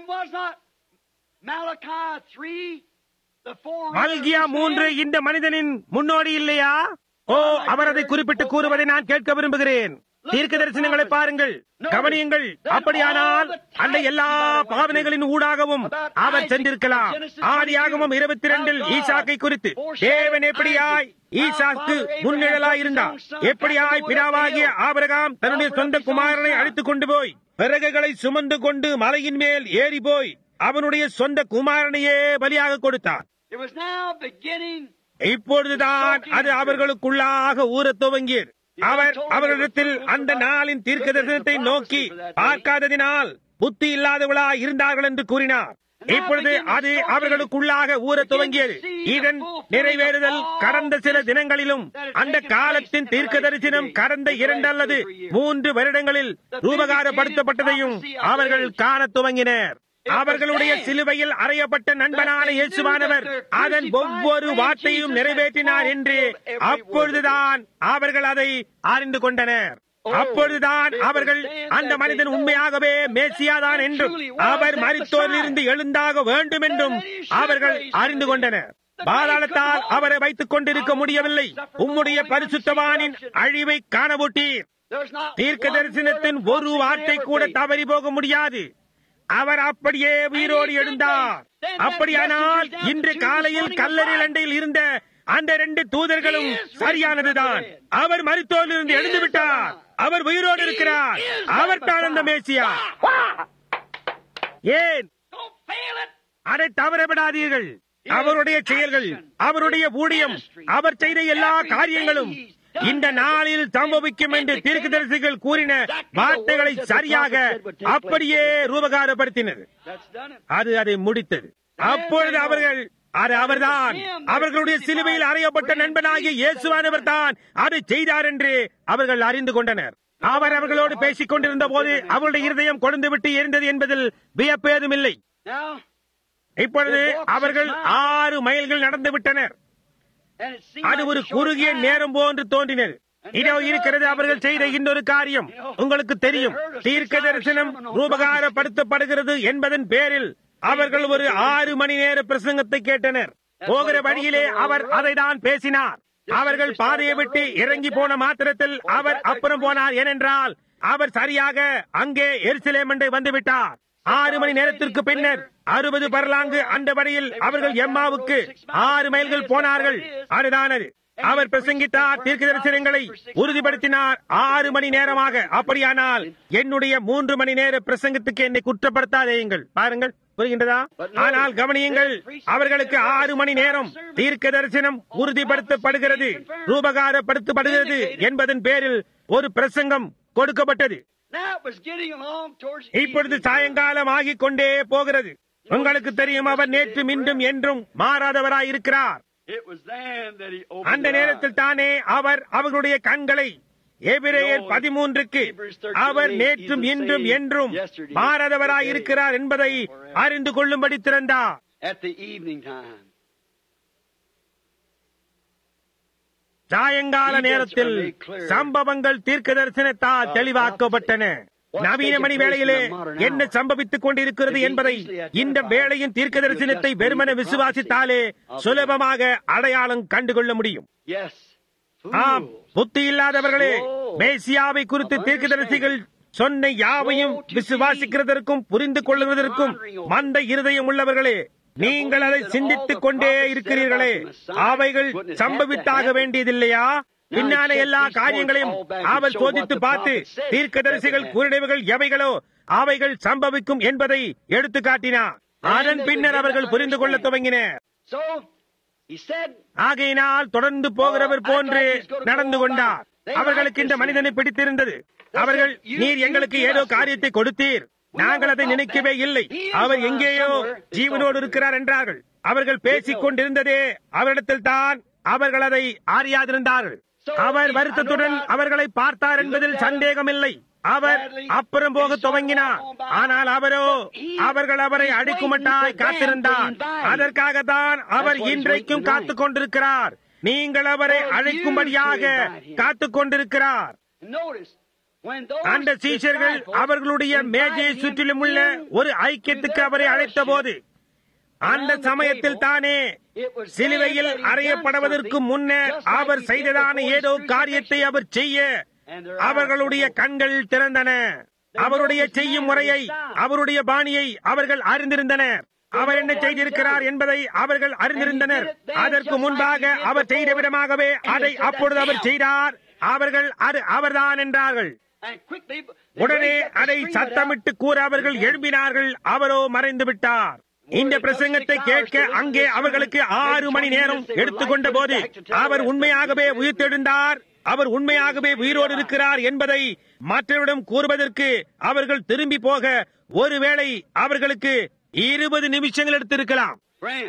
மல்கியா 3 இந்த மனிதனின் முன்னோடி இல்லையா? ஓ, அவர் அதை குறிப்பிட்டு கூறுவதை நான் கேட்க விரும்புகிறேன். தீர்க்க தரிசனங்களை பாருங்கள், கவனியுங்கள். அப்படியானால் அந்த எல்லா பாவனைகளின் ஊடாகவும் அவர் சென்றிருக்கலாம். ஆதியாகமம் 22 ஈசாக்கை குறித்து தேவன் எப்படியாய் ஈசாக்கு முன்னிழலாய் இருந்தார், எப்படியாய் பிதாவாகிய ஆபிரகாம் தன்னுடைய சொந்த குமாரனை அழைத்துக் கொண்டு போய் விறகுகளை சுமந்து கொண்டு மலையின் மேல் ஏறி போய் அவனுடைய சொந்த குமாரனையே பலியாக கொடுத்தார். இப்பொழுதுதான் அது அவர்களுக்குள்ளாக ஊறத் துவங்கியது. அவர் அவர்களிடத்தில் அந்த நாளின் தீர்க்க தரிசனத்தை நோக்கி பார்க்காததினால் புத்தி இல்லாதவர்களாய் இருந்தார்கள் என்று கூறினார். இப்பொழுது அது அவர்களுக்குள்ளாக ஊறத் துவங்கியது. இதன் நிறைவேறுதல் கடந்த சில தினங்களிலும் அந்த காலத்தின் தீர்க்க தரிசனம் கடந்த 2 அல்லது 3 வருடங்களில் ரூபகாரப்படுத்தப்பட்டதையும் அவர்கள் காணத் துவங்கினர். அவர்களுடைய சிலுவையில் அறையப்பட்ட நண்பனான இயேசுவானவர் அதன் ஒவ்வொரு வார்த்தையும் நிறைவேற்றினார் என்று அப்பொழுதுதான் அவர்கள் அதை அறிந்து கொண்டனர். அப்பொழுதுதான் அவர்கள் அந்த மனிதன் உண்மையாகவே மேசியாதான் என்றும் அவர் மரித்தோரிலிருந்து எழுந்தாக வேண்டும் என்றும் அவர்கள் அறிந்து கொண்டனர். பாதாளத்தால் அவரை வைத்துக் கொண்டிருக்க முடியவில்லை. உம்முடைய பரிசுத்தவானின் அழிவை காணவூட்டீர். தீர்க்க தரிசனத்தின் ஒரு வார்த்தை கூட தவறி போக முடியாது. அவர் அப்படியே உயிரோடு எழுந்தார். அப்படியானால் இன்று காலையில் கல்லறை அண்டையில் இருந்த அந்த 2 தூதர்களும் சரியானதுதான். அவர் மரித்தோரிலிருந்து எழுந்து விட்டார். அவர் உயிரோடு இருக்கிறார். அவர் தான் அந்த மேசியா. ஏன் அதை தவறவிடாதீர்கள். அவருடைய செயல்கள், அவருடைய ஊழியம், அவர் செய்த எல்லா காரியங்களும் இந்த நாளில் சம்பவிக்கும் என்று தீர்க்கதரிசிகள் கூறின வார்த்தைகளை சரியாக அப்படியே ரூபகாரப்படுத்தினது. அது அதை முடித்தது. அப்பொழுது அவர்கள் அவர்தான் அவர்களுடைய சிலுவையில் அறையப்பட்ட நண்பனாகிய இயேசுவானவர் தான் அதை செய்தார் என்று அவர்கள் அறிந்து கொண்டனர். அவர் அவர்களோடு பேசிக் கொண்டிருந்த போது அவருடைய இருதயம் கொழுந்து விட்டு எரிந்தது என்பதில் வியப்பேதும் இல்லை. இப்பொழுது அவர்கள் 6 மைல்கள் நடந்து விட்டனர். அது ஒரு குறுகிய நேரம் போன்று தோன்றினது. இதோ இருக்கிறது அவர்கள் செய்த இன்னொரு காரியம். உங்களுக்கு தெரியும், தீர்க்க தரிசனம் ரூபகாரப்படுத்தப்படுகிறது என்பதன் பேரில் அவர்கள் ஒரு 6 மணி நேர பிரசங்கத்தை கேட்டனர். போகிற வழியிலே அவர் அதை தான் பேசினார். அவர்கள் பாதையை விட்டு இறங்கி போன மாத்திரத்தில் அவர் அப்புறம் போனார். ஏனென்றால் அவர் சரியாக அங்கே எருசலேம் வந்துவிட்டார். 6 மணி நேரத்திற்கு பின்னர் 60 பர்லாங்கு அந்த வழியில் அவர்கள் எம்மாவுக்கு 6 மைல்கள் போனார்கள். அதுதான் அது. அவர் பிரசங்கித்தார், தீர்க்க தரிசனங்களை உறுதிப்படுத்தினார் 6 மணி நேரமாக. அப்படியானால் என்னுடைய 3 மணி நேர பிரசங்கத்துக்கு என்னை குற்றப்படுத்தாதேயுங்கள். பாருங்கள், புரிகின்றதா? ஆனால் கவனியுங்கள், அவர்களுக்கு 6 மணி நேரம் தீர்க்க தரிசனம் உறுதிப்படுத்தப்படுகிறது, ரூபகாரப்படுத்தப்படுகிறது என்பதன் பேரில் ஒரு பிரசங்கம் கொடுக்கப்பட்டது. இப்பொழுது சாயங்காலம் ஆகிக் கொண்டே போகிறது. உங்களுக்கு தெரியும், அவர் நேற்று மீண்டும் என்றும் மாறாதவராய் இருக்கிறார். அந்த நேரத்தில் தானே அவர் அவர்களுடைய கண்களை எபிரேயர் 13க்கு அவர் நேற்றும் இன்றும் என்றும் மாறாதவராய் இருக்கிறார் என்பதை அறிந்து கொள்ளும்படி திறந்தார். சாயங்கால நேரத்தில் சம்பவங்கள் தீர்க்க தரிசனத்தால் தெளிவாக்கப்பட்டன. நவீன மணி வேளையிலே என்ன சம்பவித்துக் கொண்டிருக்கிறது என்பதை இந்த வேளையின் தீர்க்க தரிசனத்தை வெறுமன விசுவாசித்தாலே சுலபமாக அடையாளம் கண்டுகொள்ள முடியும். ஆம், புத்தி இல்லாதவர்களே, மேசியாவை குறித்து தீர்க்கதரிசிகள் சொன்ன யாவையும் விசுவாசிக்கிறதற்கும் புரிந்து கொள்வதற்கும் மந்த இருதயம் உள்ளவர்களே, நீங்கள் அதை சிந்தித்துக் கொண்டே இருக்கிறீர்களே, அவைகள் சம்பவித்தாக வேண்டியதில்லையா? பின்னான எல்லா காரியங்களையும் அவர் சோதித்து பார்த்து தீர்க்கதரிசிகள் கூறினவைகள் எவைகளோ அவைகள் சம்பவிக்கும் என்பதை எடுத்து காட்டினார். அதன் பின்னர் அவர்கள் புரிந்து கொள்ள துவங்கினர். ஆகையினால் தொடர்ந்து போகிறவர் போன்று நடந்து கொண்டார். அவர்களுக்கு இந்த மனிதனை பிடித்திருந்தது. அவர்கள், நீர் எங்களுக்கு ஏதோ காரியத்தை கொடுத்தீர், நாங்கள் அதை நினைக்கவே இல்லை, அவர் எங்கேயோ ஜீவனோடு இருக்கிறார் என்றார்கள். அவர்கள் பேசிக் கொண்டிருந்ததே அவரிடத்தில் தான். அவர்கள் அதை அறியாதிருந்தார்கள். அவர் வருத்தத்துடன் அவர்களை பார்த்தார் என்பதில் சந்தேகமில்லை. அவர் அப்புறம் போக துவங்கினார். ஆனால் அவரோ அவர்கள் அவரை அடிக்குமட்டாய் காத்திருந்தார். அதற்காகத்தான் அவர் இன்றைக்கும் காத்துக் கொண்டிருக்கிறார். நீங்கள் அவரை அழைக்கும்படியாக காத்துக் கொண்டிருக்கிறார். அந்த சீஷர்கள் அவர்களுடைய மேஜையை சுற்றிலும் உள்ள ஒரு ஐக்கியத்துக்கு அவரை அழைத்த போது, அந்த சமயத்தில் தானே சிலுவையில் அறையப்படுவதற்கு முன்னர் அவர் செய்ததான ஏதோ காரியத்தை அவர் செய்ய அவர்களுடைய கண்கள் திறந்தன. அவருடைய செய்யும் முறையை, அவருடைய பாணியை அவர்கள் அறிந்திருந்தனர். அவர் என்ன செய்திருக்கிறார் என்பதை அவர்கள் அறிந்திருந்தனர். அதற்கு முன்பாக அவர் செய்த விதமாகவே அதை அப்பொழுது அவர் செய்தார். அவர்கள் அது அவர்தான் என்றார்கள். உடனே அதை சத்தமிட்டு கூற அவர்கள் எழும்பினார்கள். அவரோ மறைந்து விட்டார். இந்த பிரசங்கத்தை கேட்க அங்கே அவர்களுக்கு 6 மணி நேரம் எடுத்துக்கொண்ட போது அவர் உண்மையாகவே உயிர்த்தெழுந்தார், அவர் உண்மையாகவே உயிரோடு இருக்கிறார் என்பதை மற்றவரிடம் கூறுவதற்கு அவர்கள் திரும்பி போக ஒருவேளை அவர்களுக்கு 20 நிமிஷங்கள் எடுத்திருக்கலாம்.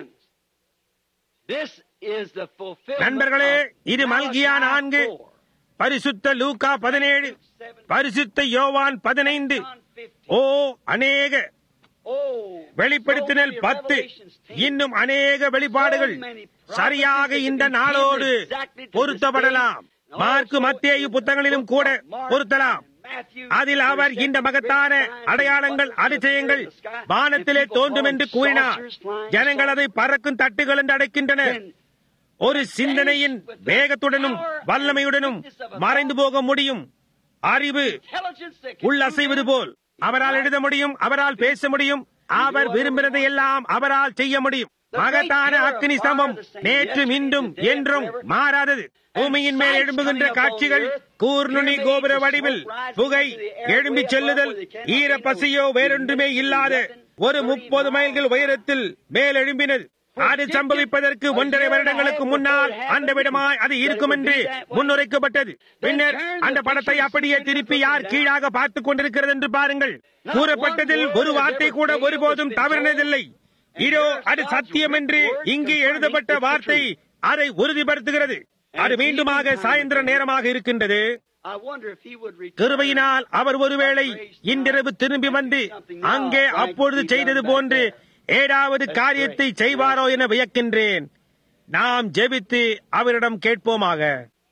நண்பர்களே, இது மல்கியா 4, பரிசுத்த லூக்கா 17, பரிசுத்த யோவான் 15, அநேக வெளிப்படுத்தினல் 10, இன்னும் அநேக வெளிப்பாடுகள் சரியாக இந்த நாளோடு பொருத்தப்படலாம். மார்க்கு, மத்தேயு புத்தகங்களிலும் கூட பொருத்தலாம். அதில் அவர் இந்த மகத்தான அடையாளங்கள், அதிசயங்கள் வானத்திலே தோன்றும் என்று கூறினார். ஜனங்கள் அதை பறக்கும் தட்டுகள் என்று அழைக்கின்றனர். ஒரு சிந்தனையின் வேகத்துடனும் வல்லமையுடனும் மறைந்து போக முடியும். அறிவு உள்ளசைவது போல் அவரால் எழுத முடியும், அவரால் பேச முடியும், அவர் விரும்பினதை எல்லாம் அவரால் செய்ய முடியும். மகத்தான அக்னி ஸ்தம்பம் நேற்றும் இன்றும் என்றும் மாறாதது. பூமியின் மேல் எழும்புகின்ற காட்சிகள், கூர்நுனி கோபுர வடிவில் புகை எழும்பி செல்லுதல், ஈர பசியோ வேறொன்றுமே இல்லாத ஒரு 30 மைல்கள் உயரத்தில் மேல் எழும்பினது. அது சம்பவிப்பதற்கு 1.5 வருடங்களுக்கு முன்னால் அந்த விடமாய் அது இருக்கும் என்று முன்னுரைக்கப்பட்டது. பின்னர் அந்த படத்தை அப்படியே திருப்பி யார் கீழாக பார்த்துக் கொண்டிருக்கிறது என்று பாருங்கள். கூறப்பட்டதில் ஒரு வார்த்தை கூட ஒருபோதும் தவறினதில்லை. இதோ அது சத்தியம் என்று இங்கே எழுதப்பட்ட வார்த்தை அதை உறுதிப்படுத்துகிறது. அது மீண்டுமாக சாயந்திர நேரமாக இருக்கின்றது. கிருபையினால் அவர் ஒருவேளை இன்றிரவு திரும்பி வந்து அங்கே அப்பொழுது செய்தது போன்று ஏதாவது காரியத்தை செய்வாரோ என வியக்கின்றேன். நாம் ஜெபித்து அவரிடம் கேட்போமாக.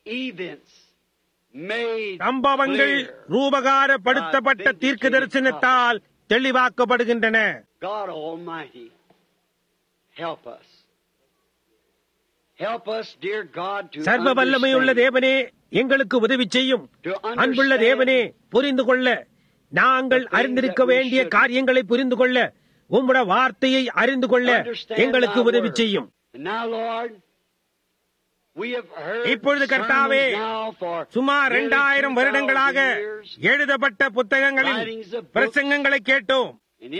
சம்பவங்கள் ரூபகாரப்படுத்தப்பட்ட தீர்க்க தரிசனத்தால் தெளிவாக்கப்படுகின்றன. சர்வ வல்லமையுள்ள தேவனே, எங்களுக்கு உதவி செய்யும். அன்புள்ள தேவனே, புரிந்து கொள்ள, நாங்கள் அறிந்திருக்க வேண்டிய காரியங்களை புரிந்து கொள்ள, உம்முடைய வார்த்தையை அறிந்து கொள்ள எங்களுக்கு உதவி செய்யும். இப்பொழுது கர்த்தாவே, சுமார் 2000 வருடங்களாக எழுதப்பட்ட புத்தகங்களில் பிரசங்கங்களை கேட்டோம்.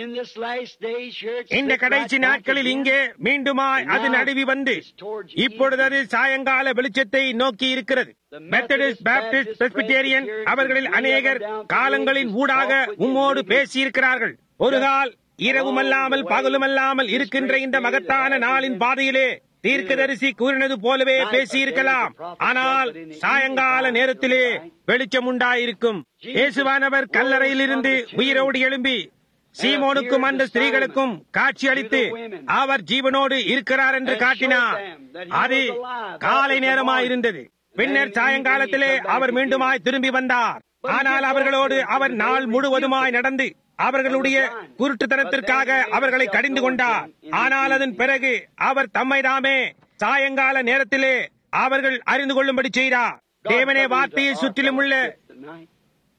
இந்த கடைசி நாட்களில் இங்கே மீண்டுமாய் அது நடுவி வந்து இப்பொழுது அது சாயங்கால வெளிச்சத்தை நோக்கி இருக்கிறது. மெத்தடிஸ்ட், பாப்டிஸ்ட், பிரெஸ்பிட்டேரியன் அவர்களில் அநேகர் காலங்களின் ஊடாக உம்மோடு பேசியிருக்கிறார்கள். ஒரு கால் இரவுமல்லாமல் பகலுமல்லாமல் இருக்கின்ற இந்த மகத்தான நாளின் பாதையிலே தீர்க்கதரிசி கூறினது போலவே பேசியிருக்கலாம். ஆனால் சாயங்கால நேரத்திலே வெளிச்சம் உண்டாயிருக்கும். இயேசுவானவர் கல்லறையிலிருந்து உயிரோடு எழும்பி சீமோனுக்கும் அந்த ஸ்திரீகளுக்கும் காட்சி அளித்து அவர் ஜீவனோடு இருக்கிறார் என்று காட்டினார். அது காலை நேரமாயிருந்தது. பின்னர் சாயங்காலத்திலே அவர் மீண்டுமாய் திரும்பி வந்தார். ஆனால் அவர்களோடு அவர் நாள் முழுவதுமாய் நடந்து அவர்களுடைய குருட்டுத்தனத்திற்காக அவர்களை கடிந்து கொண்டார். ஆனால் அதன் பிறகு அவர் தம்மை தாமே சாயங்கால நேரத்திலே அவர்கள் அறிந்து கொள்ளும்படி செய்தார். தேவனே வார்த்தையை சுற்றிலும் உள்ள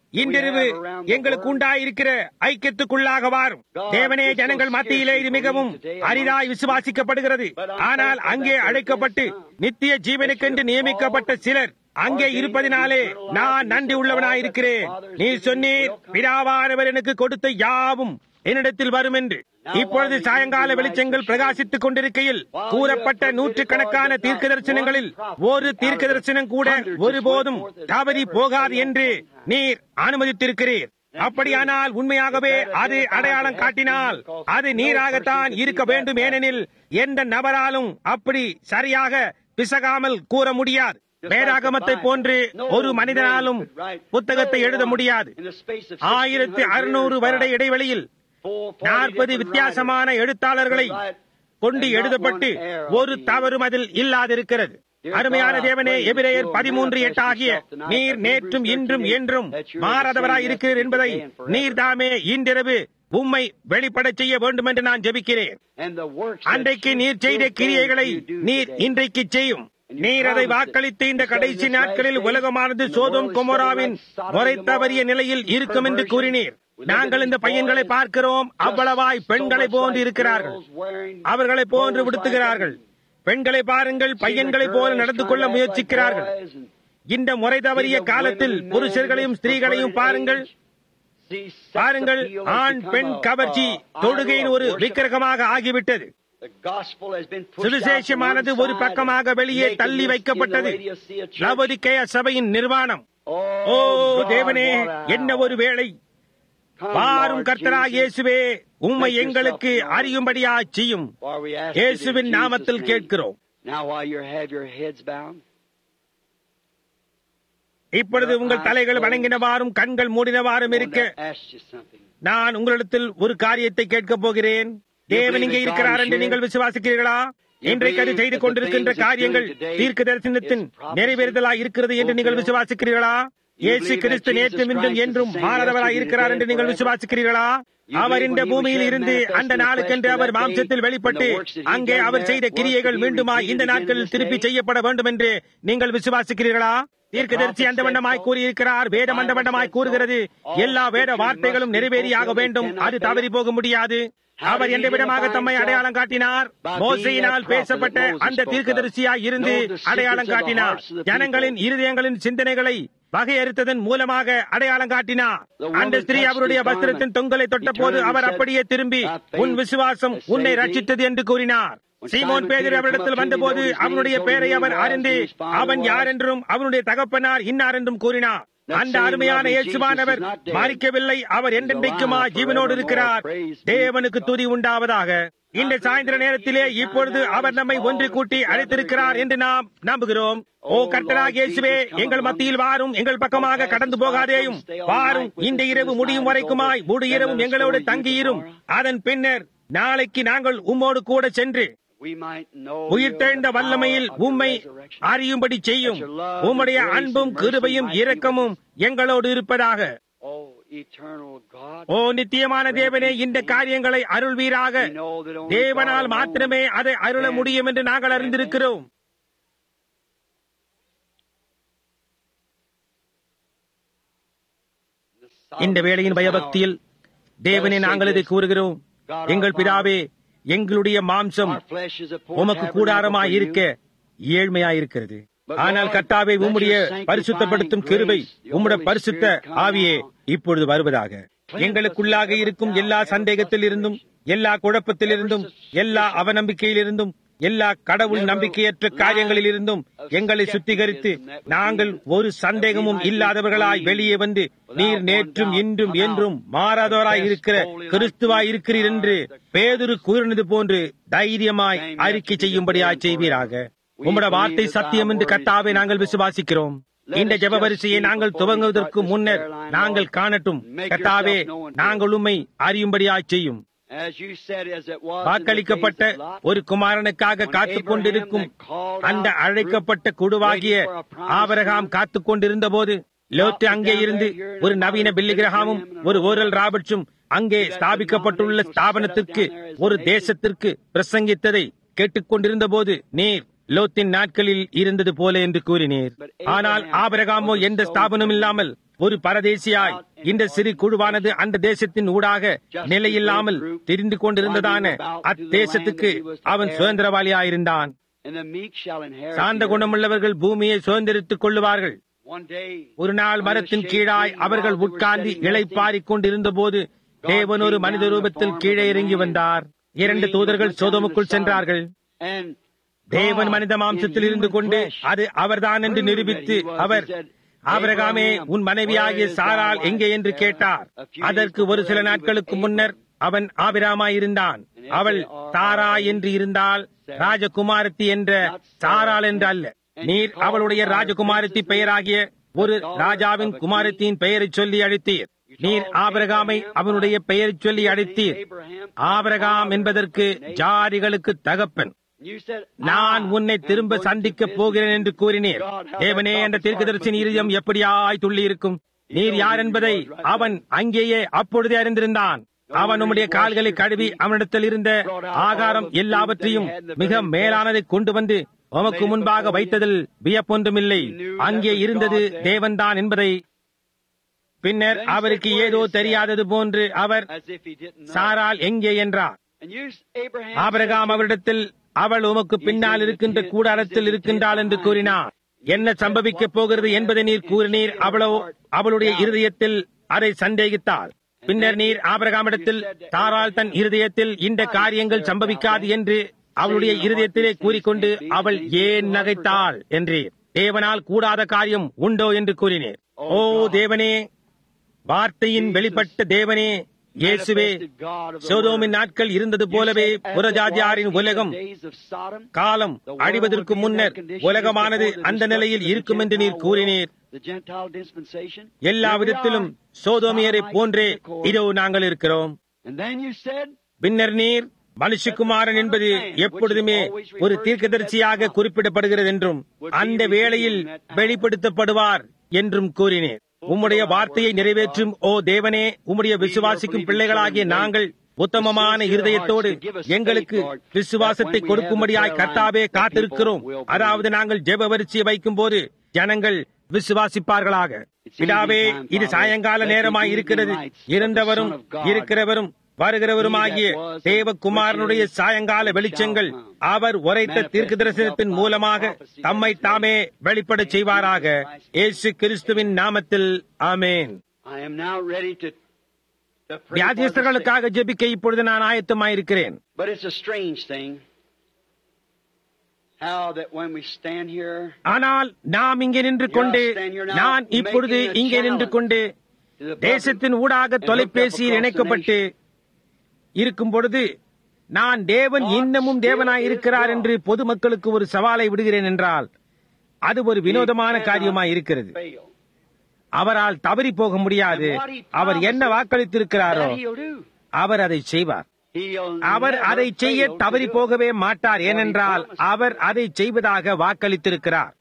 இன்றிரவு எங்களுக்கு உண்டாயிருக்கிற ஐக்கியத்துக்குள்ளாக வாரும். தேவனே, ஜனங்கள் மத்தியிலே இது மிகவும் அரிதாய் விசுவாசிக்கப்படுகிறது. ஆனால் அங்கே அழைக்கப்பட்டு நித்திய ஜீவனுக்கென்று நியமிக்கப்பட்ட சிலர் அங்கே இருப்பதினாலே நான் நன்றி உள்ளவனாயிருக்கிறேன். நீ சொன்னீர், பிதாவானவர் எனக்கு கொடுத்த யாவும் என்னிடத்தில் வரும் என்று. இப்பொழுது சாயங்கால வெளிச்சங்கள் பிரகாசித்துக் கொண்டிருக்கையில் கூறப்பட்ட நூற்றுக்கணக்கான தீர்க்க தரிசனங்களில் ஒரு தீர்க்க தரிசனம் கூட ஒருபோதும் தவறி போகாது என்று நீர் அனுமதித்திருக்கிறீர். அப்படியானால் உண்மையாகவே அது அடையாளம் காட்டினால் அது நீராகத்தான் இருக்க வேண்டும். ஏனெனில் எந்த நபராலும் அப்படி சரியாக பிசகாமல் கூற முடியாது. வேதாகமத்தை போன்று ஒரு மனிதனாலும் புத்தகத்தை எழுத முடியாது. 1600 வருட இடைவெளியில் 40 வித்தியாசமான எழுத்தாளர்களை கொண்டு எழுதப்பட்டு ஒரு தவறும் அதில் இல்லாதிருக்கிறது. அருமையான தேவனே, எபிரேயர் 13:8 ஆகிய நீர் நேற்றும் இன்றும் என்றும் மாறாதவராய் இருக்கிறீர் என்பதை நீர் தாமே இன்றிரவு உம்மை வெளிப்படச் செய்ய வேண்டும் என்று நான் ஜெபிக்கிறேன். அன்றைக்கு நீர் செய்த கிரியைகளை நீர் இன்றைக்கு செய்யும். நீர் அதை வாக்களித்து இந்த கடைசி நாட்களில் உலகமானது சோதோம் கொமோராவின் முறை தவறிய நிலையில் இருக்கும் என்று கூறினீர். நாங்கள் இந்த பையன்களை பார்க்கிறோம். அவ்வளவாய் பெண்களை போன்று இருக்கிறார்கள். அவர்களை போன்று விடுத்துகிறார்கள். பெண்களை பாருங்கள், பையன்களை போல நடந்து கொள்ள முயற்சிக்கிறார்கள். இந்த முறை தவறிய காலத்தில் புருஷர்களையும் ஸ்திரீகளையும் பாருங்கள். பாருங்கள், ஆண் பெண் கவர்ச்சி தொழுகையின் ஒரு விக்கிரகமாக ஆகிவிட்டது. சுவிசேஷமானது ஒரு பக்கமாக வெளியே தள்ளி வைக்கப்பட்டது. லவோதிக்கேயா சபையின் நிர்வாணம். ஓ தேவனே, என்ன ஒரு வேளை! வாரும் கர்த்தராகிய இயேசுவே, உம்மை எங்களுக்கு அறியும்படியா செய்யும். இயேசுவின் நாமத்தில் கேட்கிறோம். இப்பொழுது உங்கள் தலைகள் வணங்கினவாறும் கண்கள் மூடினவாறும் இருக்க நான் உங்களிடத்தில் ஒரு காரியத்தை கேட்கப் போகிறேன். தேவன் இங்கே இருக்கிறார் என்று நீங்கள் விசுவாசிக்கிறீர்களா? இன்றைக்கு அது செய்து கொண்டிருக்கின்ற காரியங்கள் தீர்க்க தரிசனத்தின் நிறைவேறுதலாய் இருக்கிறது என்று நீங்கள் விசுவாசிக்கிறீர்களா? இயேசு கிறிஸ்து நேற்றும் இன்றும் என்றும் மாறாதவராய் இருக்கிறார் என்று நீங்கள் விசுவாசிக்கிறீர்களா? அவர் இந்த பூமியில் இருந்து அந்த நாளுக்கென்று அவர் மாம்சத்தில் வெளிப்பட்டு அங்கே அவர் செய்த கிரியைகள் மீண்டுமா இந்த நாட்களில் திருப்பி செய்யப்பட வேண்டும் என்று நீங்கள் விசுவாசிக்கிறீர்களா? தீர்க்கதரிசி அந்த வண்ணமாய் கூறியிருக்கிறார். வேதம் அந்த வண்ணமாய் கூறுகிறது. எல்லா வேத வார்த்தைகளும் நிறைவேறியாக வேண்டும். அது தவறி போக முடியாது. அவர் எந்த விதமாக தம்மை அடையாளம் காட்டினார்? மோசையினால் பேசப்பட்ட அந்த தீர்க்கதரிசியாய் இருந்து அடையாளம் காட்டினார். ஜனங்களின் இருதயங்களின் சிந்தனைகளை வகையறுத்ததன் மூலமாக அடையாளம் காட்டினார். அந்த ஸ்திரீ அவருடைய வஸ்திரத்தின் தொங்கலை தொட்ட போது அவர் அப்படியே திரும்பி, உன் விசுவாசம் உன்னை ரட்சித்தது என்று கூறினார். சீமோன் பேதுரு அவரிடத்தில் வந்தபோது அவனுடைய பெயரை அவர் அறிந்து அவன் யார் என்றும் அவனுடைய தகப்பனார் இன்னார் என்றும் கூறினார். அந்த அருமையான இயேசுவானவர் மரிக்கவில்லை. அவர் என்றென்றைக்குமா ஜீவனோடு இருக்கிறார். தேவனுக்கு துதி உண்டாவதாக. இந்த சாயந்திர நேரத்திலே இப்பொழுது அவர் நம்மை ஒன்று கூட்டி அழைத்திருக்கிறார் என்று நாம் நம்புகிறோம். ஓ கர்த்தராகிய இயேசுவே, எங்கள் மத்தியில் வாரும். எங்கள் பக்கமாக கடந்து போகாதேயும். வாரும். இந்த இரவு முடியும் வரைக்குமாய் முழு இரவும் எங்களோடு தங்கியிரும். அதன் பின்னர் நாளைக்கு நாங்கள் உம்மோடு கூட சென்று உயிர்த்தெழுந்த வல்லமையில் உம்மை அறியும்படி செய்யும். உம்முடைய அன்பும் கிருபையும் இரக்கமும் எங்களோடு இருப்பதாக. ஓ நித்தியமான தேவனே, இந்த காரியங்களை அருள்வீராக. தேவனால் மாத்திரமே அதை அருள முடியும் என்று நாங்கள் அறிந்திருக்கிறோம். இந்த வேளையின் பயபக்தியில் தேவனே நாங்கள் இதை கூறுகிறோம். எங்கள் பிதாவே, எங்களுடைய மாம்சம் உமக்கு கூடாரமாய் இருக்க ஏழ்மையாயிருக்கிறது. ஆனால் கர்த்தாவே, உம்முடைய பரிசுத்தப்படுத்தும் கிருபை, உம்முடைய பரிசுத்த ஆவியே இப்பொழுது வருவதாக. எங்களுக்குள்ளாக இருக்கும் எல்லா சந்தேகத்தில் இருந்தும், எல்லா குழப்பத்திலிருந்தும், எல்லா அவநம்பிக்கையிலிருந்தும், எல்லா கடவுள் நம்பிக்கையற்ற காரியங்களில் இருந்தும் எங்களை சுத்திகரித்து நாங்கள் ஒரு சந்தேகமும் இல்லாதவர்களாய் வெளியே வந்து, நீர் நேற்றும் இன்றும் என்றும் மாறாதவராய் இருக்கிற கிறிஸ்துவாய் இருக்கிறீர் என்று பேதுரு கூறினது போன்று தைரியமாய் அறிக்கை செய்யும்படியாய் செய்வீராக. உம்முடைய வார்த்தை சத்தியம் என்று கர்த்தாவே நாங்கள் விசுவாசிக்கிறோம். இந்த ஜெப வரிசையை நாங்கள் துவங்குவதற்கு முன்னர் நாங்கள் காணட்டும். கர்த்தாவே, நாங்கள் உம்மை அறியும்படியாய் செய்யும். வாக்களிக்கப்பட்ட ஒரு குமாரனுக்காக காத்துக் கொண்டிருக்கும் அந்த அழைக்கப்பட்ட குழுவாகிய ஆபிரகாம் காத்துக் கொண்டிருந்த போது லோத்து அங்கே இருந்து ஒரு நவீன பில்லி கிரஹாமும் ஒரு ஓரல் ராபர்ட்ஸும் அங்கே ஸ்தாபிக்கப்பட்டுள்ள ஸ்தாபனத்திற்கு ஒரு தேசத்திற்கு பிரசங்கித்ததை கேட்டுக்கொண்டிருந்த போது நீர் லோத்தின் நாட்களில் இருந்தது போல என்று கூறினீர். ஆனால் ஆபிரகாமோ எந்த ஸ்தாபனம் இல்லாமல் ஒரு பரதேசியாய் இந்த சிறு குழுவானது அந்த தேசத்தின் ஊடாக நிலையில்லாமல் திரிந்து கொண்டிருந்ததான அத்தேசத்துக்கு அவன் சுதந்திரவாளியாயிருந்தான். சாந்த குணமுள்ளவர்கள் பூமியை சுதந்திரித்துக் கொள்ளுவார்கள். ஒரு நாள் மரத்தின் கீழாய் அவர்கள் உட்கார்ந்து இளைப்பாறிக் கொண்டிருந்த போது தேவன் ஒரு மனித ரூபத்தில் கீழே இறங்கி வந்தார். 2 தூதர்கள் சோதோமுக்குள் சென்றார்கள். தேவன் மனித மாம்சத்தில் இருந்து கொண்டு அது அவர்தான் என்று நிரூபித்து அவர், ஆபிரகாமே, உன் மனைவியாகிய சாராள் எங்கே என்று கேட்டார். அதற்கு ஒரு சில நாட்களுக்கு முன்னர் அவன் ஆபிராமாயிருந்தான். அவள் சாரா என்று இருந்தால் ராஜகுமாரத்தி என்ற சாராள் என்று அல்ல. நீர் அவளுடைய ராஜகுமாரத்தி பெயராகிய ஒரு ராஜாவின் குமாரத்தியின் பெயரை சொல்லி அழைத்தீர். நீர் ஆபிரகாமை அவனுடைய பெயரை சொல்லி அழைத்தீர். ஆபிரகாம் என்பதற்கு ஜாதிகளுக்கு தகப்பன். நான் உன்னை திரும்ப சந்திக்கப் போகிறேன் என்று கூறினீர். தேவனே, அந்த தீர்க்கதரிசியின் இருதயம் எப்படியாய் துள்ளி இருக்கும். நீர் யார் என்பதை அவன் அங்கேயே அப்பொழுதே அறிந்திருந்தான். அவன் உம்முடைய கால்களை கழுவி அவனிடத்தில் இருந்த ஆகாரம் எல்லாவற்றையும் மிக மேலானதை கொண்டு வந்து உமக்கு முன்பாக வைத்ததில் வியப்பொன்றுமில்லை. அங்கே இருந்தது தேவன்தான் என்பதை. பின்னர் அவருக்கு ஏதோ தெரியாதது போன்று அவர், சாராள் எங்கே என்றார். ஆபிரகாம் அவரிடத்தில், அவள் உமக்கு பின்னால் இருக்கின்ற கூடாரத்தில் இருக்கின்றாள் என்று கூறினார். என்ன சம்பவிக்கப் போகிறது என்பதை நீர் கூறினீர். அவளுடைய இருதயத்தில் அதை சந்தேகித்தாள். பின்னர் நீர் ஆபிரகாமிடத்தில், சாராள் தன் இருதயத்தில் இந்த காரியங்கள் சம்பவிக்காது என்று அவளுடைய இருதயத்திலே கூறிக்கொண்டு அவள் ஏன் நகைத்தாள் என்றீர். தேவனால் கூடாத காரியம் உண்டோ என்று கூறினீர். ஓ தேவனே, வார்த்தையின் வெளிப்பட்ட தேவனே, இயேசுவே, சோதோமின் நாட்கள் இருந்தது போலவே புறஜாதியாரின் உலகம் காலம் அழிவதற்கு முன்னர் உலகமானது அந்த நிலையில் இருக்கும் என்று நீர் கூறினீர். எல்லா விதத்திலும் சோதோமியரை போன்றே இதோ நாங்கள் இருக்கிறோம். பின்னர் நீர், மனுஷகுமாரன் என்பது எப்பொழுதுமே ஒரு தீர்க்கதரிசியாக குறிப்பிடப்படுகிறது என்றும் அந்த வேளையில் வெளிப்படுத்தப்படுவார் என்றும் கூறினீர். உம்முடைய வார்த்தையை நிறைவேற்றும் ஓ தேவனே, உம்முடைய விசுவாசிக்கும் பிள்ளைகளாகிய நாங்கள் உத்தமமான இருதயத்தோடு எங்களுக்கு விசுவாசத்தை கொடுக்கும்படியாய் கர்த்தாவே காத்திருக்கிறோம். அதாவது நாங்கள் ஜெப வரிசையை வைக்கும் போது ஜனங்கள் விசுவாசிப்பார்களாக. பிதாவே, இது சாயங்கால நேரமாய் இருக்கிறது. இருந்தவரும் இருக்கிறவரும் வருகிறவருமாகிய தேவகுமாரனுடைய சாயங்கால வெளிச்சங்கள் அவர் உரைத்த தீர்க்க தரிசனத்தின் மூலமாக தம்மை தாமே வெளிப்படச் செய்வாராக. இயேசு கிறிஸ்துவின் நாமத்தில் ஆமென். வியாதியஸ்தர்களுக்காக ஜெபிக்க இப்பொழுது நான் ஆயத்தமாயிருக்கிறேன். ஆனால் நாம் இங்கே நின்று கொண்டு, நான் இப்பொழுது இங்கே நின்று கொண்டு தேசத்தின் ஊடாக தொலைபேசியில் இணைக்கப்பட்டு இருக்கும் பொழுது நான் தேவன் இன்னமும் தேவனாய் இருக்கிறார் என்று பொதுமக்களுக்கு ஒரு சவாலை விடுகிறேன் என்றால் அது ஒரு வினோதமான காரியமாய் இருக்கிறது. அவரால் தவறி போக முடியாது. அவர் என்ன வாக்களித்திருக்கிறாரோ அவர் அதை செய்வார். அவர் அதை செய்ய தவறி போகவே மாட்டார். ஏனென்றால் அவர் அதை செய்வதாக வாக்களித்திருக்கிறார்.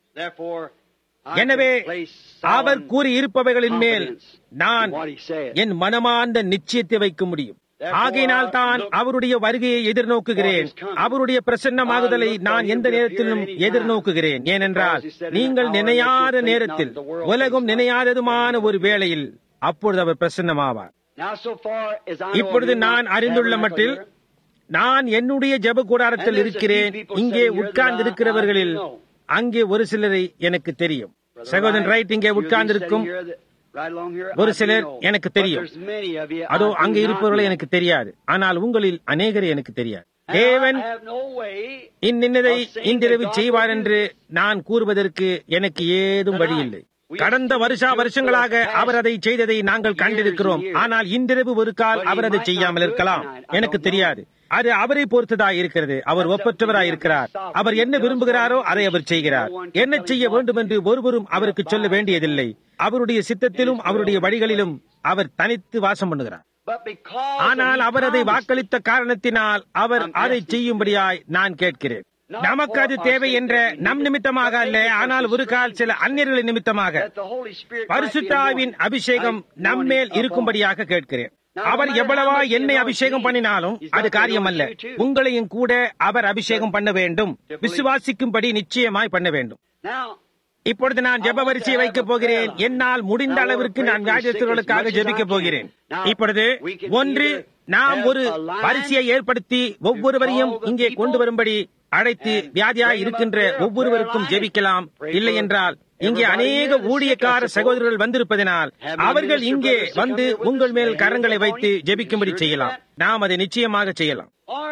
எனவே அவர் கூறியிருப்பவைகளின் மேல் நான் என் மனமார்ந்த நிச்சயத்தை வைக்க முடியும். ஆகையினால் தான் அவருடைய வருகையை எதிர்நோக்குகிறேன். அவருடைய பிரசன்னமாகுதலை நான் எந்த நேரத்திலும் எதிர்நோக்குகிறேன். ஏனென்றால் நீங்கள் நினையாத நேரத்தில், உலகம் நினையாததுமான ஒரு வேளையில் அப்பொழுது அவர் பிரசன்னமாவார். இப்பொழுது நான் அறிந்துள்ள மட்டில் நான் என்னுடைய ஜெப கூடாரத்தில் இருக்கிறேன். இங்கே உட்கார்ந்து இருக்கிறவர்களில் அங்கே ஒரு சிலரை எனக்கு தெரியும். சகோதரன் ரைட் இங்கே உட்கார்ந்திருக்கும் ஒரு சிலர் எனக்கு தெரியும். அதோ அங்கே இருப்பவர்களை எனக்கு தெரியாது. ஆனால் உங்களில் அநேகரை எனக்கு தெரியாது. தேவன் இன்னதை இன்றிரவு செய்வார் என்று நான் கூறுவதற்கு எனக்கு ஏதும் வழியில்லை. கடந்த வருஷங்களாக அவர் அதை செய்ததை நாங்கள் கண்டிருக்கிறோம். ஆனால் இன்றிரவு ஒரு கால் அவர் அதை செய்யாமல் இருக்கலாம். எனக்கு தெரியாது. அது அவரை பொறுத்ததாய் இருக்கிறது. அவர் ஒப்பற்றவராய் இருக்கிறார். அவர் என்ன விரும்புகிறாரோ அதை அவர் செய்கிறார். என்ன செய்ய வேண்டும் என்று ஒருவரும் அவருக்கு சொல்ல வேண்டியதில்லை. அவருடைய சித்தத்திலும் அவருடைய வழிகளிலும் அவர் தனித்து வாசம் பண்ணுகிறார். ஆனால் அவர் அதை வாக்களித்த காரணத்தினால் அவர் அதை செய்யும்படியாய் நான் கேட்கிறேன். நமக்கு அது தேவை என்ற நம் நிமித்தமாக அல்ல, ஆனால் ஒரு கால் சில அந்நியர்களின் நிமித்தமாக பரிசுத்த ஆவியின் அபிஷேகம் நம்மேல் இருக்கும்படியாக கேட்கிறேன். அவர் எவ்வளவா என்னை அபிஷேகம் பண்ணினாலும் அது காரியம் அல்ல. உங்களையும் கூட அவர் அபிஷேகம் பண்ண வேண்டும். விசுவாசிக்கும்படி நிச்சயமாய் பண்ண வேண்டும். இப்பொழுது நான் ஜெப வரிசையை வைக்கப் போகிறேன். என்னால் முடிந்த அளவிற்கு நான் வியாதியஸ்தர்களுக்காக ஜெபிக்கப் போகிறேன். இப்பொழுது ஒன்று, நாம் ஒரு வரிசையை ஏற்படுத்தி ஒவ்வொருவரையும் இங்கே கொண்டு வரும்படி அழைத்து வியாதியாய் இருக்கின்ற ஒவ்வொருவருக்கும் ஜெபிக்கலாம். இல்லை என்றால் இங்கே அநேக ஊழியக்கார சகோதரர்கள் வந்திருப்பதனால் அவர்கள் இங்கே வந்து உங்கள் மேல் கரங்களை வைத்து ஜெபிக்கும்படி செய்யலாம். நாம் அதை நிச்சயமாக செய்யலாம்.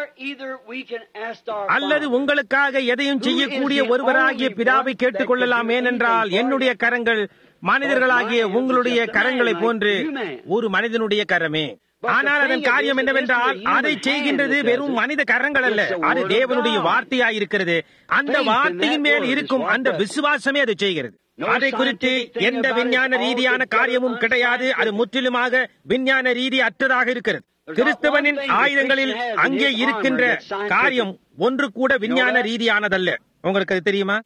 அல்லது உங்களுக்காக எதையும் செய்யக்கூடிய ஒருவராகிய பிதாவை கேட்டுக் கொள்ளலாம். ஏனென்றால் என்னுடைய கரங்கள் மனிதர்களாகிய உங்களுடைய கரங்களை போன்று ஒரு மனிதனுடைய கரமே. ஆனால் அதன் காரியம் என்னவென்றால் அதை செய்கின்றது வெறும் மனித கரங்கள் அல்ல, அது தேவனுடைய வார்த்தையாயிருக்கிறது. அந்த வார்த்தையின் மேல் இருக்கும் அந்த விசுவாசமே அதை செய்கிறது. அதை குறித்து எந்த விஞ்ஞான ரீதியான காரியமும் கிடையாது. அது முற்றிலுமாக விஞ்ஞான ரீதி அற்றதாக இருக்கிறது. கிறிஸ்தவனின் ஆயுதங்களில் அங்கே இருக்கின்ற காரியம் ஒன்று கூட விஞ்ஞான ரீதியானதல்ல. உங்களுக்கு அது தெரியுமா?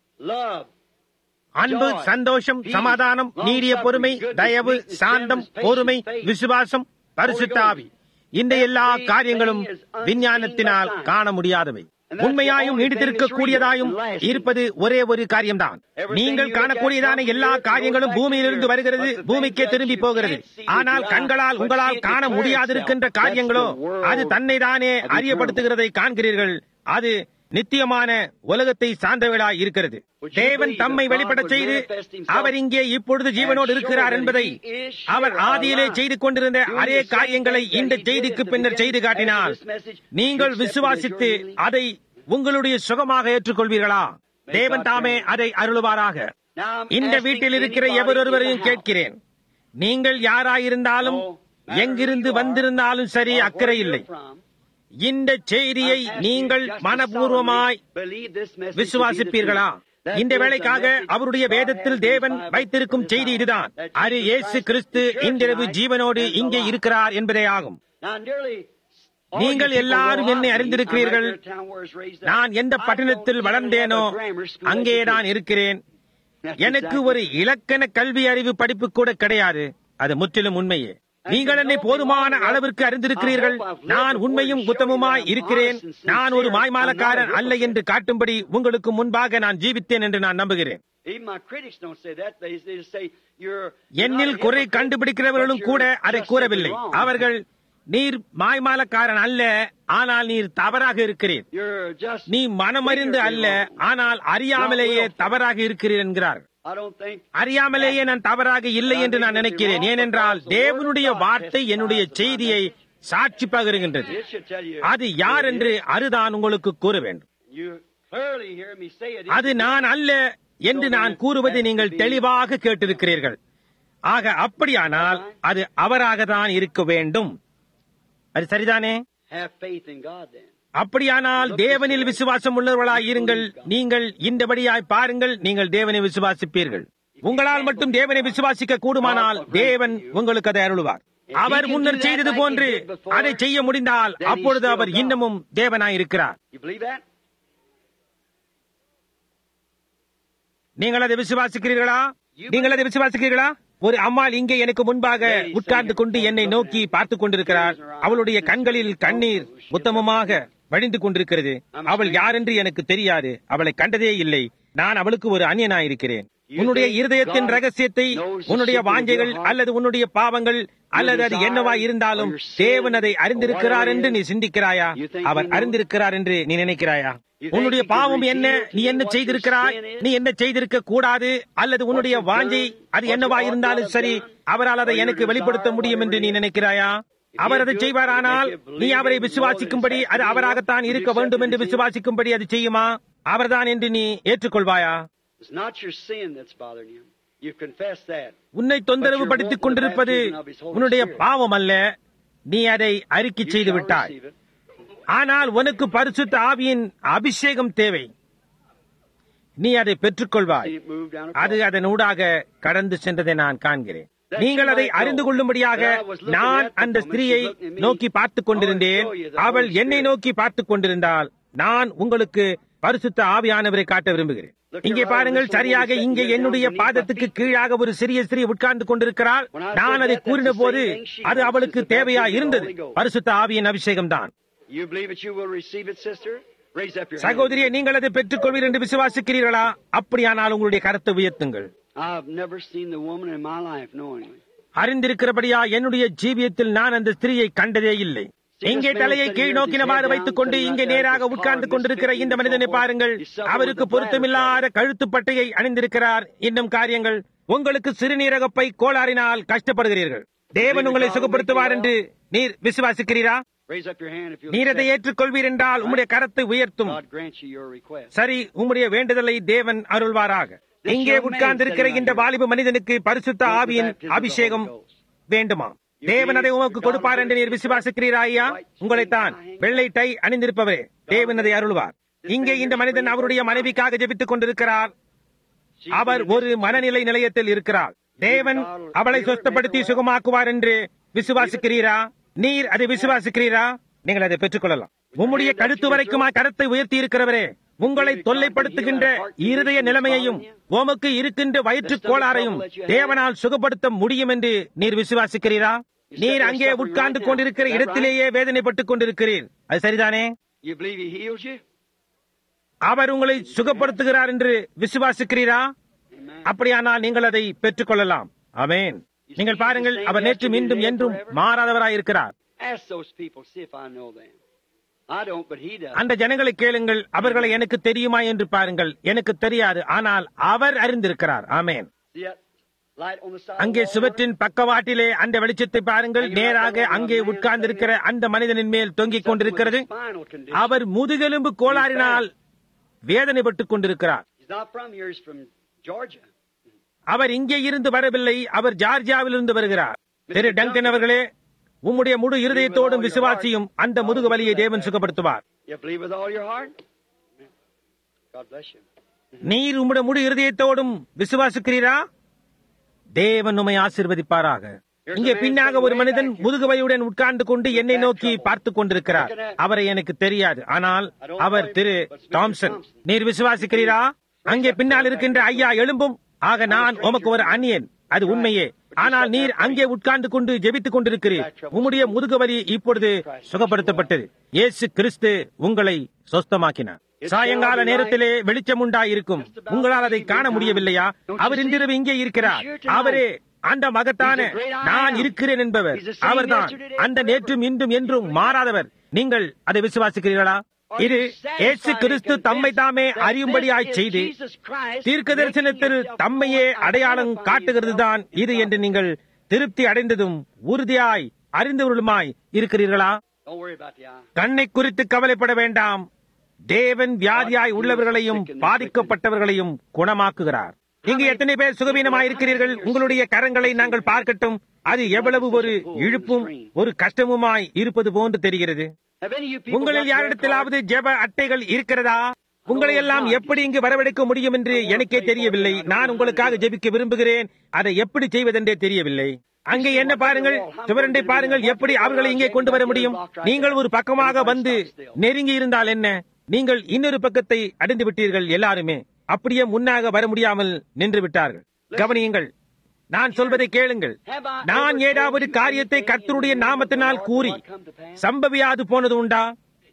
அன்பு, சந்தோஷம், சமாதானம், நீடிய பொறுமை, தயவு, சாந்தம், பொறுமை, விசுவாசம், பரிசுத்த ஆவி. இந்த எல்லா காரியங்களும் விஞ்ஞானத்தினால் காண முடியாதவை. உண்மையாயும் நீடித்திருக்க கூடியதாயும் இருப்பது ஒரே ஒரு காரியம்தான். நீங்கள் காணக்கூடியதான எல்லா காரியங்களும் பூமியிலிருந்து வருகிறது, பூமிக்கே திரும்பி போகிறது. ஆனால் கண்களால் உங்களால் காண முடியாதிருக்கின்ற காரியங்களோ அது தன்னை தானே அறியப்படுத்துகிறதை காண்கிறீர்கள். அது நித்தியமான உலகத்தை சார்ந்தவளாய் இருக்கிறது. தேவன் தம்மை வெளிப்பட செய்து அவர் இங்கே இப்பொழுது ஜீவனோடு இருக்கிறார் என்பதை அவர் ஆதியிலே செய்து கொண்டிருந்த அதே காரியங்களை இந்த செய்திக்கு பின்னர் செய்து காட்டினால் நீங்கள் விசுவாசித்து அதை உங்களுடைய சுகமாக ஏற்றுக்கொள்வீர்களா? தேவன் தாமே அதை அருளுவாராக. இந்த வீட்டில் இருக்கிற எவரொருவரையும் கேட்கிறேன், நீங்கள் யாராயிருந்தாலும் எங்கிருந்து வந்திருந்தாலும் சரி, அக்கறை இல்லை. இந்த செய்தியை நீங்கள் மனப்பூர்வமாய் விசுவாசிப்பீர்களா? இந்த வேளைக்காக அவருடைய வேதத்தில் தேவன் வைத்திருக்கும் செய்தி இதுதான். அது இயேசு கிறிஸ்து இன்றிரவு ஜீவனோடு இங்கே இருக்கிறார் என்பதே ஆகும். நீங்கள் எல்லாரும் என்னை அறிந்திருக்கிறீர்கள். நான் எந்த பட்டணத்தில் வளர்ந்தேனோ அங்கேதான் இருக்கிறேன். எனக்கு ஒரு இலக்கண கல்வி அறிவு படிப்பு கூட கிடையாது. அது முற்றிலும் உண்மையே. நீங்கள் என்னை போதுமான அளவிற்கு அறிந்திருக்கிறீர்கள். நான் உண்மையும் உத்தமமாய் இருக்கிறேன். நான் ஒரு மாய்மாலக்காரன் அல்ல என்று காட்டும்படி உங்களுக்கு முன்பாக நான் ஜீவித்தேன் என்று நான் நம்புகிறேன். என்னில் குறை கண்டுபிடிக்கிறவர்களும் கூட அதை கூறவில்லை. அவர்கள், நீர் மாய்மாலக்காரன் அல்ல, ஆனால் நீர் தவறாக இருக்கிறீர். நீ மனமறிந்து அல்ல, ஆனால் அறியாமலேயே தவறாக இருக்கிறீர் என்கிறார். அறியாமலேயே நான் தவறாக இல்லை என்று நான் நினைக்கிறேன். ஏனென்றால் தேவனுடைய வார்த்தை என்னுடைய செய்தியை சாட்சி பகிர்கின்றது. அது யார் என்று அதுதான் உங்களுக்கு கூற வேண்டும். அது நான் அல்ல என்று நான் கூறுவதை நீங்கள் தெளிவாக கேட்டிருக்கிறீர்கள். ஆக அப்படியானால் அது அவராக தான் இருக்க வேண்டும். அது சரிதானே? அப்படியானால் தேவனில் விசுவாசம் உள்ளவர்களாய் இருங்கள். நீங்கள் இந்தபடியாய் பாருங்கள், நீங்கள் தேவனை விசுவாசிப்பீர்கள். உங்களால் மட்டும் தேவனை விசுவாசிக்க கூடுமானால் தேவன் உங்களுக்கு அதை அருளுவார். அவர் முன்னர் செய்தது போன்று அதை செய்ய முடிந்தால் அப்பொழுது அவர் இன்னமும் தேவனாய் இருக்கிறார். நீங்கள் அதை விசுவாசிக்கிறீர்களா? நீங்கள் அதை விசுவாசிக்கிறீர்களா? ஒரு அம்மாள் இங்கே எனக்கு முன்பாக உட்கார்ந்து கொண்டு என்னை நோக்கி பார்த்துக் கொண்டிருக்கிறார். அவளுடைய கண்களில் கண்ணீர் உத்தமமாக வழிந்து கொண்டிருக்கிறது. அவள் யார் என்று எனக்கு தெரியாது. அவளை கண்டதே இல்லை. நான் அவளுக்கு ஒரு அந்நியனாயிருக்கிறேன். உன்னுடைய இருதயத்தின் ரகசியத்தை, உன்னுடைய வாஞ்சைகள் அல்லது உன்னுடைய பாவங்கள் அல்லது அது என்னவா இருந்தாலும் தேவன் அதை அறிந்திருக்கிறார் என்று நீ சிந்திக்கிறாயா? அவர் அறிந்திருக்கிறார் என்று நீ நினைக்கிறாயா? உன்னுடைய பாவம் என்ன? நீ என்ன செய்திருக்கிறாய்? நீ என்ன செய்திருக்க கூடாது? அல்லது உன்னுடைய வாஞ்சை அது என்னவா இருந்தாலும் சரி, அவரால் அதை எனக்கு வெளிப்படுத்த முடியும் என்று நீ நினைக்கிறாயா? அவர் அதை செய்வாரானால் நீ அவரை விசுவாசிக்கும்படி, அது அவராகத்தான் இருக்க வேண்டும் என்று விசுவாசிக்கும்படி அது செய்யுமா? அவர்தான் என்று நீ ஏற்றுக்கொள்வாயா? உன்னை தொந்தரவு படுத்திக் கொண்டிருப்பது உன்னுடைய பாவம் அல்ல. நீ அதை அறிக்கை செய்து விட்டாய். ஆனால் உனக்கு பரிசுத்த ஆவியின் அபிஷேகம் தேவை. நீ அதை பெற்றுக்கொள்வாய். அது அதனூடாக கடந்து சென்றதை நான் காண்கிறேன். நீங்கள் அதை அறிந்து கொள்ளும்படியாக நான் அந்த ஸ்திரீயை நோக்கி பார்த்துக் கொண்டிருந்தேன். அவள் என்னை நோக்கி பார்த்துக் கொண்டிருந்தால் நான் உங்களுக்கு பரிசுத்த ஆவியானவரை காட்ட விரும்புகிறேன். இங்கே பாருங்கள், சரியாக இங்கே என்னுடைய பாதத்துக்கு கீழாக ஒரு சிறிய ஸ்திரீ உட்கார்ந்து கொண்டிருக்கிறாள். நான் அதை கூறின போது அது அவளுக்கு தேவையா இருந்தது. பரிசுத்த ஆவியின் அபிஷேகம் தான். Raise up your hand. சகோதரியை நீங்கள் அதை பெற்றுக் கொள்வீர் என்று விசுவாசிக்கிறீர்களா? அப்படியானால் உங்களுடைய கரத்தை உயர்த்துங்கள். I've never seen the woman in my life knowingly. அறிந்திருக்கிறபடியா என்னுடைய ஜீவியத்தில் நான் அந்த ஸ்திரீயை கண்டதே இல்லை. இங்கே தலையை கீழ் நோக்கினவாறு வைத்துக் கொண்டு இங்கே நேராக உட்கார்ந்து கொண்டிருக்கிற இந்த மனிதனை பாருங்கள். அவருக்கு பொருத்தமில்லாத கழுத்துப்பட்டையை அணிந்திருக்கிறார். இன்னும் காரியங்கள், உங்களுக்கு சிறுநீரகப்பை கோளாறினால் கஷ்டப்படுகிறீர்கள். தேவன் உங்களை சுகப்படுத்துவார் என்று நீர் விசுவாசிக்கிறீரா? Raise up your hand if you'll நீர் அதை accept. ஏற்றுக்கொள்வீர் என்றால் உம்முடைய கரத்தை உயர்த்தும். God grant you your request. சரி, உம்முடைய வேண்டுதலை தேவன் அருள்வாராக. இங்கே உட்கார்ந்திருக்கிற இந்த வாலிப மனிதனுக்கு பரிசுத்த ஆவியின் அபிஷேகம் வேண்டுமா? தேவன் அதை உமக்கு கொடுப்பார் என்று நீர் விசுவாசிக்கிறீரா? ஐயா, உங்களைத்தான் வெள்ளை டை அணிந்திருப்பவரே, தேவன் அதை அருள்வார். இங்கே இந்த மனிதன் அவருடைய மனைவிக்காக ஜெபித்துக் கொண்டிருக்கிறார். அவர் ஒரு மனநிலை நிலையத்தில் இருக்கிறார். தேவன் அவளை சொஸ்தப்படுத்தி சுகமாக்குவார் என்று விசுவாசிக்கிறீரா? நீர் அதை விசுவாசிக்கிறீரா? நீங்கள் அதை பெற்றுக் கொள்ளலாம். உம்முடைய கழுத்து வரைக்குமா கரத்தை உயர்த்தி இருக்கிறவரே, உங்களை தொல்லைப்படுத்துகின்ற இருதய நிலைமையையும் உமக்கு இருக்கின்ற வயிற்றுக் கோளாறையும் தேவனால் சுகப்படுத்த முடியும் என்று நீர் விசுவாசிக்கிறீரா? நீர் அங்கே உட்கார்ந்து கொண்டிருக்கிற இடத்திலேயே வேதனைப்பட்டுக் கொண்டிருக்கிறீர். அது சரிதானே? You believe he heals you? அவர் உங்களை சுகப்படுத்துகிறார் என்று விசுவாசிக்கிறீரா? அப்படியானால் நீங்கள் அதை பெற்றுக் கொள்ளலாம். ஆமென். நீங்கள் பாருங்கள், அவர் நேற்றும் இன்றும் என்றும் மாறாதவராயிருக்கிறார். Ask those people, see if I know them. I don't, but he does. அந்த ஜனங்களை கேளுங்கள், அவர்களை எனக்கு தெரியுமா என்று பாருங்கள். எனக்கு தெரியாது, ஆனால் அவர் அறிந்திருக்கிறார். ஆமென். See that light on the side அங்கே of the wall? சுவற்றின் பக்கவாட்டிலே அந்த வெளிச்சத்தை பாருங்கள். நேராக அங்கே உட்கார்ந்திருக்கிற அந்த மனிதனின் மேல் தொங்கிக் கொண்டிருக்கிறது. Spinal condition. அவர் முதுகெலும்பு கோளாறினால் வேதனைப்பட்டுக் கொண்டிருக்கிறார். He's not from here, he's from Georgia. அவர் இங்கே இருந்து வரவில்லை, அவர் ஜார்ஜியாவிலிருந்து வருகிறார். திரு டங்கன் அவர்களே, உம்முடைய முழு இருதயத்தோடும் விசுவாசியும் அந்த முதுகு வலியை தேவன் சுகப்படுத்துவார். You believe with all your heart? God bless you. நீர் உம்முடைய முழு இருதயத்தோடும் விசுவாசிக்கிறீரா? தேவன் உம்மை ஆசீர்வதிப்பாராக. இங்கே பின்னாக ஒரு மனிதன் முதுகு வலியுடன் உட்கார்ந்து கொண்டு என்னை நோக்கி பார்த்துக் கொண்டிருக்கிறார். அவரை எனக்கு தெரியாது, ஆனால் அவர் திரு தாம்சன். நீர் விசுவாசிக்கிறீரா? அங்கே பின்னால் இருக்கின்ற ஐயா எழும்பும். ஆக நான் உமக்கு ஒரு அந்நியன், அது உண்மையே. ஆனால் நீர் அங்கே உட்கார்ந்து கொண்டு ஜெபித்துக் கொண்டிருக்கிறீர். உம்முடைய முதுகுவலி இப்பொழுது சுகப்படுத்தப்பட்டது. இயேசு கிறிஸ்து உங்களை சொஸ்தமாக்கினார். சாயங்கால நேரத்திலே வெளிச்சம் உண்டாயிருக்கும். உங்களால் அதை காண முடியவில்லையா? அவர் இன்றிரவு இங்கே இருக்கிறார். அவரே அந்த மகத்தான நான் இருக்கிறேன் என்பவர். அவர்தான் அந்த நேற்றும் இன்றும் என்றும் மாறாதவர். நீங்கள் அதை விசுவாசிக்கிறீர்களா? இது இயேசு கிறிஸ்து தம்மை தாமே அறியும்படியாய் செய்து தீர்க்க தரிசனத்தில் தம்மையே அடையாளம் காட்டுகிறது தான் இது என்று நீங்கள் திருப்தி அடைந்ததும் உறுதியாய் அறிந்தவர்களுமாய் இருக்கிறீர்களா? Don't worry about the eye. கண்ணை குறித்து கவலைப்பட வேண்டாம். தேவன் வியாதியாய் உள்ளவர்களையும் பாதிக்கப்பட்டவர்களையும் குணமாக்குகிறார். இங்கு எத்தனை பேர் சுகவீனமாய் இருக்கிறீர்கள்? உங்களுடைய கரங்களை நாங்கள் பார்க்கட்டும். அது எவ்வளவு ஒரு இழுப்பும் ஒரு கஷ்டமுமாய் இருப்பது போன்று தெரிகிறது. Have any of you people got உங்களில் prayer யாரிடத்திலாவது ஜெப அட்டைகள் இருக்கிறதா? உங்களை எல்லாம் எப்படி இங்கு வரவழைக்க முடியும் என்று எனக்கே தெரியவில்லை. நான் உங்களுக்காக ஜெபிக்க விரும்புகிறேன். அதை எப்படி செய்வதென்றே தெரியவில்லை. அங்கே என்ன பாருங்கள், சுவரண்டை பாருங்கள், எப்படி அவர்களை இங்கே கொண்டு வர முடியும்? நீங்கள் ஒரு பக்கமாக வந்து நெருங்கி இருந்தால் என்ன? நீங்கள் இன்னொரு பக்கத்தை அடைந்து விட்டீர்கள். எல்லாருமே அப்படியே முன்னாக வர முடியாமல் நின்று விட்டார்கள். கவனியுங்கள், நான் சொல்வதை கேளுங்கள். நான் ஏதாவது காரியத்தை கர்த்தருடைய நாமத்தினால் கூறி சம்பவியாது போனது உண்டா?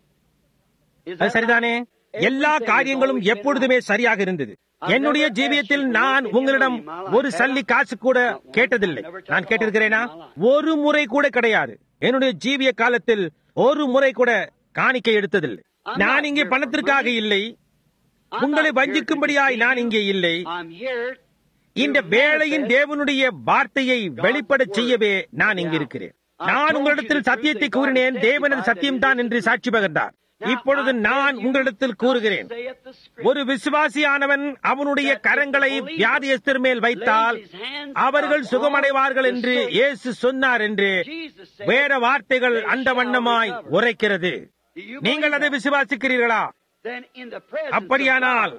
அது சரிதானே? எல்லா காரியங்களும் எப்பொழுதுமே சரியாக இருந்தது. என்னுடைய ஜீவியத்தில் நான் உங்களிடம் ஒரு சல்லி காசு கூட கேட்டதில்லை. நான் கேட்டிருக்கிறேனா? ஒரு முறை கூட கிடையாது. என்னுடைய ஜீவிய காலத்தில் ஒரு முறை கூட காணிக்கை எடுத்ததில்லை. நான் இங்கே பணத்திற்காக இல்லை. உங்களை வஞ்சிக்கும்படியாய் நான் இங்கே இல்லை. I'm here. இந்த வேளையின் தேவனுடைய வார்த்தையை வெளிப்பட செய்யவே நான் இங்கு இருக்கிறேன். நான் உங்களிடத்தில் சத்தியத்தை கூறினேன். தேவனது சத்தியம்தான் என்று சாட்சி பகர்ந்தார். இப்பொழுது நான் உங்களிடத்தில் கூறுகிறேன், ஒரு விசுவாசியானவன் அவனுடைய கரங்களை வியாதியஸ்தர் மேல் வைத்தால் அவர்கள் சுகமடைவார்கள் என்று இயேசு சொன்னார் என்று வேற வார்த்தைகள் அந்த வண்ணமாய் உரைக்கிறது. நீங்கள் அதை விசுவாசிக்கிறீர்களா? Then in the presence அப்படியானால்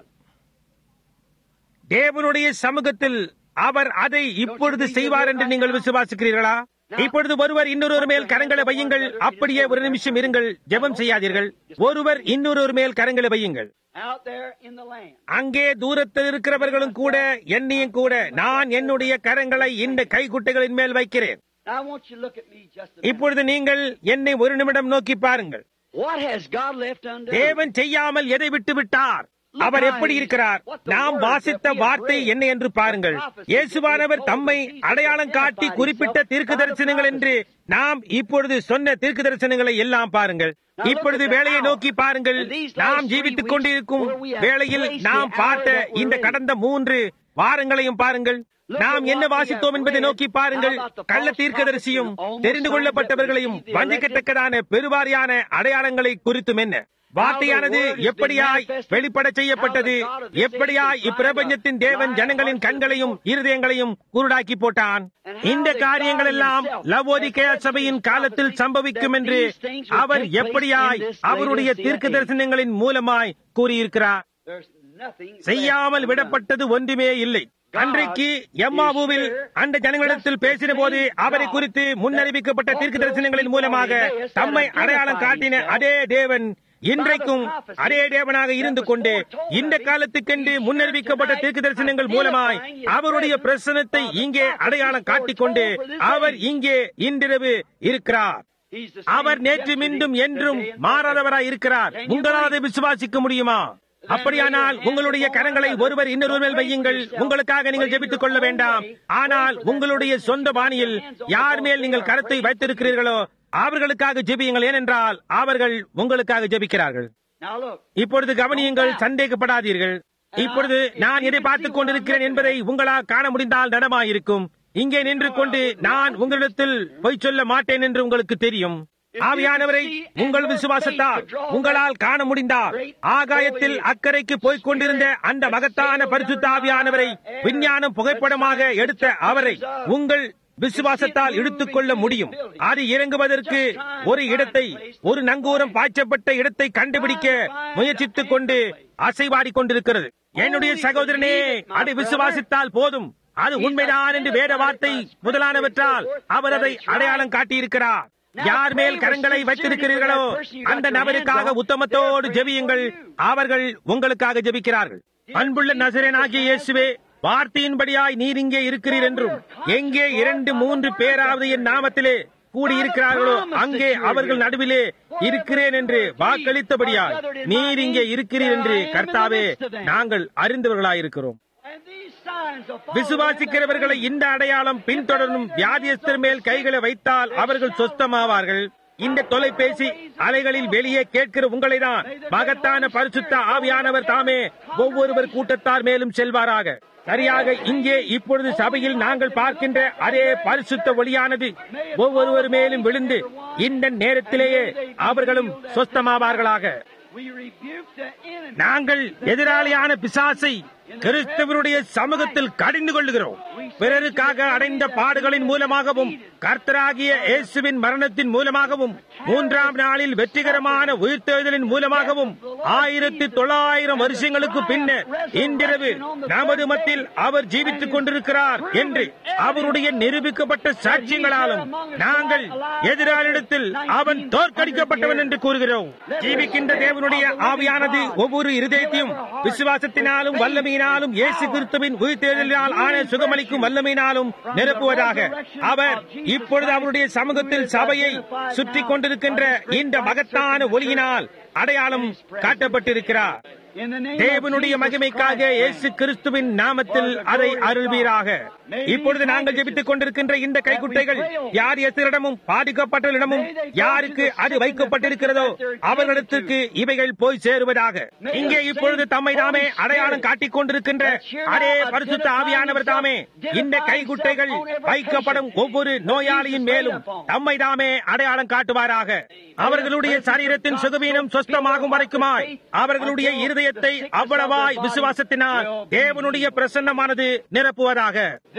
தேவனுடைய சமூகத்தில் அவர் அதை இப்பொழுது செய்வார் என்று நீங்கள் விசுவாசிக்கிறீர்களா? இப்பொழுது ஒருவர் இன்னொரு மேல் கரங்களை வையுங்கள். அப்படியே ஒரு நிமிஷம் இருங்கள், ஜெபம் செய்யாதீர்கள். ஒருவர் இன்னொரு மேல் கரங்களை வையுங்கள். out there in the land. அங்கே தூரத்தில் இருக்கிறவர்களும் கூட என்னையும் கூட நான் என்னுடைய கரங்களை இந்த கைக்குட்டைகளின் மேல் வைக்கிறேன். Now I want you to look at me just a minute. இப்பொழுது நீங்கள் என்னை ஒரு நிமிடம் நோக்கி பாருங்கள். What has God left undone? தேவன் செய்யாமல் எதை விட்டு விட்டார்? அவர் எப்படி இருக்கிறார்? நாம் வாசித்த வார்த்தை என்ன என்று பாருங்கள். இயேசுவானவர் தம்மை அடையாளம் காட்டி குறிப்பிட்ட தீர்க்க தரிசனங்கள் என்று நாம் இப்பொழுது சொன்ன தீர்க்க தரிசனங்களை எல்லாம் பாருங்கள். இப்பொழுது வேலையை நோக்கி பாருங்கள். நாம் ஜீவித்துக் கொண்டிருக்கும் வேளையில் நாம் பார்த்த இந்த கடந்த 3 வாரங்களையும் பாருங்கள். நாம் என்ன வாசித்தோம் என்பதை நோக்கி பாருங்கள். கள்ள தீர்க்கதரிசியும் தெரிந்து கொள்ளப்பட்டவர்களையும் வஞ்சிக்கத்தக்கதான பெருவாரியான அடையாளங்களை குறித்தும் என்ன வார்த்தையானது எப்படியாய் வெளிப்பட செய்யப்பட்டது, எப்படியாய் இப்பிரபஞ்சத்தின் தேவன் ஜனங்களின் கண்களையும் இருதயங்களையும் குருடாக்கி போட்டான். இந்த காரியங்கள் எல்லாம் லவோதிகேயா சபையின் காலத்தில் சம்பவிக்கும் என்று அவர் எப்படியாய் அவருடைய தீர்க்க தரிசனங்களின் மூலமாய் கூறியிருக்கிறார். செய்யாமல் விடப்பட்டது ஒன்றுமே இல்லை. அன்றைக்கு எம்மாவூவில் அந்த ஜனங்களிடத்தில் பேசின போது அவரை குறித்து முன்னறிவிக்கப்பட்ட தீர்க்க தரிசனங்களின் மூலமாக தம்மை அடையாளம் காட்டின அதே தேவன் இன்றைக்கும் அதே தேவனாக இருந்து கொண்டு இந்த காலத்துக்கென்று முன்னறிவிக்கப்பட்ட தீர்க்க தரிசனங்கள் மூலமாய் அவருடைய பிரசன்னத்தை இங்கே அடையாளம் காட்டிக்கொண்டு அவர் இங்கே இன்றிரவு இருக்கிறார். அவர் நேற்று மீண்டும் என்றும் மாறாதவராய் இருக்கிறார். உங்களால் அதை விசுவாசிக்க முடியுமா? அப்படியானால் உங்களுடைய கரங்களை ஒருவர் இன்னொருவர் மேல் வையுங்கள். உங்களுக்காக நீங்கள் ஜெபித்துக் கொள்ள வேண்டாம். ஆனால் உங்களுடைய சொந்த பாணியில் யார் மேல் நீங்கள் கரத்தை வைத்திருக்கிறீர்களோ அவர்களுக்காக ஜெபியுங்கள். ஏனென்றால் அவர்கள் உங்களுக்காக ஜெபிக்கிறார்கள். இப்பொழுது கவனியுங்கள், சந்தேகப்படாதீர்கள். இப்பொழுது நான் எதை பார்த்துக் கொண்டிருக்கிறேன் என்பதை உங்களால் காண முடிந்தால் நடமாயிருக்கும். இங்கே நின்று கொண்டு நான் உங்களிடத்தில் பொய் சொல்ல மாட்டேன் என்று உங்களுக்கு தெரியும். ஆவியானவரை உங்கள் விசுவாசத்தால் உங்களால் காண முடிந்தால் ஆகாயத்தில் அக்கறைக்கு போய்க் கொண்டிருந்த அந்த மகத்தான பரிசுத்த ஆவியானவரை விஞ்ஞானம் புகைப்படமாக எடுத்த அவரை உங்கள் விசுவாசத்தால் இழுத்துக் கொள்ள முடியும். அது இறங்குவதற்கு ஒரு இடத்தை, ஒரு நங்கூரம் பாய்ச்சப்பட்ட இடத்தை கண்டுபிடிக்க முயற்சித்துக் கொண்டு அசைவாடி கொண்டிருக்கிறது. என்னுடைய சகோதரனே, அதை விசுவாசித்தால் போதும். அது உண்மைதான் என்று வேத வார்த்தை முதலானவற்றால் அவர் அதை அடையாளம் காட்டியிருக்கிறார். யார் மேல் கரங்களை வைத்திருக்கிறீர்களோ அந்த நபருக்காக உத்தமத்தோடு ஜெபியுங்கள். அவர்கள் உங்களுக்காக ஜெபிக்கிறார்கள். அன்புள்ள நசரேயனாகிய இயேசுவே, வார்த்தையின்படியாய் நீர் இங்கே இருக்கிறீர் என்றும் எங்கே 2-3 பேராவது என் நாமத்திலே கூடியிருக்கிறார்களோ அங்கே அவர்கள் நடுவிலே இருக்கிறேன் என்று வாக்களித்தபடியாய் நீர் இங்கே இருக்கிறீர் என்று கர்த்தாவே நாங்கள் அறிந்தவர்களாயிருக்கிறோம். விசுவாசிக்கிறவர்களை இந்த அடையாளம் பின்தொடரும். வியாதியஸ்தர் மேல் கைகளை வைத்தால் அவர்கள் சொஸ்தமாவார்கள். இந்த தொலைபேசி அலைகளில் வெளியே கேட்கிற உங்களைதான் மகத்தான பரிசுத்த ஆவியானவர் தாமே ஒவ்வொருவர் கூட்டத்தார் மேலும் செல்வாராக. சரியாக இங்கே இப்பொழுது சபையில் நாங்கள் பார்க்கின்ற அதே பரிசுத்த ஒளியானது ஒவ்வொருவர் மேலும் விழுந்து இந்த நேரத்திலேயே அவர்களும் சொஸ்தமாவார்களாக. நாங்கள் எதிராளியான பிசாசை கிறிஸ்துவனுடைய சமூகத்தில் கடிந்து கொள்ளுகிறோம். பிறருக்காக அடைந்த பாடுகளின் மூலமாகவும் கர்த்தராகிய இயேசுவின் மரணத்தின் மூலமாகவும் 3ஆம் நாளில் வெற்றிகரமான உயிர்த்தெழுதலின் மூலமாகவும் 1900 வருஷங்களுக்கு பின்னர் இன்றிரவு நமது மத்தியில் அவர் ஜீவித்துக் கொண்டிருக்கிறார் என்று அவருடைய நிரூபிக்கப்பட்ட சாட்சியங்களாலும் நாங்கள் எதிராளிடத்தில் அவன் தோற்கடிக்கப்பட்டவன் என்று கூறுகிறோம். ஜீவிக்கின்ற தேவனுடைய ஆவியானது ஒவ்வொரு இருதயத்தையும் விசுவாசத்தினாலும் வல்லமையினாலும் இயேசு கிறிஸ்துவின் உயிர்த்தெழுதலினால் ஆன சுகமளிக்கும் வல்லமையினாலும் நிரப்புவதாக. அவர் இப்பொழுது அவருடைய சமூகத்தில் சபையை சுற்றி கொண்டிருக்கின்ற இந்த மகத்தான ஒளியினால் அடையாளம் காட்டப்பட்டிருக்கிறார். தேவனுடைய மகிமைக்காக இயேசு கிறிஸ்துவின் நாமத்தில் அதை அருள்வீராக. இப்பொழுது நாங்கள் ஜெபித்துக் கொண்டிருக்கின்ற இந்த கைக்குட்டைகள் யார் எத்தரிடமும் பாதிக்கப்பட்டவர்களிடமும் யாருக்கு அது வைக்கப்பட்டிருக்கிறதோ அவர்களிடத்திற்கு இவைகள் போய் சேருவதாக. இங்கே இப்பொழுது தம்மை தாமே அடையாளம் காட்டிக் கொண்டிருக்கின்ற அதே பரிசுத்த ஆவியானவர் தாமே இந்த கைக்குட்டைகள் வைக்கப்படும் ஒவ்வொரு நோயாளியின் மேலும் தம்மை தாமே அடையாளம் காட்டுவாராக. அவர்களுடைய சரீரத்தின் சுகவீனம் சொஸ்தமாகும் வரைக்குமாய் அவர்களுடைய இருதயத்தை அவ்வளவாய் விசுவாசத்தினால் தேவனுடைய பிரசன்னமானது நிரப்புவதாக.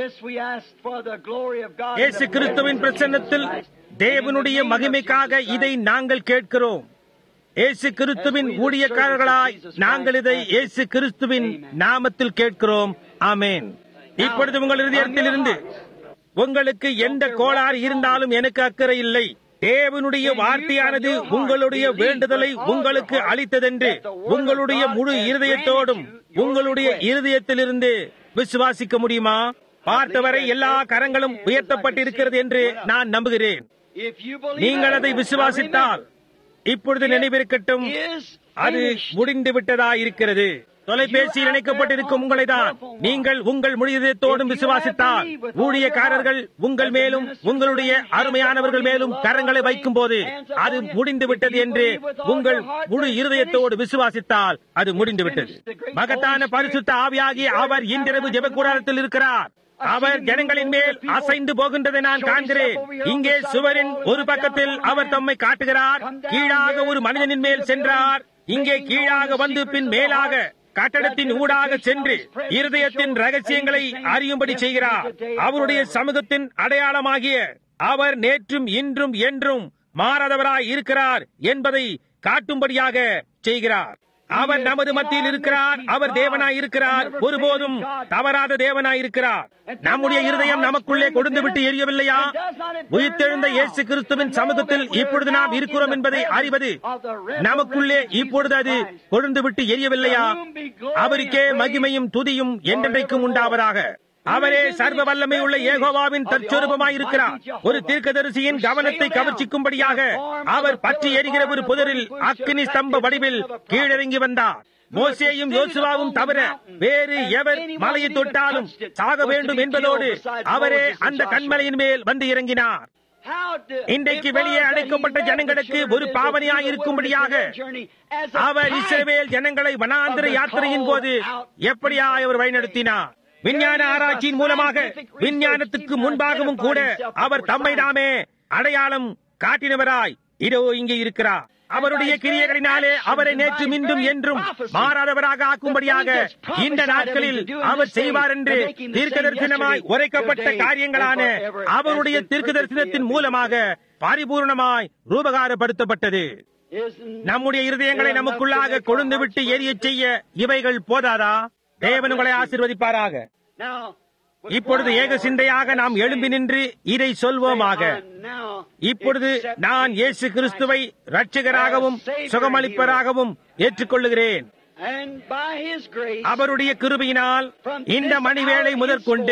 இயேசு கிறிஸ்துவின் பிரசன்னத்தில் தேவனுடைய மகிமைக்காக இதை நாங்கள் கேட்கிறோம். இயேசு கிறிஸ்துவின் ஊழியக்காரர்களாய் நாங்கள் இதை இயேசு கிறிஸ்துவின் நாமத்தில் கேட்கிறோம். ஆமென். இப்பொழுது உங்கள் இருதயத்திலிருந்து உங்களுக்கு எந்த கோளாறு இருந்தாலும் எனக்கு அக்கறை இல்லை. தேவனுடைய வார்த்தையானது உங்களுடைய வேண்டுதலை உங்களுக்கு அளித்ததென்று உங்களுடைய முழு இருதயத்தோடும் உங்களுடைய இருதயத்திலிருந்து விசுவாசிக்க முடியுமா? பார்த்தவரை எல்லா கரங்களும் உயர்த்தப்பட்டிருக்கிறது என்று நான் நம்புகிறேன். நீங்கள் அதை விசுவாசித்தால் இப்பொழுது நினைவிருக்கட்டும், அது முடிந்து விட்டதாயிருக்கிறது. தொலைபேசியில் இணைக்கப்பட்டிருக்கும் உங்களை தான் நீங்கள் உங்கள் முழுதத்தோடும் விசுவாசித்தால், ஊழியக்காரர்கள் உங்கள் மேலும் உங்களுடைய அருமையானவர்கள் மேலும் கரங்களை வைக்கும் போது அது முடிந்து விட்டது என்று உங்கள் முழு இருதயத்தோடு விசுவாசித்தால் அது முடிந்து விட்டது. மகத்தான பரிசுத்த ஆவியாகி அவர் இன்றிரவு ஜெபக்கூடாரத்தில் இருக்கிறார். அவர் ஜனங்களின் மேல் அசைந்து போகின்றதை நான் காண்கிறேன். இங்கே சுவரின் ஒரு பக்கத்தில் அவர் தம்மை காட்டுகிறார். கீழாக ஒரு மனிதனின் மேல் சென்றார். இங்கே கீழாக வந்து பின் மேலாக கட்டடத்தின் ஊடாக சென்று இருதயத்தின் ரகசியங்களை அறியும்படி செய்கிறார். அவருடைய சமூகத்தின் அடையாளமாகிய அவர் நேற்றும் இன்றும் என்றும் மாறாதவராய் இருக்கிறார் என்பதை காட்டும்படியாக செய்கிறார். அவர் நமது மத்தியில் இருக்கிறார். அவர் தேவனாய் இருக்கிறார். ஒருபோதும் தவறாத தேவனாய் இருக்கிறார். நம்முடைய இருதயம் நமக்குள்ளே கொடுந்து விட்டு எரியவில்லையா? உயிர்த்தெழுந்த இயேசு கிறிஸ்துவின் சமூகத்தில் இப்பொழுது நாம் இருக்கிறோம் என்பதை அறிவது நமக்குள்ளே இப்பொழுது அது கொழுந்து விட்டு எரியவில்லையா? அவருக்கே மகிமையும் துதியும் என்றென்றைக்கும் உண்டாவதாக. அவரே சர்வ வல்லமை உள்ள யெகோவாவின் தற்சொரூபமாயிருக்கிறார். ஒரு தீர்க்கதரிசியின் கவனத்தை கவர்ச்சிக்கும்படியாக அவர் பற்றி எரிகிற ஒரு புதரில் அக்கினி ஸ்தம்ப வடிவில் கீழிறங்கி வந்தார். மோசேயும் யோசுவாவும் தவிர வேறு எவர் மலையை தொட்டாலும் சாக வேண்டும் என்பதோடு அவரே அந்த கண்மலையின் மேல் வந்து இறங்கினார். இன்றைக்கு வெளியே அடைக்கப்பட்ட ஜனங்களுக்கு ஒரு பாவனையாய் இருக்கும்படியாக அவர் இஸ்ரவேல் ஜனங்களை வனாந்திர யாத்திரையின் போது எப்படியாய் அவர் வழிநடத்தினார். விஞ்ஞான ஆராய்ச்சியின் மூலமாக விஞ்ஞானத்துக்கு முன்பாகவும் கூட அவர் தம்மை தாமே அடையாளம் காட்டினவராய் இதோ இங்கே இருக்கிறார். அவருடைய கிரியைகளினாலே அவரை நேற்று இன்றும் என்றும் மாறாதவராக ஆக்கும்படியாக இந்த நாட்களில் அவர் செய்வார் என்று தீர்க்கதரிசனமாய் உரைக்கப்பட்ட காரியங்களான அவருடைய தீர்க்கதரிசனத்தின் மூலமாக பரிபூர்ணமாய் ரூபகாரப்படுத்தப்பட்டது. நம்முடைய இருதயங்களை நமக்குள்ளாக கொழுந்து விட்டு எரிய செய்ய இவைகள் போதாதா? தேவன் உங்களை ஆசீர்வதிப்பாராக. இப்பொழுது ஏக சிந்தையாக நாம் எழும்பி நின்று இதை சொல்வோமாக. இப்பொழுது நான் இயேசு கிறிஸ்துவை இரட்சகராகவும் சுகமளிப்பராகவும் ஏற்றுக்கொள்ளுகிறேன். அவருடைய கிருபையினால் இந்த மணிவேளை முதற்கொண்டு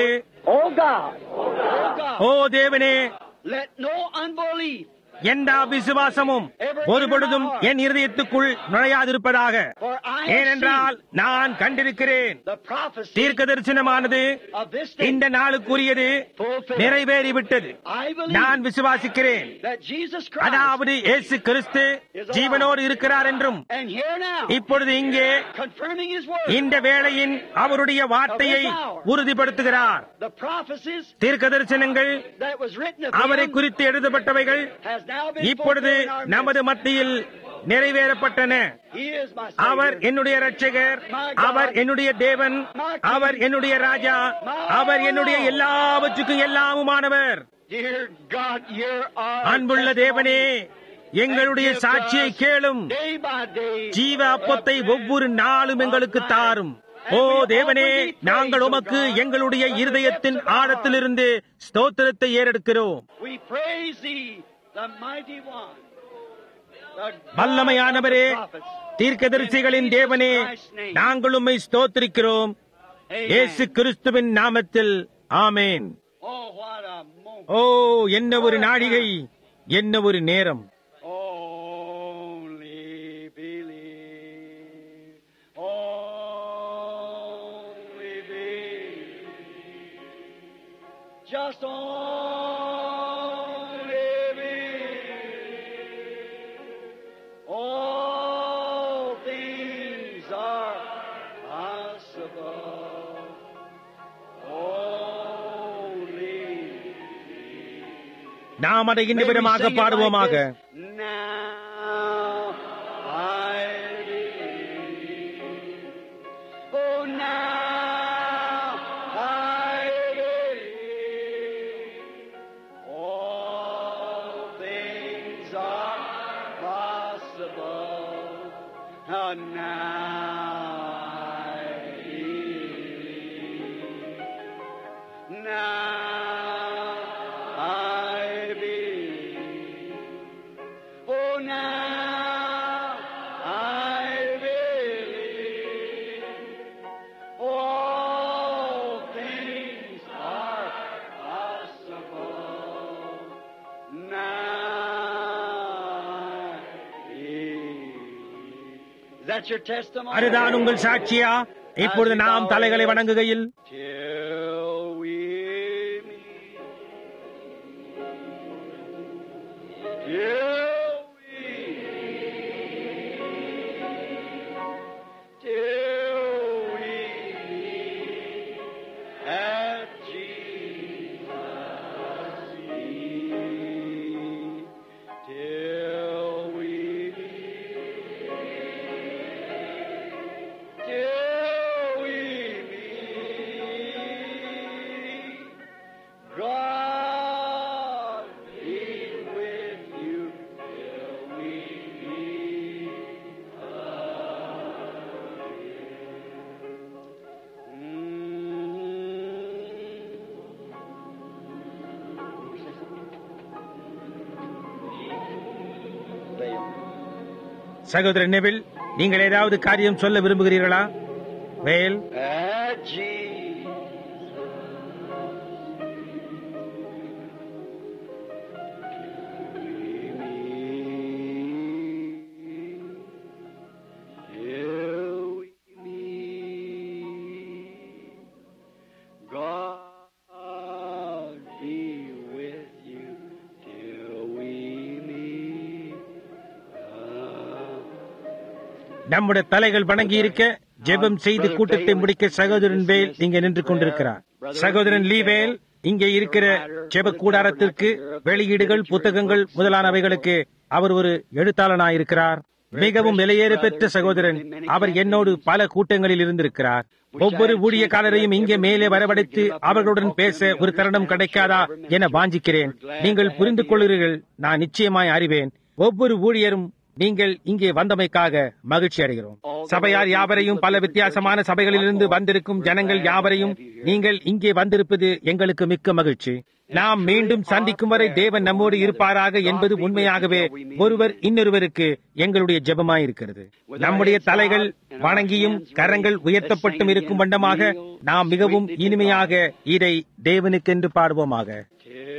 ஓ தேவனே, எந்த விசுவாசமும் ஒருபொழுதும் என் இருதயத்துக்குள் நுழையாதிருப்பதாக. ஏனென்றால் நான் கண்டிருக்கிறேன், தீர்க்க தரிசனமானது இந்த நாளுக்குரியது நிறைவேறிவிட்டது. நான் விசுவாசிக்கிறேன், அதாவது இயேசு கிறிஸ்து ஜீவனோடு இருக்கிறார் என்றும் இப்பொழுது இங்கே இந்த வேளையின் அவருடைய வார்த்தையை உறுதிப்படுத்துகிறார். தீர்க்க தரிசனங்கள் அவரை குறித்து எழுதப்பட்டவைகள் இப்பொழுது நமது மத்தியில் நிறைவேறப்பட்டன. அவர் என்னுடைய இரட்சகர், அவர் என்னுடைய தேவன், அவர் என்னுடைய ராஜா, அவர் என்னுடைய எல்லாவற்றுக்கும் எல்லாமுமானவர். அன்புள்ள தேவனே, எங்களுடைய சாட்சியை கேளும். ஜீவ அப்பத்தை ஒவ்வொரு நாளும் எங்களுக்கு தாரும். ஓ தேவனே, நாங்கள் உமக்கு எங்களுடைய இருதயத்தின் ஆழத்திலிருந்து ஸ்தோத்திரத்தை ஏறெடுக்கிறோம். வல்லமையானவரே, தீர்க்கதரிசிகளின் தேவனே, நாங்கள் உம்மை ஸ்தோத்திரிக்கிறோம். இயேசு கிறிஸ்துவின் நாமத்தில் ஆமேன். ஓ, என்ன ஒரு நாழிகை, என்ன ஒரு நேரம். Just only believe. All things are possible. Only நாம் அதை இந்த விதமாக பாடுவோமாக. that your testimony? அதுதான் உங்கள் சாட்சியா? இப்பொழுது நாம் தலைகளை வணங்குகையில் Till we meet. Till we meet at Jesus' feet. Till we meet. Till we meet. God be with you till we meet. சகோதரன் நெவில், நீங்கள் ஏதாவது காரியம் சொல்ல விரும்புகிறீர்களா? வேல், At Jesus. Till we meet. God be with you till we meet. நம்முடைய தலைகள் வணங்கி இருக்க ஜெபம் செய்து கூட்டத்தை முடிக்க சகோதரன் வேல் இங்கே நின்று கொண்டிருக்கிறார். சகோதரன் லீவேல் இங்கே இருக்கிற ஜெப கூடாரத்திற்கு வெளியீடுகள், புத்தகங்கள் முதலானவைகளுக்கு அவர் ஒரு எழுத்தாளனாயிருக்கிறார். மிகவும் விலையேற பெற்ற சகோதரன். அவர் என்னோடு பல கூட்டங்களில் இருந்திருக்கிறார். ஒவ்வொரு ஊழியக்காரரையும் இங்கே மேலே வரவழைத்து அவர்களுடன் பேச ஒரு தருணம் கிடைக்காதா என வாஞ்சிக்கிறேன். நீங்கள் புரிந்து கொள்கிறீர்கள், நான் நிச்சயமாய் அறிவேன். ஒவ்வொரு ஊழியரும் நீங்கள் இங்கே வந்தமைக்காக மகிழ்ச்சி அடைகிறோம். சபையார் யாவரையும், பல வித்தியாசமான சபைகளிலிருந்து வந்திருக்கும் ஜனங்கள் யாவரையும் நீங்கள் இங்கே வந்திருப்பது எங்களுக்கு மிக்க மகிழ்ச்சி. நாம் மீண்டும் சந்திக்கும் வரை தேவன் நம்மோடு இருப்பாராக என்பது உண்மையாகவே ஒருவர் இன்னொருவருக்கு எங்களுடைய ஜெபமாயிருக்கிறது. நம்முடைய தலைகள் வணங்கியும் கரங்கள் உயர்த்தப்பட்டும் இருக்கும் வண்ணமாக நாம் மிகவும் இனிமையாக இதை தேவனுக்கென்று பாடுவோமாக.